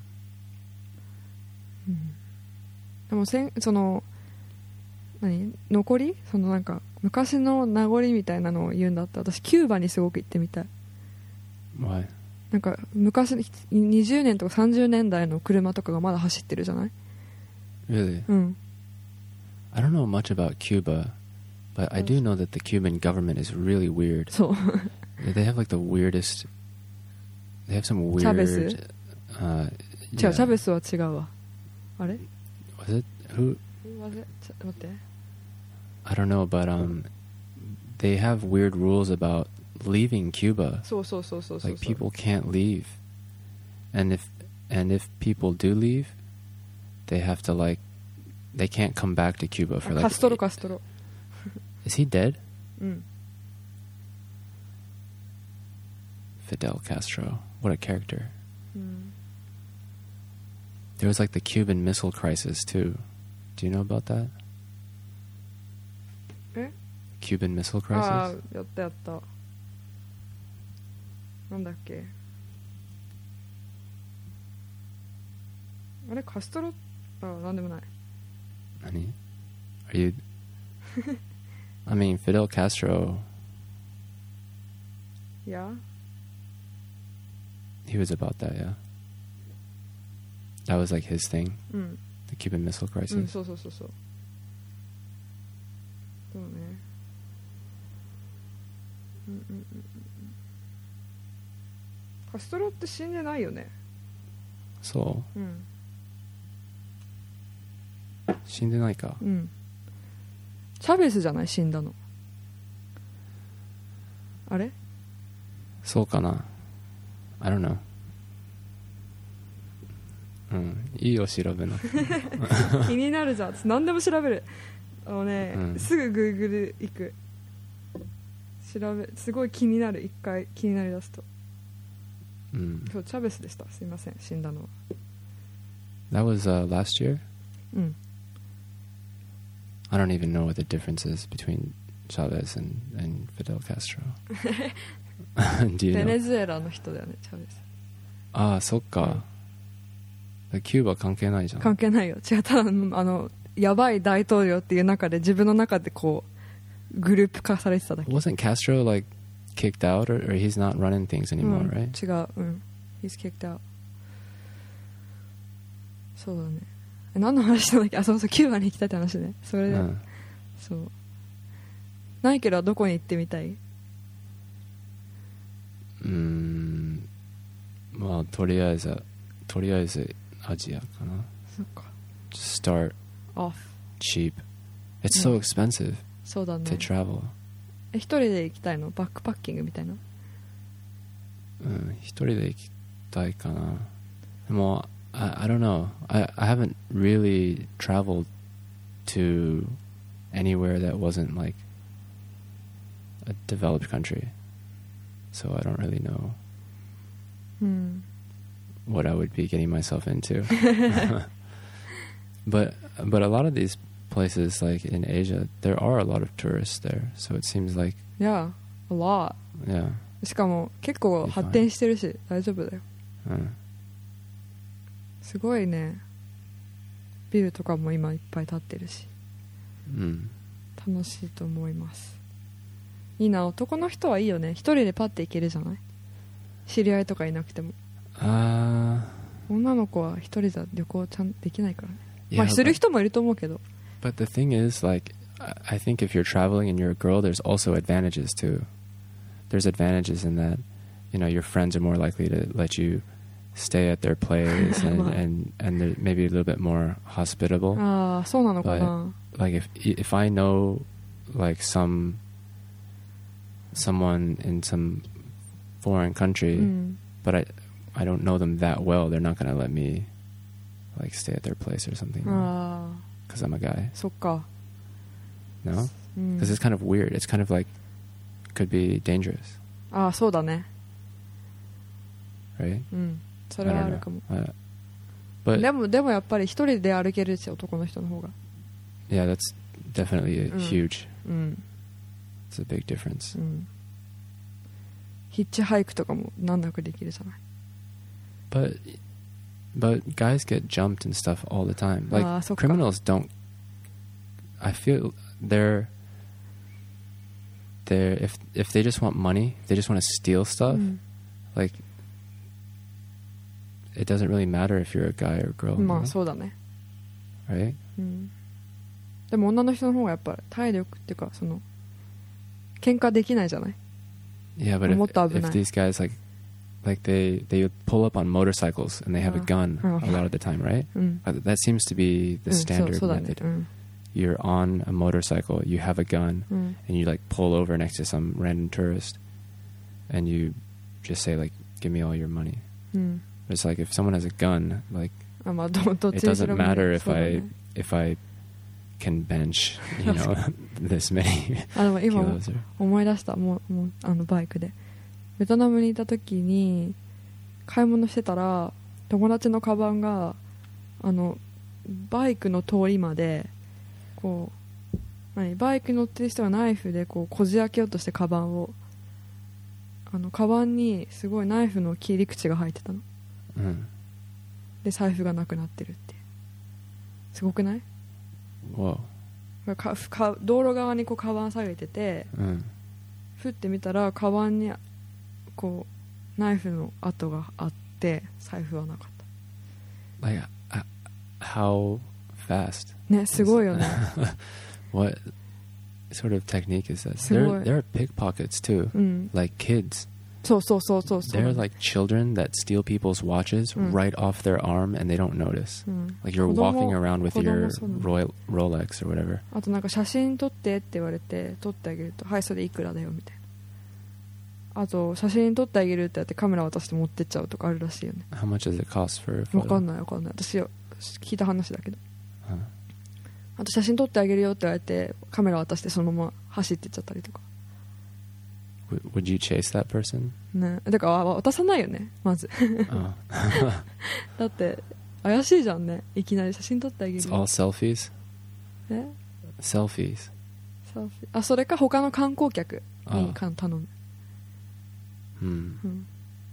でもせんその何残りそのなんか昔の名残みたいなのを言うんだったら私キューバにすごく行ってみたい Why? なんか昔にじゅうねんとかさんじゅうねんだいの車とかがまだ走ってるじゃない、 Really? うん I don't know much about Cuba, but I do know that the Cuban government is really weird. そう They have like the weirdest. They have some weird. チャベス Uh, 違う yeah. チャベスは違うわあれ Was it who? わぜちょ待って I don't know, but um, they have weird rules about leaving Cuba. そうそうそうそうそう Like people can't leave, and if and if people do leave, they have to like, they can't come back to Cuba for あ like. カストロカストロ Is he dead? うん Fidel Castro. What a character. うん There was like the Cuban Missile Crisis too. Do you know about that? え Cuban Missile あ Crisis? あやったやったなんだっけあれカストロあなんでもない Honey? Are you... I mean, Fidel Castro, いや he was about that, yeah. That was like his thing, うん the Cuban Missile うん Crisis. そうそうそうそうそうねうんうんうんうんカストロって死んでないよね So, うん死んでないか。 うんチャベスじゃない死んだのあれそうかな。I don't know. うん、いいよ調べな。 気になるじゃん私何でも調べるあのね、 うんすぐグーグル行く調べすごい気になる一回気になりだすとうん。 そうチャベスでしたすいません死んだのは That was uh, last year? うん I don't even know what the difference is between Chavez and, and Fidel Castro. Do you ベ know? ネズエラの人だよねチャベスああ、そっか。キューバ関係ないじゃん。 関係ないよ違うただあのやばい大統領っていう中で自分の中でこうグループ化されてただけ Wasn't Castro like kicked out or, or he's not running things う anymore, ん right? 違ううん He's kicked out そうだねえ何の話したんだっけあそうそうキューバに行きたいって話ねそれで、 うん。 そうナイケルはどこに行ってみたい？ うーん。まあとりあえずとりあえずアジアかな。 そっか Just start off cheap. It's so expensive そうだね to travel. え一人で行きたいのバックパッキングみたいなうん、一人で行きたいかな。でも、I, I don't know. I, I haven't really traveled to anywhere that wasn't like a developed country. So I don't really know うん what I would be getting myself into. but but a lot of these places like in Asia, there are a lot of tourists there. So it seems like Yeah a lot yeah. しかも結構発展してるし大丈夫だようんすごいねビルとかも今いっぱい建ってるしうん楽しいと思いますいいな男の人はいいよね一人でパッて行けるじゃない知り合いとかいなくてもあ女の子は一人じゃ旅行ちゃんできないからねーまあする人もいると思うけど But the thing is, like, I I think if you're traveling and you're a girl, there's also advantages too. There's advantages in that, you know, your friends are more likely to let you stay at their place and, and, and they're maybe a little bit more hospitable. ああそうなのかな Like if if I know like some someone in some foreign country, うん but I I don't know them that well, they're not gonna let me like stay at their place or something ああ because I'm a guy. そっか No, うん because it's kind of weird. It's kind of like could be dangerous, ああそうだね right? うんそれはあるかも I don't know. Uh, but でもでもやっぱり一人で歩けるし男の人の方が yeah, that's definitely a Mm. huge. うん It's a big difference. うんヒッチハイクとかも難なくできるじゃない But but guys get jumped and stuff all the time. Like Ah, so ka. criminals don't. I feel they're they're if if they just want money, if they just want to steal stuff. うん Like it doesn't really matter if you're a guy or a girl, ま you あ know? そうだね right? うん、でも女の人の方がやっぱ体力っていうかその喧嘩できないじゃない。 Yeah, but もっ if, と危ない。 if these guys like like they they would pull up on motorcycles and they have a gun Oh. a lot of the time, right? うん、 Uh, That seems to be the うん、そう standard そうだね、 method. うん You're on a motorcycle, you have a gun, うん、 and you like pull over next to some random tourist, and you just say like, "Give me all your money." うん、 But it's like if someone has a gun, like あ、まあ、ど, どっ it ちにし doesn't ろ matter if そうだ I ね、 if I can bench, you know, this many あ、でも今 kilos. Or, 思い出した。もう、もうあのバイクでベトナムにいた時に買い物してたら友達のカバンがあのバイクの通りまでこう何バイク乗ってる人がナイフでこうこじ開けようとしてカバンをあのカバンにすごいナイフの切り口が入ってたの、 うん、 で財布がなくなってるってすごくない？ Whoa. かか道路側にこうカバン下げてて、 うん、 ふってみたらカバンにこうナイフの跡があって財布はなかった。 Like, uh, how fast? ね、すごいよね。 What sort of technique is that? すごい。 There, there are pickpockets too, うん、 like kids. そうそうそうそうそう。 They're like children that steal people's watches うん、 right off their arm and they don't notice. うん、 Like you're 子供 walking around with 子供 your そうなの。 Royal, Rolex or whatever. あとなんか写真撮ってって言われて撮ってあげると、はいそれいくらだよみたいな。あと写真撮ってあげるって言ってカメラ渡して持ってっちゃうとかあるらしいよね。 How much does it cost for a photo? わかんないわかんない。私聞いた話だけど。 Huh. あと写真撮ってあげるよって言われてカメラ渡してそのまま走ってっちゃったりとか W- would you chase that person? ね。だから渡さないよねまず。 Oh. だって怪しいじゃんね。いきなり写真撮ってあげる It's all selfies? え Selfies. サーフィンあそれか他の観光客にか頼む、 Hmm. うん、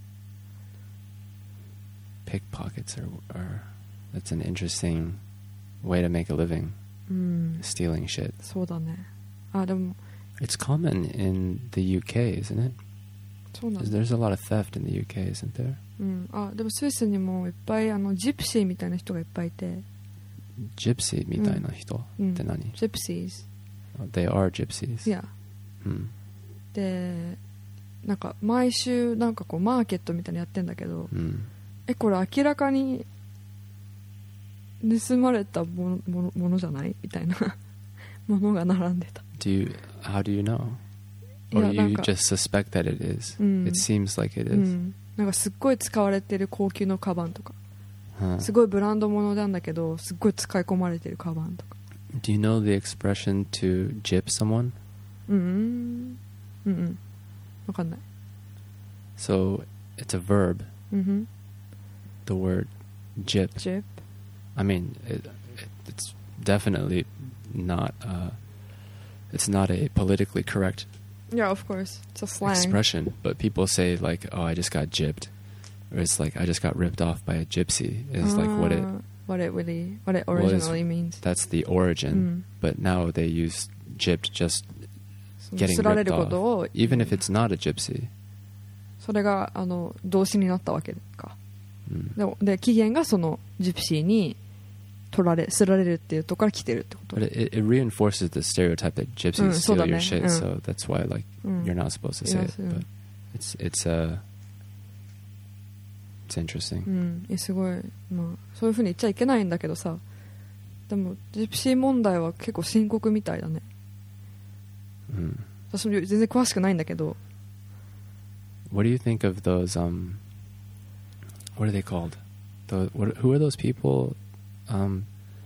Pickpockets are, are that's an interesting way to make a living. うん、 Stealing shit. そうだね。あでも It's common in the U K, isn't it? そうなんだ。 There's a lot of theft in the U K, isn't there? うん、あでもスイスにもいっぱいあのジプシーみたいな人がいっぱいいて。 Gypsy みたいな人って何？ Gypsies. They are gypsies. Yeah. うん。 でなんか毎週なんかこうマーケットみたいなのやってんだけど、 うん、 えこれ明らかに盗まれたもの、もの、ものじゃないみたいなものが並んでた。 Do you, how do you know? い Or やなん you か just suspect that it is? うん、 It seems like it う is. ん、なんかすっごい使われてる高級のカバンとか、 Huh. すごいブランド物なんだけどすっごい使い込まれてるカバンとか。 Do you know the expression to gyp someone? うんうんうんうんわかんない。 So it's a verb. うんふん The word gyp. Gyp. I mean, it, it, it's definitely not. Uh, it's not a politically correct Yeah, of course. It's a slang. expression, but people say like, "Oh, I just got gypped," or it's like, "I just got ripped off by a gypsy." Is like what it. Ah, what it really, what it what is- originally means. That's the origin. But now they use gypped just その getting すられ ripped ることを off, even if it's not a gypsy. それがあの動詞になったわけか。 Mm. でもで起源がそのジプシーに取られすられるっていうところから来てるってこと。 But it, it reinforces the stereotype that gypsies うん、そう steal だ your ね。 shit, うん。 so that's why like うん you're not supposed to say it. うん But it's it's uh it's interesting. うん、えすごい、まあ、そういうふうに言っちゃいけないんだけどさ、でもジプシー問題は結構深刻みたいだね。 Mm. 私も全然詳しくないんだけど。 What do you think of those um what are they called? The what, who are those people? Um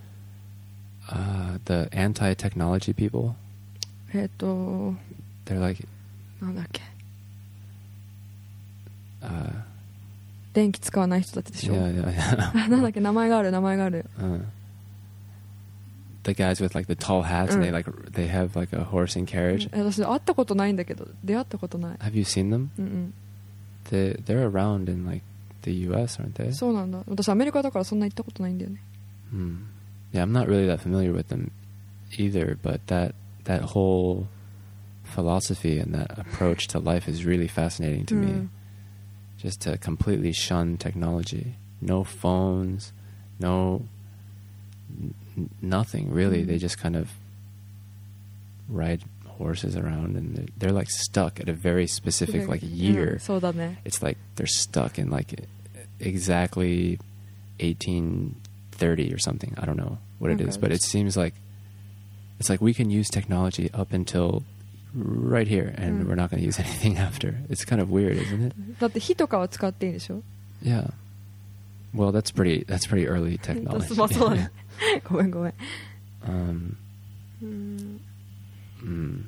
uh the anti-technology people? えっ、と They're like なんだっけ、 uh 電気使わない人たちでしょ。 yeah, yeah, yeah. なんだっけ、名前がある名前がある。 Uh, the guys with like the tall hats and they like they have like a horse and carriage. え私会ったことないんだけど、出会ったことない。 Have you seen them? うんうん。 They they're around in like the U S, aren't they? そうなんだ。私アメリカだからそんな行ったことないんだよね。 Hmm. Yeah, I'm not really that familiar with them either, but that that whole philosophy and that approach to life is really fascinating to me. Mm. Just to completely shun technology. No phones, no n- nothing really. Mm. They just kind of ride horses around, and they're, they're like stuck at a very specific like うん year. そうだね It's like they're stuck in like exactly eighteen thirty or something. I don't know what it is, Okay. but it seems like it's like we can use technology up until right here, and Mm. we're not going to use anything after. It's kind of weird, isn't it? だって火とかは使っていいんでしょ Yeah. Well, that's pretty. That's pretty early technology. まあそうだねごめんごめん um, うん mm.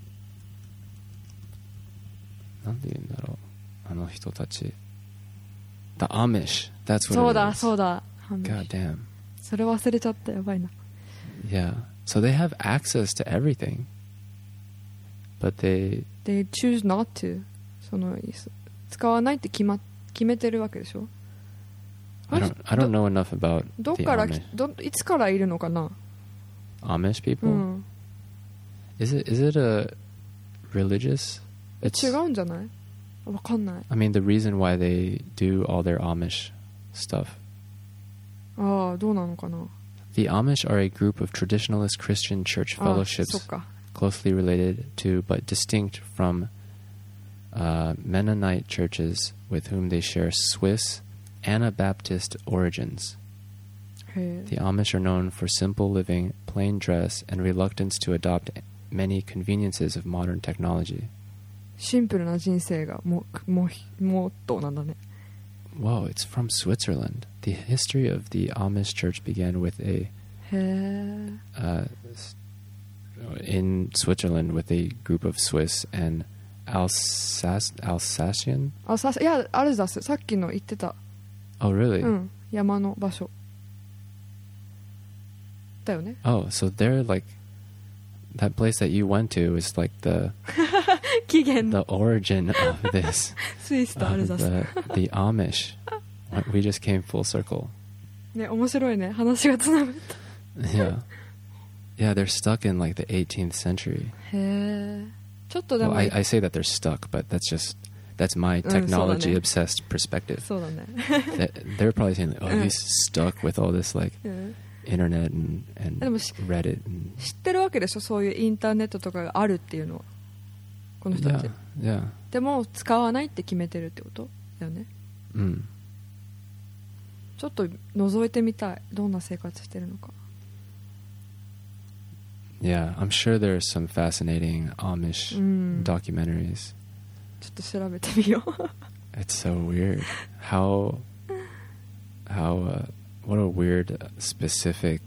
なんて言うんだろう、あの人たち。The Amish. That's what そう it だ is. そうだ God damn. それ忘れちゃったやばいな Yeah. So they have access to everything, but they. They choose not to その使わないって決,、ま、決めてるわけでしょ I don't. I don't know enough about どっ the から Amish. どいつからいるのかな Amish う people. ん Is it? Is it a religious? え It's. 違うんじゃないわかんない I mean, the reason why they do all their Amish stuff. ああどうなのかな The Amish are a group of traditionalist Christian church あそっ fellowships か closely related to but distinct from uh, Mennonite churches with whom they share Swiss Anabaptist origins. へ The え Amish are known for simple living, plain dress, and reluctance to adopt many conveniences of modern technology. シンプルな人生がももモットーなんだね Whoa, it's from Switzerland. The history of the Amish church began with a へえ uh, s- in Switzerland with a group of Swiss and Alsace Alsatian. あさいやアルザスさっきの言ってた Oh, really? うん山の場所だよね Oh, so they're like that place that you went to is like the 起源 the origin of this スイスとアル of ザス the the Amish. We just came full circle. ね面白いね話がつながっ Yeah, yeah. They're stuck in like the eighteenth century. たへえちょっとで Well, も I, I say that they're stuck, but that's just that's my Mm, technology そうだね。 obsessed perspective. そうだね That- They're probably saying, "Oh, he's stuck with all this like うん internet and and でもし Reddit and 知ってるわけでしょそういうインターネットとかがあるっていうのはこの人たち yeah, yeah." でも使わないって決めてるってことだよね Mm. ちょっと覗いてみたいどんな生活してるのか Yeah, I'm sure there's some fascinating Amish うん documentaries. ちょっと調べてみよう It's so weird how how uh, what a weird uh, specific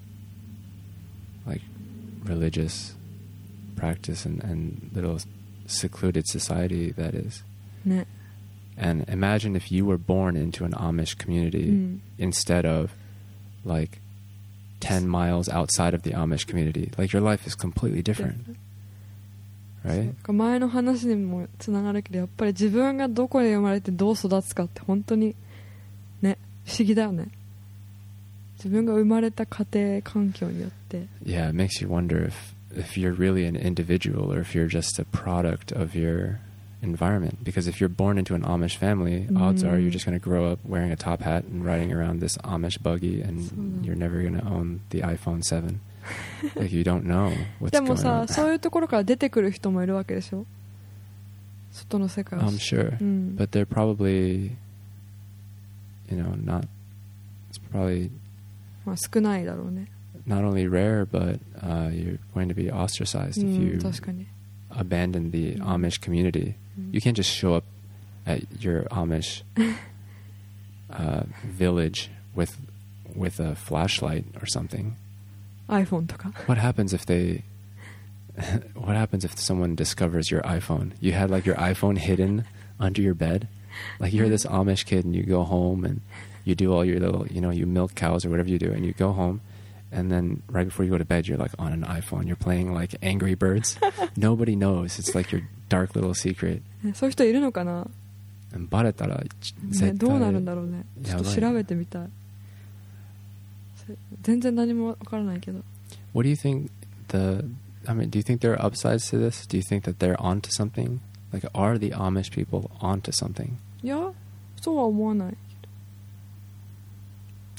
like religious practice and, and little secluded society that is. ね And imagine if you were born into an Amish community うん instead of like ten miles outside of the Amish community. Like your life is completely different, そう right? 前の話にもつながるけどやっぱり自分がどこで生まれてどう育つかって本当にね不思議だよね自分が生まれた家庭環境によって Yeah, it makes you wonder if if you're really an individual or if you're just a product of your environment. Because if you're born into an Amish family, odds are you're just going to grow up wearing a top hat and riding around this Amish buggy, and So no. you're never going to own the iPhone seven. Like you don't know what's でも going さ on. そういうところから出てくる人もいるわけでしょ外の世界を I'm sure, うん but they're probably, you know, not. It's probably まあ、少ないだろうね not only rare, but uh, you're going to be ostracized う if ん you 確かに abandon the Mm. Amish community. うん You can't just show up at your Amish uh, village with with a flashlight or something. iPhone とか What happens if they? What happens if someone discovers your iPhone? You had like your iPhone hidden under your bed. Like you're this Amish kid, and you go home and you do all your little, you know, you milk cows or whatever you do, and you go home. And then right before you go to bed, you're like on an iPhone. You're playing like Angry Birds. Nobody knows. It's like your dark little secret. ねそういう人いるのかな、 And バレたらね、 絶対どうなるんだろうねちょっと調べてみたいそれ全然何もわからないけど What do you think the? I mean, do you think there are upsides to this? Do you think that they're onto something? Like, are the Amish people onto something? いやそうは思わない Does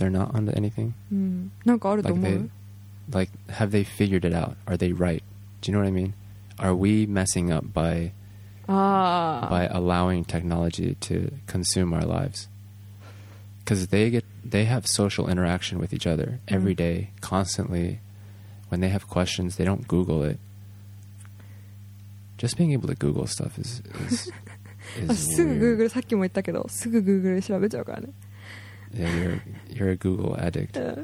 they're not onto anything? うん、なんかあると Like 思う、 they, like, have they figured it out? Are they right? Do you know what I mean? Are we messing up by あ by あ allowing technology to consume our lives? Because they get they have social interaction with each other every day, constantly. When they have questions, they don't Google it. Just being able to Google stuff is is, あ is すぐ weird. Google さっきも言ったけどすぐ Google で調べちゃうからね Yeah, you're you're a Google addict. うん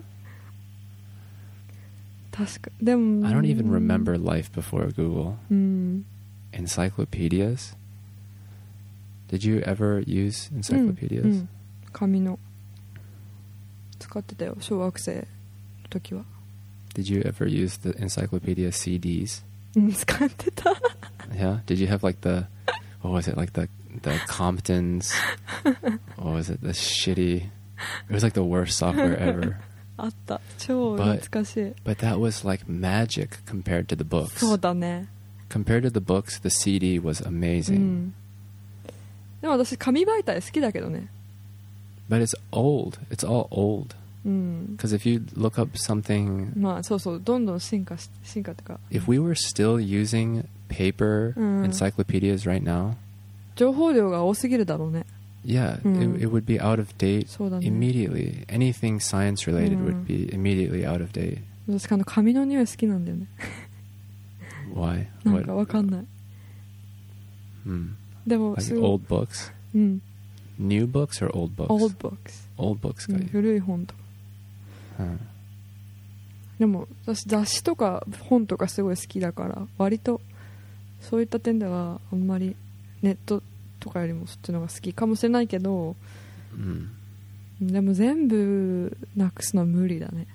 確かでも I don't even remember life before Google. うん Encyclopedias? Did you ever use うん encyclopedias? うん紙の使ってたよ小学生の時は Did you ever use the encyclopedia C Ds? うん使ってた Yeah. Did you have like the what was it like the the Comptons? What was it? The shitty. It was like the worst software ever. あった超懐かしい But that was like magic compared to the books. そうだね Compared to the books, the C D was う amazing. んでも私紙媒体好きだけどね But it's old. It's all old. うん Because if you look up something, まあそうそうどんどん進化し進化ってか if we were still using paper うん encyclopedias right now, 情報量が多すぎるだろうね yeah, Mm. it, it would be out of date そうだね immediately. Anything science related Mm. would be immediately out of date. 私あの紙の匂い好きなんだよね Why? なんかわかんない Hmm. でも Like すごい old books? うん New books or old books? old books Old books うがんいい。 古い本とか Hmm. でも私雑誌とか本とかすごい好きだから割とそういった点ではあんまりネットとかよりもそっちの方が好きかもしれないけど Mm. でも全部なくすのは無理だね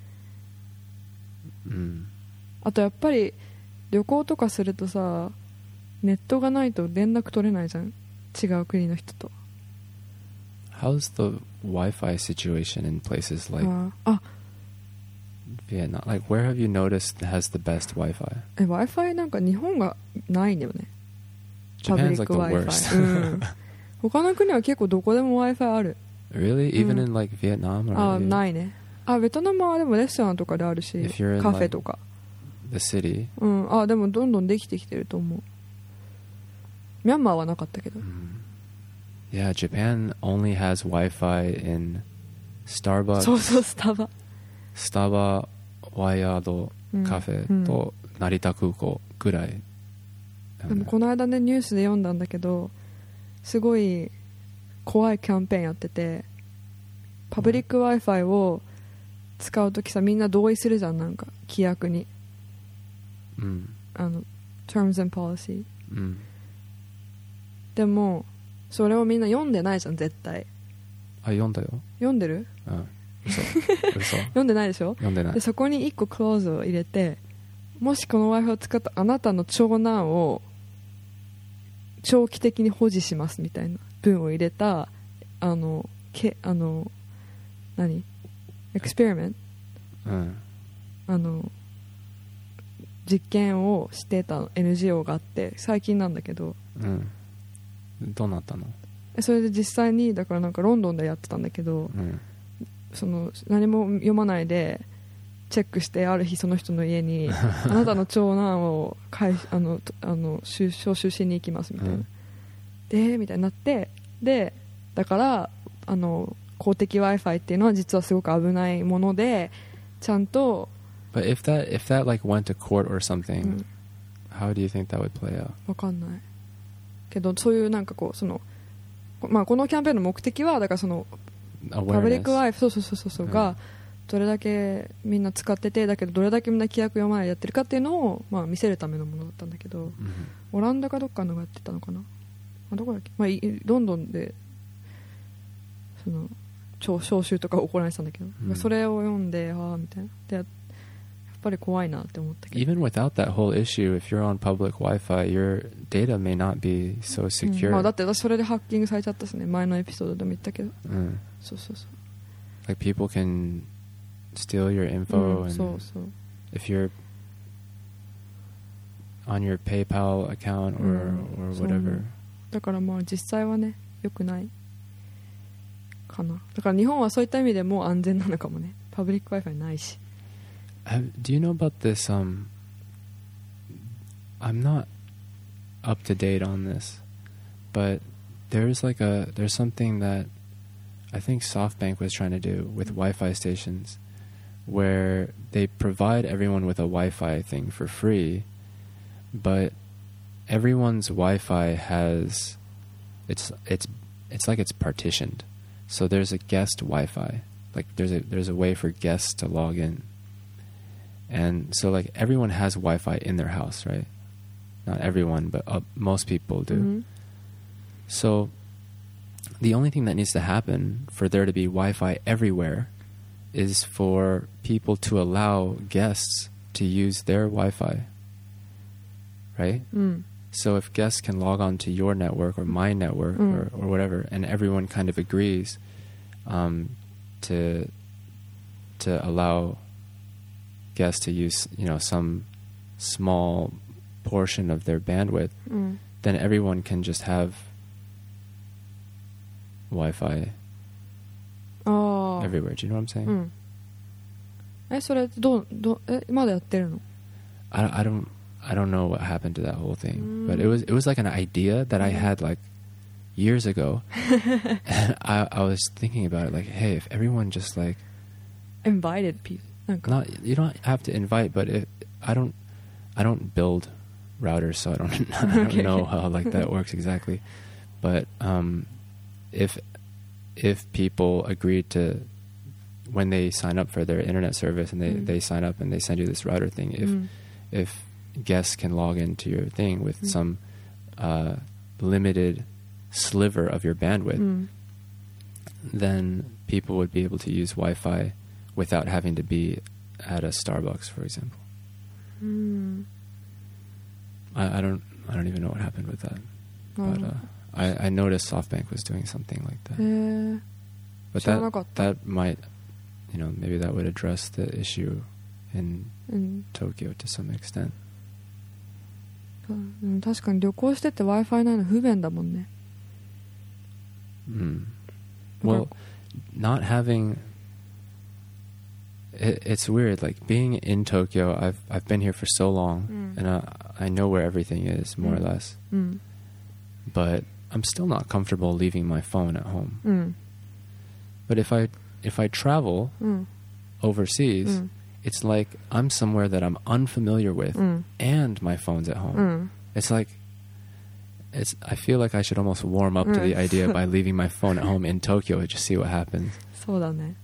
Mm. あとやっぱり旅行とかするとさネットがないと連絡取れないじゃん違う国の人と How's the Wi-Fi situation in places like ああ Vietnam? Like, where have you noticed has the best Wi-Fi? え Wi-Fi なんか日本がないんだよね Japan's like the パブリック worst. うん他の国は結構どこでも Wi-Fi ある Really? Even Mm. in like Vietnam or あ maybe ないねあベトナムはでもレストランとかであるし If you're in カフェとか the city? うんあでもどんどんできてきてると思うミャンマーはなかったけど Mm. Yeah, Japan only has Wi-Fi in そう Starbucks, そうスタバ Staba, Wayado うんカフェと成田空港ぐらい。 でもこの間ねニュースで読んだんだけどすごい怖いキャンペーンやっててパブリック Wi-Fi を使うときさみんな同意するじゃんなんか規約にうんあの Terms and Policy うんでもそれをみんな読んでないじゃん絶対あ読んだよ。 読んでるうん嘘嘘読んでないでしょ読んでないで。そこにいっこクローズを入れてもしこの Wi-Fi を使ったあなたの長男を長期的に保持しますみたいな文を入れたあのけあの何エクスペリメントうんあの実験をしてた エヌジーオー があって最近なんだけどうんどうなったの？ それで実際にだからなんかロンドンでやってたんだけどうんその何も読まないでチェックしてある日その人の家にあなたの長男を返しあのとあの招招集しに行きますみたいな、 うんでみたいになってでだからあの公的 Wi-Fi っていうのは実はすごく危ないものでちゃんと But if that if that like went to court or う something, ん how do you think that would play out? わかんないけどそういうなんかこうそのまあこのキャンペーンの目的はだからそのパブリック Awareness. Wi-Fi そうそうそうそうそううんがどれだけみんな使っててだけどどれだけみんな規約読まないでやってるかっていうのをまあ見せるためのものだったんだけどうんオランダかどっかのがやってたのかなあどこだっけ、まあ、いロンドンでその招招集とか行われてたんだけど、 うんそれを読んでああみたいなでやっぱり怖いなって思ったけど Even without that whole issue, if you're on public Wi-Fi, your data may not be so うん secure. まあ、だって私それでハッキングされちゃったしね前のエピソードでも言ったけどうんそうそうそう Like people can steal your う info ん、そう and そう if you're on your PayPal account or うん or そう whatever. だからまあ実際はね良くないかな。だから日本はそういった意味でも安全なのかもね。パブリック Wi-Fi ないし。 Have, do you know about this? Um, I'm not up to date on this, but there's like a there's something that I think SoftBank was trying to do with Wi-Fi stations, where they provide everyone with a Wi-Fi thing for free, but everyone's Wi-Fi has it's it's it's like it's partitioned. So there's a guest Wi-Fi, like there's a there's a way for guests to log in. And so, like, everyone has Wi-Fi in their house, right? Not everyone, but uh, most people do. Mm-hmm. So the only thing that needs to happen for there to be Wi-Fi everywhere is for people to allow guests to use their Wi-Fi, right? Mm. So if guests can log on to your network or my network mm. or, or whatever, and everyone kind of agrees um, to to allow guests to use, you know, some small portion of their bandwidth, mm. then everyone can just have Wi-Fi oh. everywhere. Do you know what I'm saying? うん、え、それどうどうえまだやってるの? I I don't I don't know what happened to that whole thing, mm. but it was it was like an idea that I had like years ago, and I I was thinking about it like, hey, if everyone just like invited people, なんか not you don't have to invite, but if I don't I don't build routers, so I don't I don't okay. know how like that works exactly, but um, if if people agreed to when they sign up for their internet service and they, mm. they sign up and they send you this router thing, if mm. if guests can log into your thing with mm. some uh, limited sliver of your bandwidth, mm. then people would be able to use Wi-Fi without having to be at a Starbucks, for example. Mm. I, I don't I don't even know what happened with that, oh. but uh, I, I noticed SoftBank was doing something like that. Uh, but that that might, you know, maybe that would address the issue in mm. Tokyo to some extent. うん、確かに旅行してて Wi-Fi ないの不便だもんね。 Mm. Well, not having it, it's weird. Like being in Tokyo, I've I've been here for so long, mm. and I, I know where everything is more mm. or less. Mm. But I'm still not comfortable leaving my phone at home. Mm. But if I if I travel mm. overseas, mm. it's like I'm somewhere that I'm unfamiliar with, mm. and my phone's at home. Mm. It's like it's. I feel like I should almost warm up mm. to the idea by leaving my phone at home in Tokyo and just see what happens. そうだね。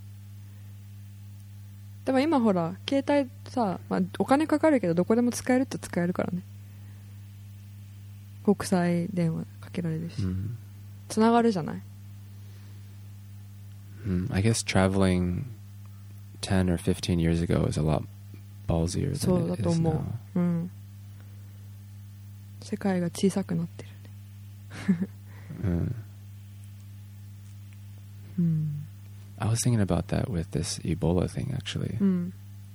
でも今ほら携帯さ、まあ、お金かかるけどどこでも使えるって使えるからね。国際電話かけられるし、 mm. つながるじゃない。 Mm. I guess traveling ten or fifteen years ago is a lot ballsier than そうだ it と is 思 now. う。うん。世界が小さくなってるね。 mm. うん。 I was thinking about that with this Ebola thing, actually. うん。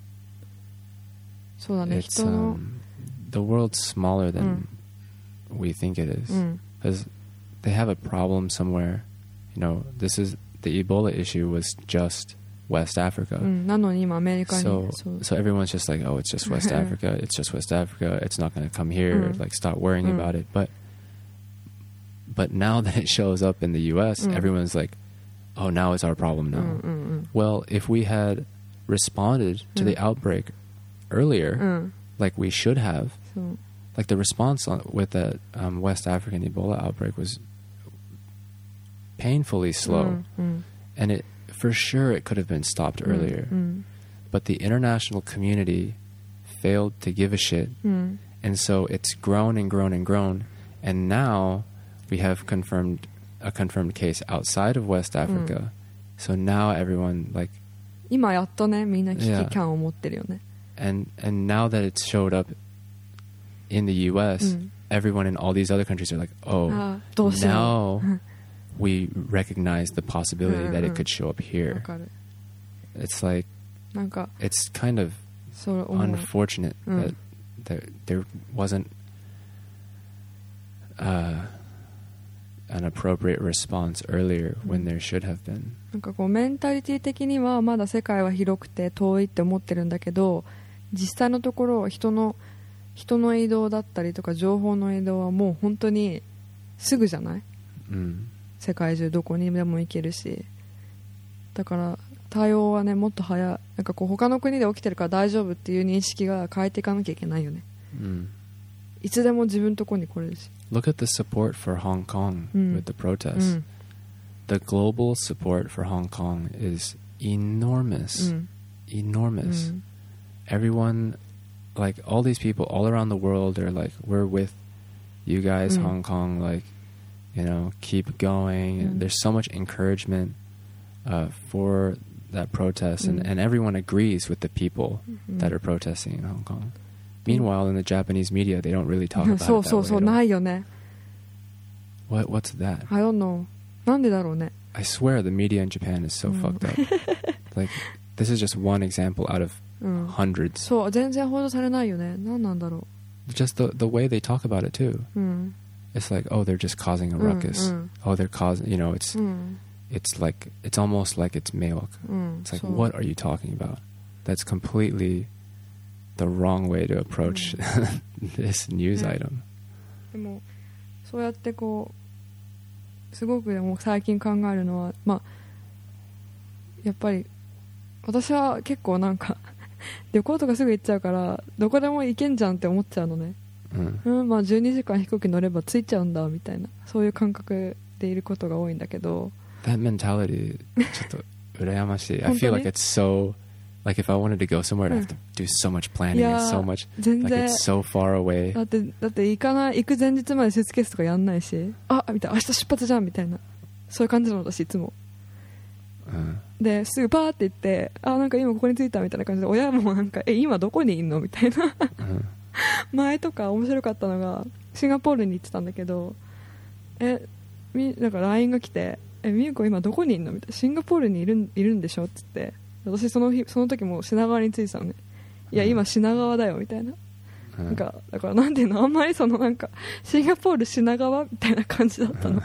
そうだね。 It's 人の um, the world's smaller than うん we think it is. うん。 Because they have a problem somewhere. You know, this is the Ebola issue was just West Africa. うん、なのに今アメリカに So そう so everyone's just like, oh, it's just West Africa. It's just West Africa. It's not going to come here. うん Like, stop worrying うん about it. But but now that it shows up in the U S, うん everyone's like, oh, now it's our problem うん now. うんうん Well, if we had responded to うん the outbreak earlier, うん like we should have, そう like the response on, with the um, West African Ebola outbreak was painfully slow, うんうん and it for sure it could have been stopped earlier, うん but the international community failed to give a shit, うん and so it's grown and grown and grown, and now we have confirmed a confirmed case outside of West Africa, so now everyone like 今やっとねみんな危機 Yeah. 感を持ってるよね。 and and now that it's showed up in the U S, うん everyone in all these other countries are like, oh, あーどうしよう now we recognize the possibility that it could show up わ here. かる。 It's like なんか it's kind of そう思う。 unfortunate うん that there there wasn't uh, an appropriate response earlier when there should have been. なんかこうメンタリティ的にはまだ世界は広くて遠いって思ってるんだけど、実際のところ人の人の移動だったりとか情報の移動はもう本当にすぐじゃない、 うん、 世界中どこにでも行けるし、だから対応はねもっと早い、なんかこう他の国で起きてるから大丈夫っていう認識が変えていかなきゃいけないよね、 うん、 いつでも自分のとこに来れるし。 Look at the support for Hong Kong、うん、with the protests、うん、The global support for Hong Kong is enormous、うん、enormous、うん、Everyone, like all these people all around the world are like, we're with you guys、うん、Hong Kong, like, you know, keep going、うん、and there's so much encouragement、uh, for that protest、うん、and, and everyone agrees with the people、うん、that are protesting in Hong Kong. Meanwhile, in the Japanese media, they don't really talk about it that way. そうそうそう、ないよね。What, what's that? I don't know. なんでだろうね。 I swear the media in Japan is so、うん、fucked up. Like, this is just one example out of、うん、hundreds. そう、全然報道されないよね。なんなんだろう。 Just the, the way they talk about it, too. うん、 It's like, oh, they're just causing a ruckus. うんうん、 oh, they're causing, you know, it's, うん、 it's like, it's almost like it's milk. うん、 it's like, what are you talking about? That's completely the wrong way to approach、うん、this news、ね、item. でも、そうやってこう、すごくでも最近考えるのは、まあ、やっぱり、私は結構なんか、旅行とかすぐ行っちゃうから、どこでも行けんじゃんって思っちゃうのね。うん、うん、まあじゅうにじかん飛行機乗れば着いちゃうんだみたいな、そういう感覚でいることが多いんだけど。 That mentality ちょっと羨ましい。I feel like it's so like if I wanted to go somewhere I'd have to do so much planning and so much like it's so far away. だってだって行かない行く前日までスーツケースとかやんないし、あみたいな、明日出発じゃんみたいな、そういう感じなの私いつも。うん、ですぐパーって行って、あなんか今ここに着いたみたいな感じで、親もなんかえ今どこにいんのみたいな。うん前とか面白かったのがシンガポールに行ってたんだけど、えみなんか ライン が来て、えみゆこ今どこにいんのみたいな、シンガポールにいるんいるんでしょって言って、私その日その時も品川に着いてたのね。いや今品川だよみたいな、うん、なんかだからなんていうの、あんまりそのなんかシンガポール品川みたいな感じだったの。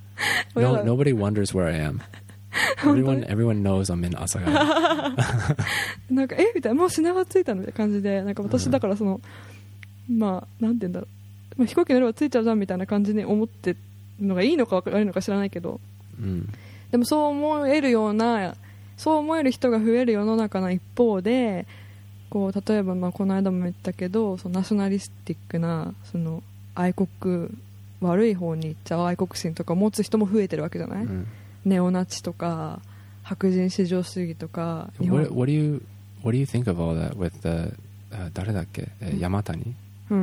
no, nobody wonders where I am. Everyone, everyone knows I'm in Asagaya. なんかえみたいな、もう品川着いたのみたいな感じで、なんか私だからその、うん、まあなんて言うんだろう、まあ、飛行機乗れば着いちゃうじゃんみたいな感じに思ってるのがいいのか悪いのか知らないけど、 うん、 でもそう思えるような、そう思える人が増える世の中の一方で、こう例えばまあこの間も言ったけど、そのナショナリスティックなその愛国悪い方に行っちゃう愛国心とか持つ人も増えてるわけじゃない、うん、ネオナチとか白人至上主義とか。 What, what do you what do you think of all that with the、uh, 誰だっけ、うん、山谷、 うん、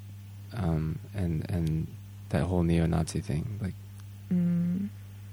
um, and and that whole neo-Nazi thing, like、 うん、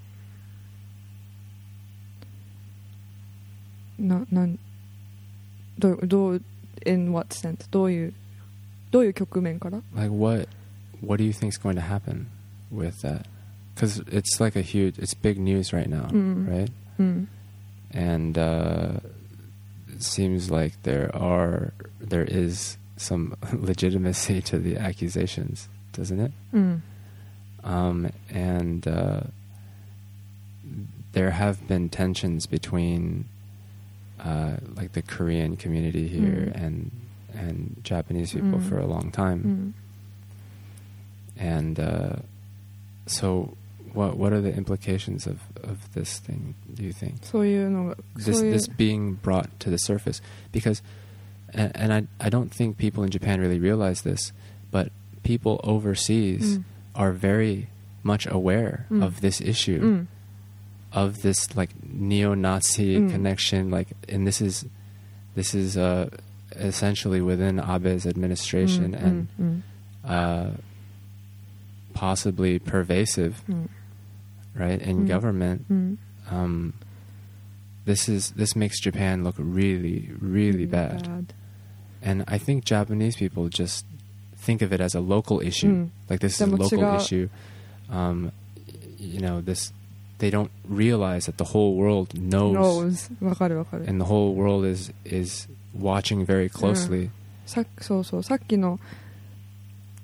ななんどうどう in what sense どういうどういう局面から like what what do you think is going to happen with that? Because it's like a huge, it's big news right now, mm. right? Mm. And uh, it seems like there are, there is some legitimacy to the accusations, doesn't it? Mm. Um, and uh, there have been tensions between, uh, like the Korean community here mm. and and Japanese people mm. for a long time, mm. and uh, so. What what are the implications of, of this thing, do you think? そういうのが This this being brought to the surface, because and, and I I don't think people in Japan really realize this, but people overseas、mm. are very much aware、mm. of this issue、mm. of this like neo-Nazi、mm. connection, like, and this is this is uh, essentially within Abe's administration、mm. and mm. uh, possibly pervasive、mm. right, in、mm. government.、mm. Um, this is this makes Japan look really, really, really bad. bad. And I think Japanese people just think of it as a local issue.、mm. Like this is a local issue. Um, you know, this they don't realize that the whole world knows. knows. わかるわかる。 And the whole world is is watching very closely.、うん、 さそうそう、さっきの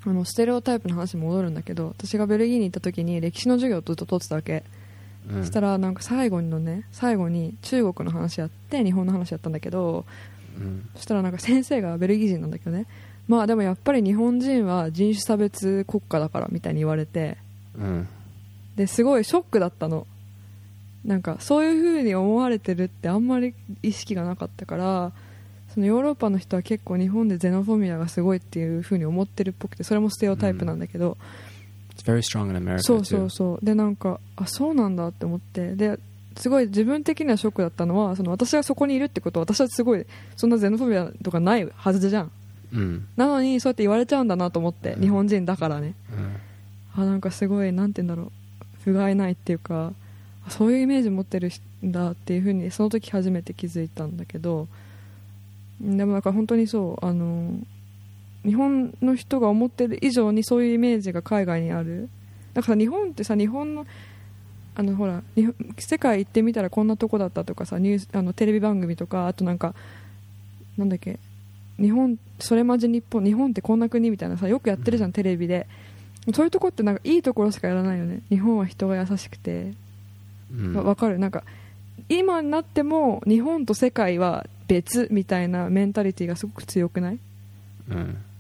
あのステレオタイプの話に戻るんだけど、私がベルギーに行った時に歴史の授業をずっと取ってたわけ、うん、そしたらなんか最後のね最後に中国の話やって日本の話やったんだけど、うん、そしたらなんか先生がベルギー人なんだけどね、まあでもやっぱり日本人は人種差別国家だからみたいに言われて、うん、ですごいショックだったの。なんかそういう風に思われてるってあんまり意識がなかったから、そのヨーロッパの人は結構日本でゼノフォビアがすごいっていう風に思ってるっぽくて、それもステレオタイプなんだけど、 It's very strong in America そうそうそうでなんかあそうなんだって思って、ですごい自分的にはショックだったのは、その私がそこにいるってことは私はすごいそんなゼノフォビアとかないはずじゃん、うん、なのにそうやって言われちゃうんだなと思って、うん、日本人だからね、うん、あなんかすごいなんて言うんだろう、不甲斐ないっていうか、そういうイメージ持ってるんだっていう風にその時初めて気づいたんだけど、でもなんか本当にそうあの日本の人が思ってる以上にそういうイメージが海外にある。だから日本ってさ、日本のあのほら世界行ってみたらこんなとこだったとかさ、ニュースあのテレビ番組とか、あとなんかなんだっけ日本それまじ日本日本ってこんな国みたいなさよくやってるじゃん、テレビで。そういうとこってなんかいいところしかやらないよね。日本は人が優しくて、うん、わかる。なんか今になっても日本と世界は別みたいなメンタリティがすごく強くない？ うん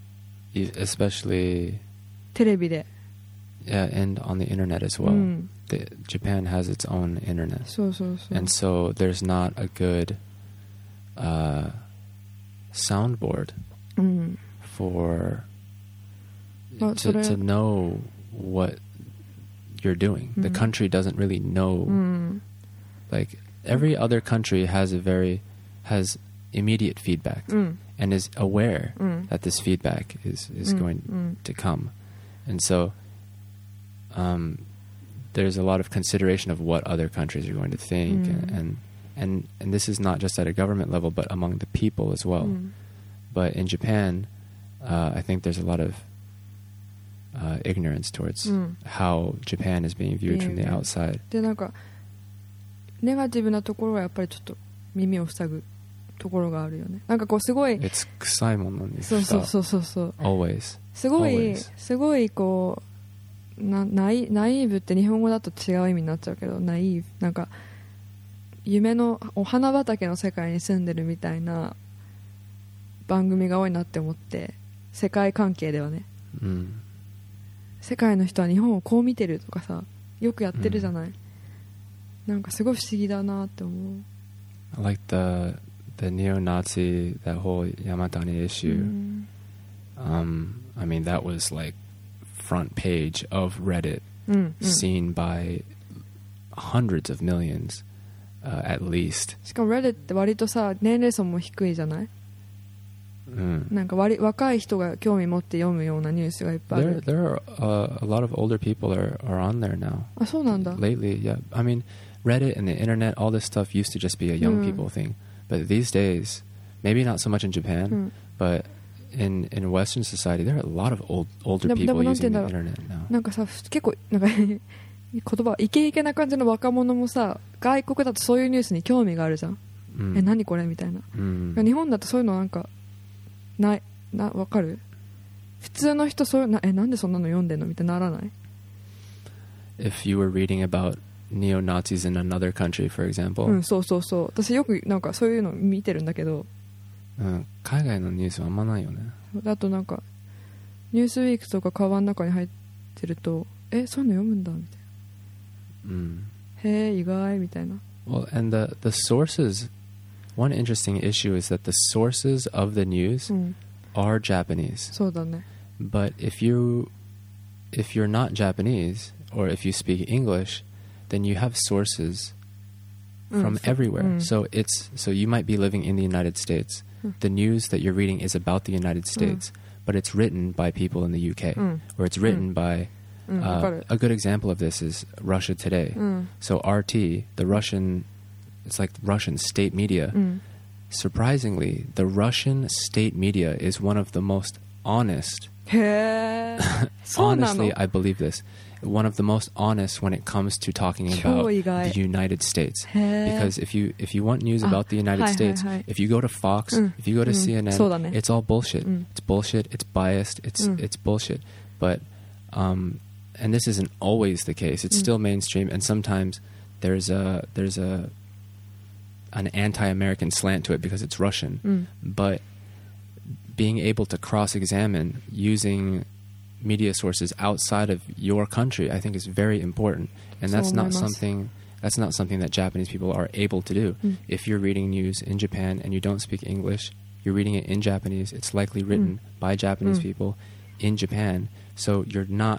。Especially テレビで。 Yeah, and on the internet as well. うん、the, Japan has its own internet. そうそうそう。 And so there's not a good uh, soundboard うん、 for to, to know what you're doing. The country doesn't really know. Mm. Like every other country has a very has immediate feedback mm. and is aware mm. that this feedback is is mm. going mm. to come, and so um, there's a lot of consideration of what other countries are going to think, mm. and, and and and this is not just at a government level, but among the people as well. Mm. But in Japan, uh, I think there's a lot of Uh, ignorance towards、うん、how Japan is being viewed from the outside. でなんかネガティブなところはやっぱりちょっと耳を塞ぐところがあるよね。なんかこうすごい。 It's 臭いものに。 そうそうそうそうそう。 Always. すごい Always. すごいこうなナイナイーブって日本語だと違う意味になっちゃうけど、ナイーブなんか夢のお花畑の世界に住んでるみたいな番組が多いなって思って、世界関係ではね。うん。世界の人は日本をこう見てるとかさよくやってるじゃない、うん、なんかすごい不思議だなって思う。 I like the, the neo-Nazi, that whole Yamatani issue、うん、um, I mean that was like front page of Reddit、うんうん、seen by hundreds of millions、uh, at least。 しかも Reddit って割とさ年齢層も低いじゃない。Mm. なんか割若い人が興味持って読むようなニュースがいっぱいある。 There, there are、uh, a lot of older people are, are on there now. あ、そうなんだ。 Lately, yeah. I mean, Reddit and the internet, all this stuff used to just be a young、mm. people thing. But these days, maybe not so much in Japan,、mm. but in, in Western society, there are a lot of old, older people using the internet now. なんかさ、結構、なんか言葉、イケイケな感じの若者もさ、外国だとそういうニュースに興味があるじゃん。Mm. え、何これみたいな、mm. 日本だとそういうのなんか、ないな分かる。普通の人そういうなえなんでそんなの読んでんのみたいにならない。 If you were reading about neo-Nazis in another country, for example、 うん、そうそうそう。私よくなんかそういうの見てるんだけど、 うん、海外のニュースはあんまないよね。 あとなんかニュースウィークとかカバンの中に入ってるとえそういうの読むんだみたいな、うん、へえ意外みたいな。 Well, and the, the sources, one interesting issue is that the sources of the news、うん、are Japanese. そうだね。 But if you if you're not Japanese or if you speak English, then you have sources from、うん、everywhere. うん、so it's so you might be living in the United States. うん、the news that you're reading is about the United States,、うん、but it's written by people in the U K、うん、or it's written、うん、by、うん uh, a good example of this is Russia Today、うん、so R T, the Russian, it's like Russian state media、うん、surprisingly the Russian state media is one of the most honest へーそうなの Honestly, I believe this. One of the most honest when it comes to talking 超 about 意外 the United States. へー Because if you if you want news about the United あ、はいはいはい。 States, if you go to Fox, うん、 if you go to うん、 C N N, そうだね。 it's all bullshit. うん、 It's bullshit. It's biased. It's うん、 it's bullshit. But um, and this isn't always the case. It's うん、 still mainstream, and sometimes there's a there's a an anti-American slant to it because it's Russian. うん、 But being able to cross-examine using media sources outside of your country, I think, is very important, and that's So not 思います。 something that's not something that Japanese people are able to do. うん、 If you're reading news in Japan and you don't speak English, you're reading it in Japanese. It's likely written うん、 by Japanese うん、 people in Japan, so you're not.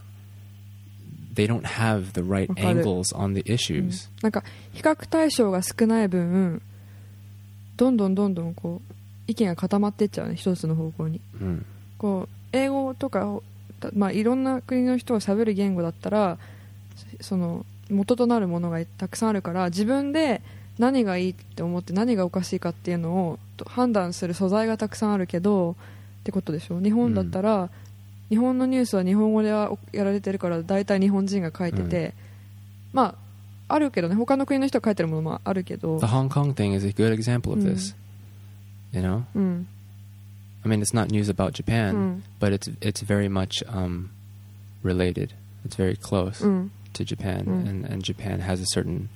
They don't have the right わかる。 angles on the うん issues. なんか比較対象が少ない分どんどんどんどんこう意見が固まっていっちゃうね、一つの方向に。 Mm. こう英語とか、まあ、いろんな国の人が喋る言語だったらその元となるものがたくさんあるから自分で何がいいって思って何がおかしいかっていうのを判断する素材がたくさんあるけどってことでしょ。日本だったら、うん、日本のニュースは日本語でやられてるから大体日本人が書いてて、うん、まああるけどね、他の国の人が書いてるものもあるけど。 The Hong Kong thing is a good example of this、うん、you know、 うん、 I mean, it's not news about Japan, うん、 but it's it's very much um, related. It's very close、うん、to Japan, うん、and and Japan has a certain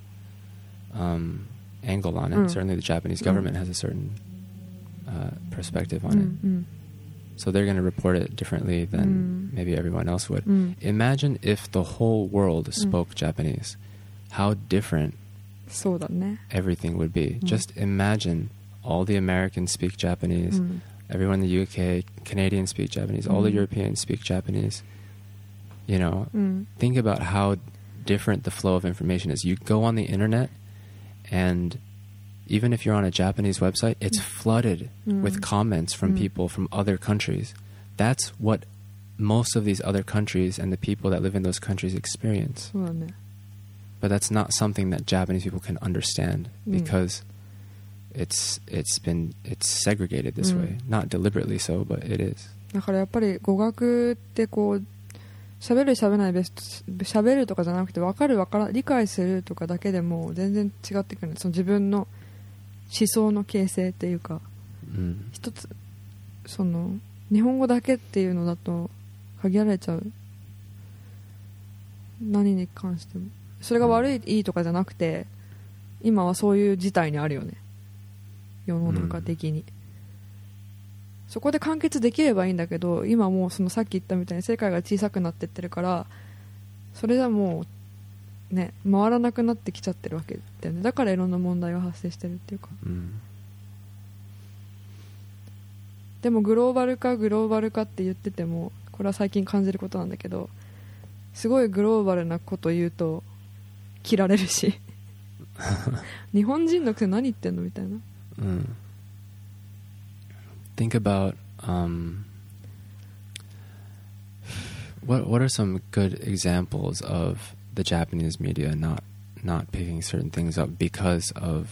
um, angle on it. うん、Certainly, the Japanese government、うん、has a certain uh, perspective on、うん、it. うん、So they're going to report it differently than、うん、maybe everyone else would. うん、Imagine if the whole world spoke、うん、Japanese. How different そうだね。 everything would be. うん、 Just imagine all the Americans speak Japanese. うん、 Everyone in the U K, Canadians speak Japanese. All the Europeans speak Japanese. You know, mm. think about how different the flow of information is. You go on the internet, and even if you're on a Japanese website, it's flooded mm. with comments from mm. people from other countries. That's what most of these other countries and the people that live in those countries experience. そうだね。 But that's not something that Japanese people can understand mm. because it's it's been it's segregated this、うん、way, not deliberately so, but it is. だからやっぱり語学ってこう喋る喋らない別喋るとかじゃなくて分かる分から理解するとかだけでも全然違ってくる。その自分の思想の形成っていうか、 うん、 一つその日本語だけっていうのだと限られちゃう。何に関してもそれが悪い、うん、いいとかじゃなくて今はそういう事態にあるよね、世の中的に、うん、そこで完結できればいいんだけど今もうそのさっき言ったみたいに世界が小さくなってってるからそれじゃもうね回らなくなってきちゃってるわけだよね。だからいろんな問題が発生してるっていうか、 うん、 でもグローバル化グローバル化って言っててもこれは最近感じることなんだけどすごいグローバルなこと言うと切られるし日本人のくせ何言ってんのみたいな、 うん、Think about um, what what are some good examples of the Japanese media not not picking certain things up because of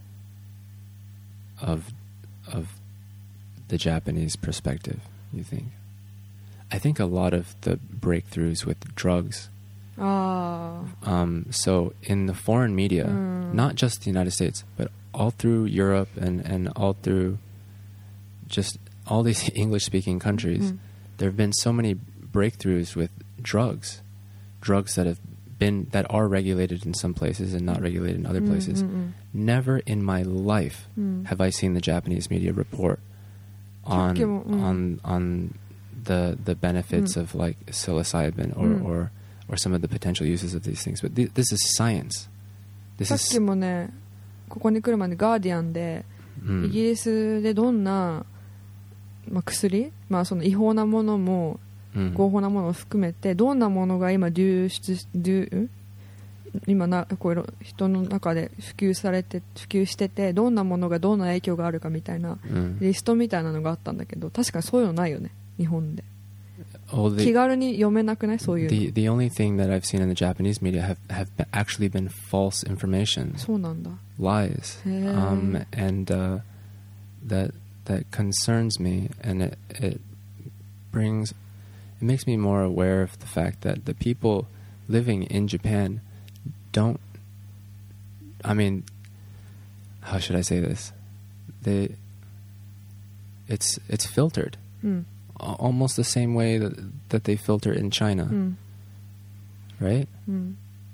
of of the Japanese perspective, you think? I think a lot of the breakthroughs with drugs. Ah. Um, so in the foreign media, mm. not just the United States, but all through Europe and, and all through just all these English-speaking countries, mm. there have been so many breakthroughs with drugs, drugs that have been that are regulated in some places and not regulated in other mm, places. Mm, mm. Never in my life mm. have I seen the Japanese media report on mm. on on the the benefits mm. of like psilocybin or, mm. or or some of the potential uses of these things. But th- this is science. This さっきもね、ここに来るまでガーディアンで、mm. イギリスでどんな、まあ、薬、まあ、その違法なものも、mm. 合法なものを含めてどんなものが今流出流今なこう人の中で普及されて普及しててどんなものがどんな影響があるかみたいな、mm. リストみたいなのがあったんだけど確かにそういうのないよね日本で。 Oh, the, 気軽に読めなくないそういう the, the only thing that I've seen in the Japanese media have, have been, actually been false information. そうなんだ Lies. Um, and uh, that that concerns me and it, it brings it makes me more aware of the fact that the people living in Japan don't, I mean, how should I say this? They, it's it's filtered, mm. almost the same way that that they filter in China, mm. right? Mm.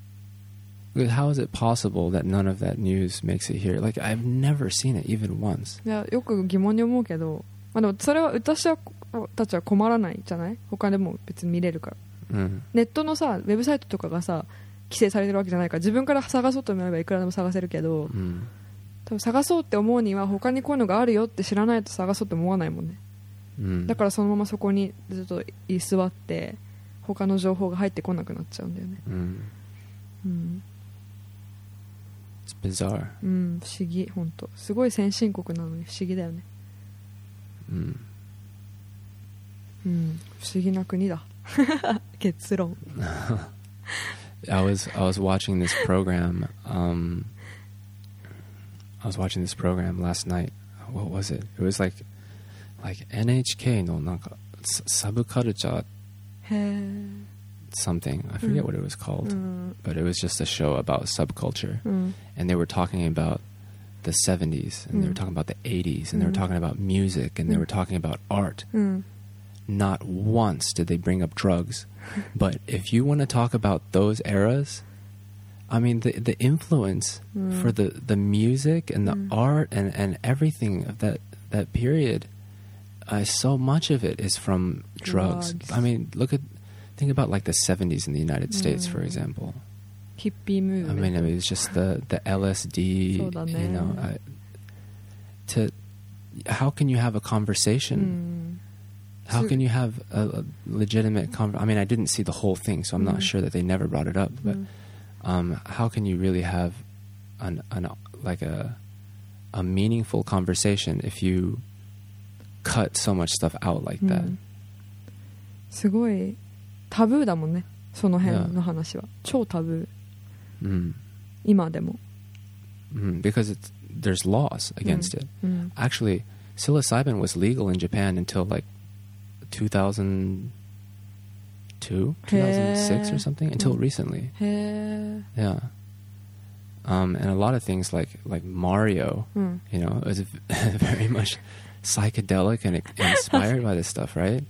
How is it possible that none of that news makes it here? Like, I've never seen it even once. いやよく疑問に思うけど、まあ、でもそれは私はたちは困らないじゃない？他でも別に見れるから、うん、ネットのさウェブサイトとかがさ規制されてるわけじゃないから自分から探そうと思えばいくらでも探せるけど、うん、多分探そうって思うには他にこういうのがあるよって知らないと探そうって思わないもんね、うん、だからそのままそこにずっと居座って他の情報が入ってこなくなっちゃうんだよね、うんうん、 It's bizarre、 うん、不思議本当すごい先進国なのに不思議だよね、 うんうん、不思議な国だ結論 I was I was watching this program um, I was watching this program last night. What was it? It was like like エヌエイチケー のなんかサブカルチャー something. I forget、うん、what it was called、うん、but it was just a show about subculture、うん、and they were talking about the seventies and、うん、they were talking about the eighties and、うん、they were talking about music and、うん、they were talking about art、うん、Not once did they bring up drugs. But if you want to talk about those eras, I mean, the the influence mm. for the, the music and the mm. art and, and everything of that, that period, uh, so much of it is from drugs. drugs. I mean, look at, think about like the seventies in the United States, mm. for example. Hippie movement. I mean, I mean, it's just the, the L S D, you know. Uh, to, how can you have a conversation? Mm. How can you have a, a legitimate conversation? I mean, I didn't see the whole thing, so I'm mm. not sure that they never brought it up. But mm. um, how can you really have an, an like a a meaningful conversation if you cut so much stuff out like that? すごいタブーだもんね。その辺の話は超タブー。Mm. 今でも。 Mm, because it's, there's laws against mm. it. Mm. Actually, psilocybin was legal in Japan until like two thousand two, two thousand six or something, until recently. Yeah. Um, and a lot of things like, like Mario, mm. you know, it was very much psychedelic and inspired by this stuff, right?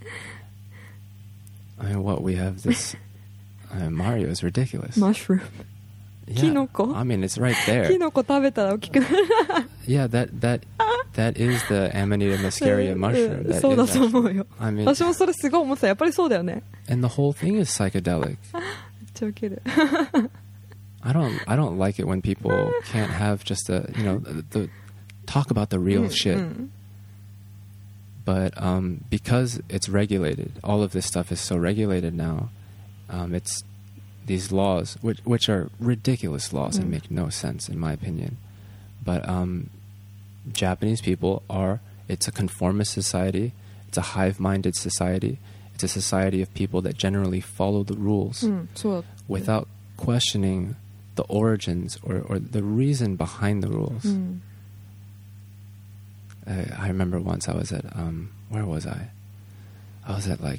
I mean, what, we have this... Uh, Mario is ridiculous. Mushroom. Yeah. Kinoko? I mean, it's right there. Kinoko 食べたら大きくなる Yeah, that, that, that is the Amanita muscaria mushroom. That そうだと思うよ。 I mean, 私もそれすごい思ってた。やっぱりそうだよね。 And the whole thing is psychedelic. めっちゃウケる。 I don't, I don't like it when people can't have just a, you know, the, the talk about the real shit. But um, because it's regulated, all of this stuff is so regulated now. Um, it's these laws, which which are ridiculous laws and make no sense in my opinion. But um, Japanese people are, it's a conformist society. It's a hive-minded society. It's a society of people that generally follow the rules mm, so, without questioning the origins or, or the reason behind the rules. Mm. I, I remember once I was at, um, where was I? I was at like,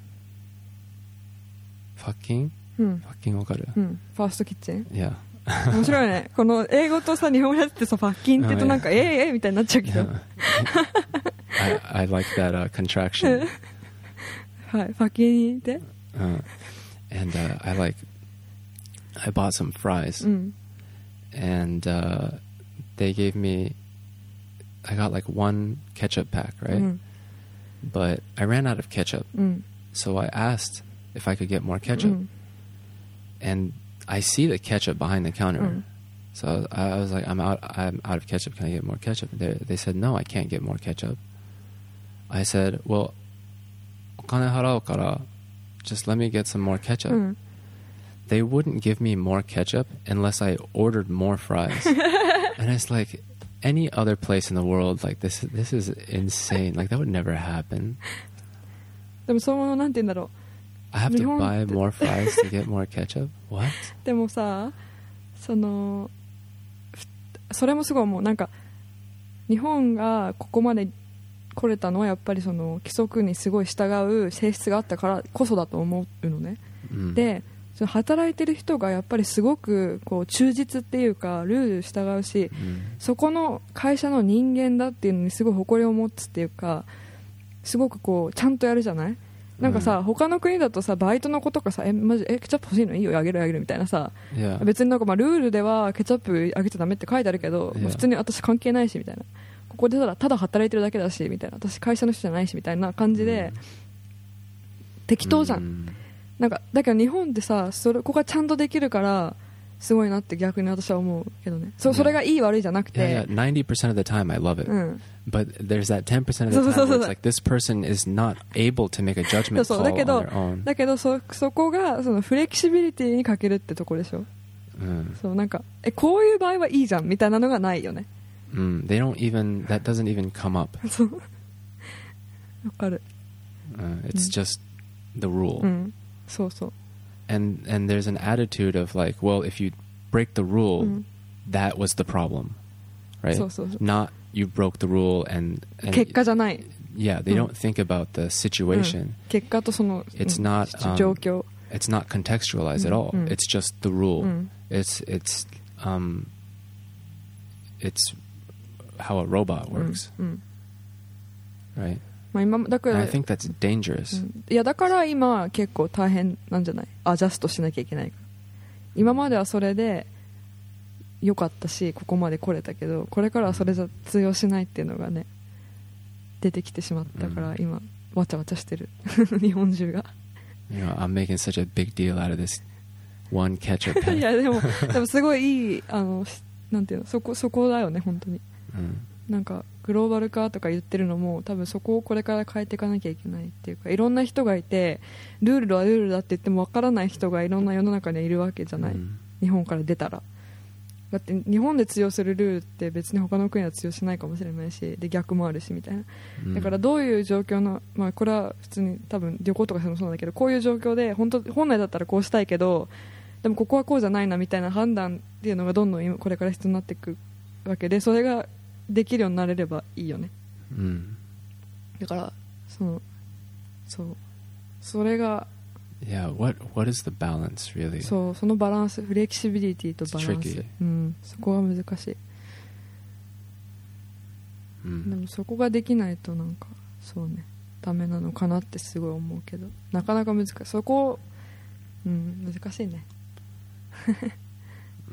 fucking? うん、ファッキンわかる、うん、ファーストキッチン Yeah 面白いねこの英語とさ日本語やってさファッキンって言うとなんか、oh, yeah. えー、えー、みたいになっちゃうけど、yeah. I, I like that、uh, contraction はいファッキンって、 uh, and、uh, I like I bought some fries、うん、and、uh, they gave me I got like one ketchup pack right、うん、but I ran out of ketchup、うん、so I asked if I could get more ketchup、うん、and I see the ketchup behind the counter. Mm. So I, I was like, I'm out, I'm out of ketchup. Can I get more ketchup? They, they said, no, I can't get more ketchup. I said, well, お金払うから just let me get some more ketchup. Mm. They wouldn't give me more ketchup unless I ordered more fries. And it's like, any other place in the world, like this, this is insane. Like that would never happen. でもそのなんて言うんだろう。 I have to buy more fries to get more ketchup? What? でもさ、そのそれもすごいもうなんか日本がここまで来れたのはやっぱりその規則にすごい従う性質があったからこそだと思うのね、 うん、 でその働いてる人がやっぱりすごくこう忠実っていうかルール従うし、 うん、 そこの会社の人間だっていうのにすごい誇りを持つっていうか、すごくこうちゃんとやるじゃない。なんかさ、うん、他の国だとさバイトの子とかさ、えマジえケチャップ欲しいのいいよあげるあげるみたいなさ、 yeah. 別になんかまあルールではケチャップあげちゃダメって書いてあるけど、 yeah. まあ、普通に私関係ないしみたいな、ここでただただ働いてるだけだしみたいな、私会社の人じゃないしみたいな感じで、うん、適当じゃん、うん、なんかだけど日本ってさそれここがちゃんとできるからすごいなって逆に私は思うけどね。 そ, それがいい悪いじゃなくて、 yeah, yeah. ninety percent of the time I love it、うん、but there's that ten percent of the time そうそうそう where it's like this person is not able to make a judgment そう call だけど on their own だけど そ, そこがそのフレキシビリティに欠けるってところでしょ、うん、そうなんかえこういう場合はいいじゃんみたいなのがないよね、 うん、they don't even that doesn't even come up そうわかる、 uh, it's just the rule、 うん、そうそう and and there's an attitude of like well if you break the rule、うん、that was the problem right そうそうそう not you broke the rule and, and 結果じゃない yeah they、うん、don't think about the situation、うん、 結果とその、 it's not、um, 状況 it's not contextualized、うん、at all、うん、it's just the rule、うん、it's it's um it's how a robot works、うんうん、right まあ、今だから I think that's dangerous、うん、 いやだから今結構大変なんじゃない、アジャストしなきゃいけないから。今まではそれで良かったしここまで来れたけど、これからはそれじゃ通用しないっていうのがね出てきてしまったから、うん、今わちゃわちゃしてる日本中が。 You know, I'm making such a big deal out of this one ketchup pen いやでもでもすごいいいあのなんていうの、そこそこだよね本当に、うん、なんかグローバル化とか言ってるのも多分そこをこれから変えていかなきゃいけないっていうか、いろんな人がいてルールはルールだって言ってもわからない人がいろんな世の中にはいるわけじゃない、うん、日本から出たら。だって日本で通用するルールって別に他の国は通用しないかもしれないし、で逆もあるしみたいな、うん、だからどういう状況の、まあ、これは普通に多分旅行とかしてもそうなんだけど、こういう状況で本当本来だったらこうしたいけどでもここはこうじゃないなみたいな判断っていうのがどんどん今これから必要になっていくわけで、それができるようになれればいいよね、うん、だからそのそうそれが Yeah, what what is the balance really? そうそのバランス、フレキシビリティとバランス、うん、そこは難しい、うん、でもそこができないとなんかそうねダメなのかなってすごい思うけど、なかなか難しい、そこ、うん、難しいね、 うん、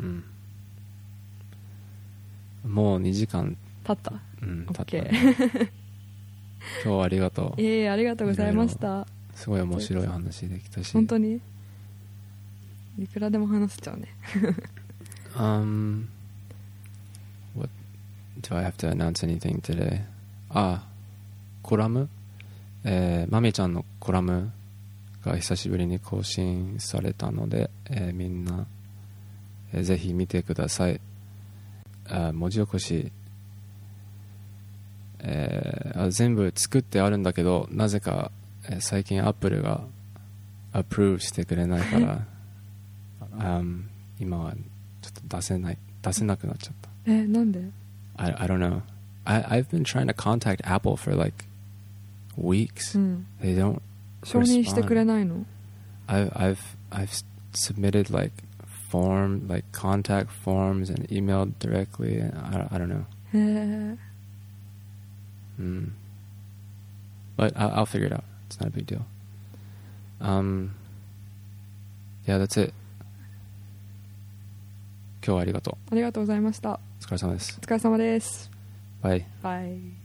もうにじかん経った、 うん、経った、 ね、 今日はありがとう。 いえいえありがとうございました。 すごい面白い話できたし、 本当にいくらでも話せちゃうね。 um, what do I have to announce anything today? あ、コラム、えー、まみちゃんのコラムが久しぶりに更新されたので、えー、みんな、えー、ぜひ見てください。あ、文字起こし、えー、あ全部作ってあるんだけどなぜか最近アップルがアプローブしてくれないから、um, 今はちょっと出せない出せなくなっちゃった。 え、なんで？ I, I don't know. I, I've been trying to contact Apple for like weeks. うん、They don't 承認してくれないの？ I've, I've, I've submitted like form, like contact forms and emailed directly. And I, I don't know. へー。 Mm. But I'll, I'll figure it out. It's not a big deal. Um, yeah, that's it. 今日はありがとう。 ありがとうございました。 お疲れ様です。 お疲れ様です。 バイ。 バイ。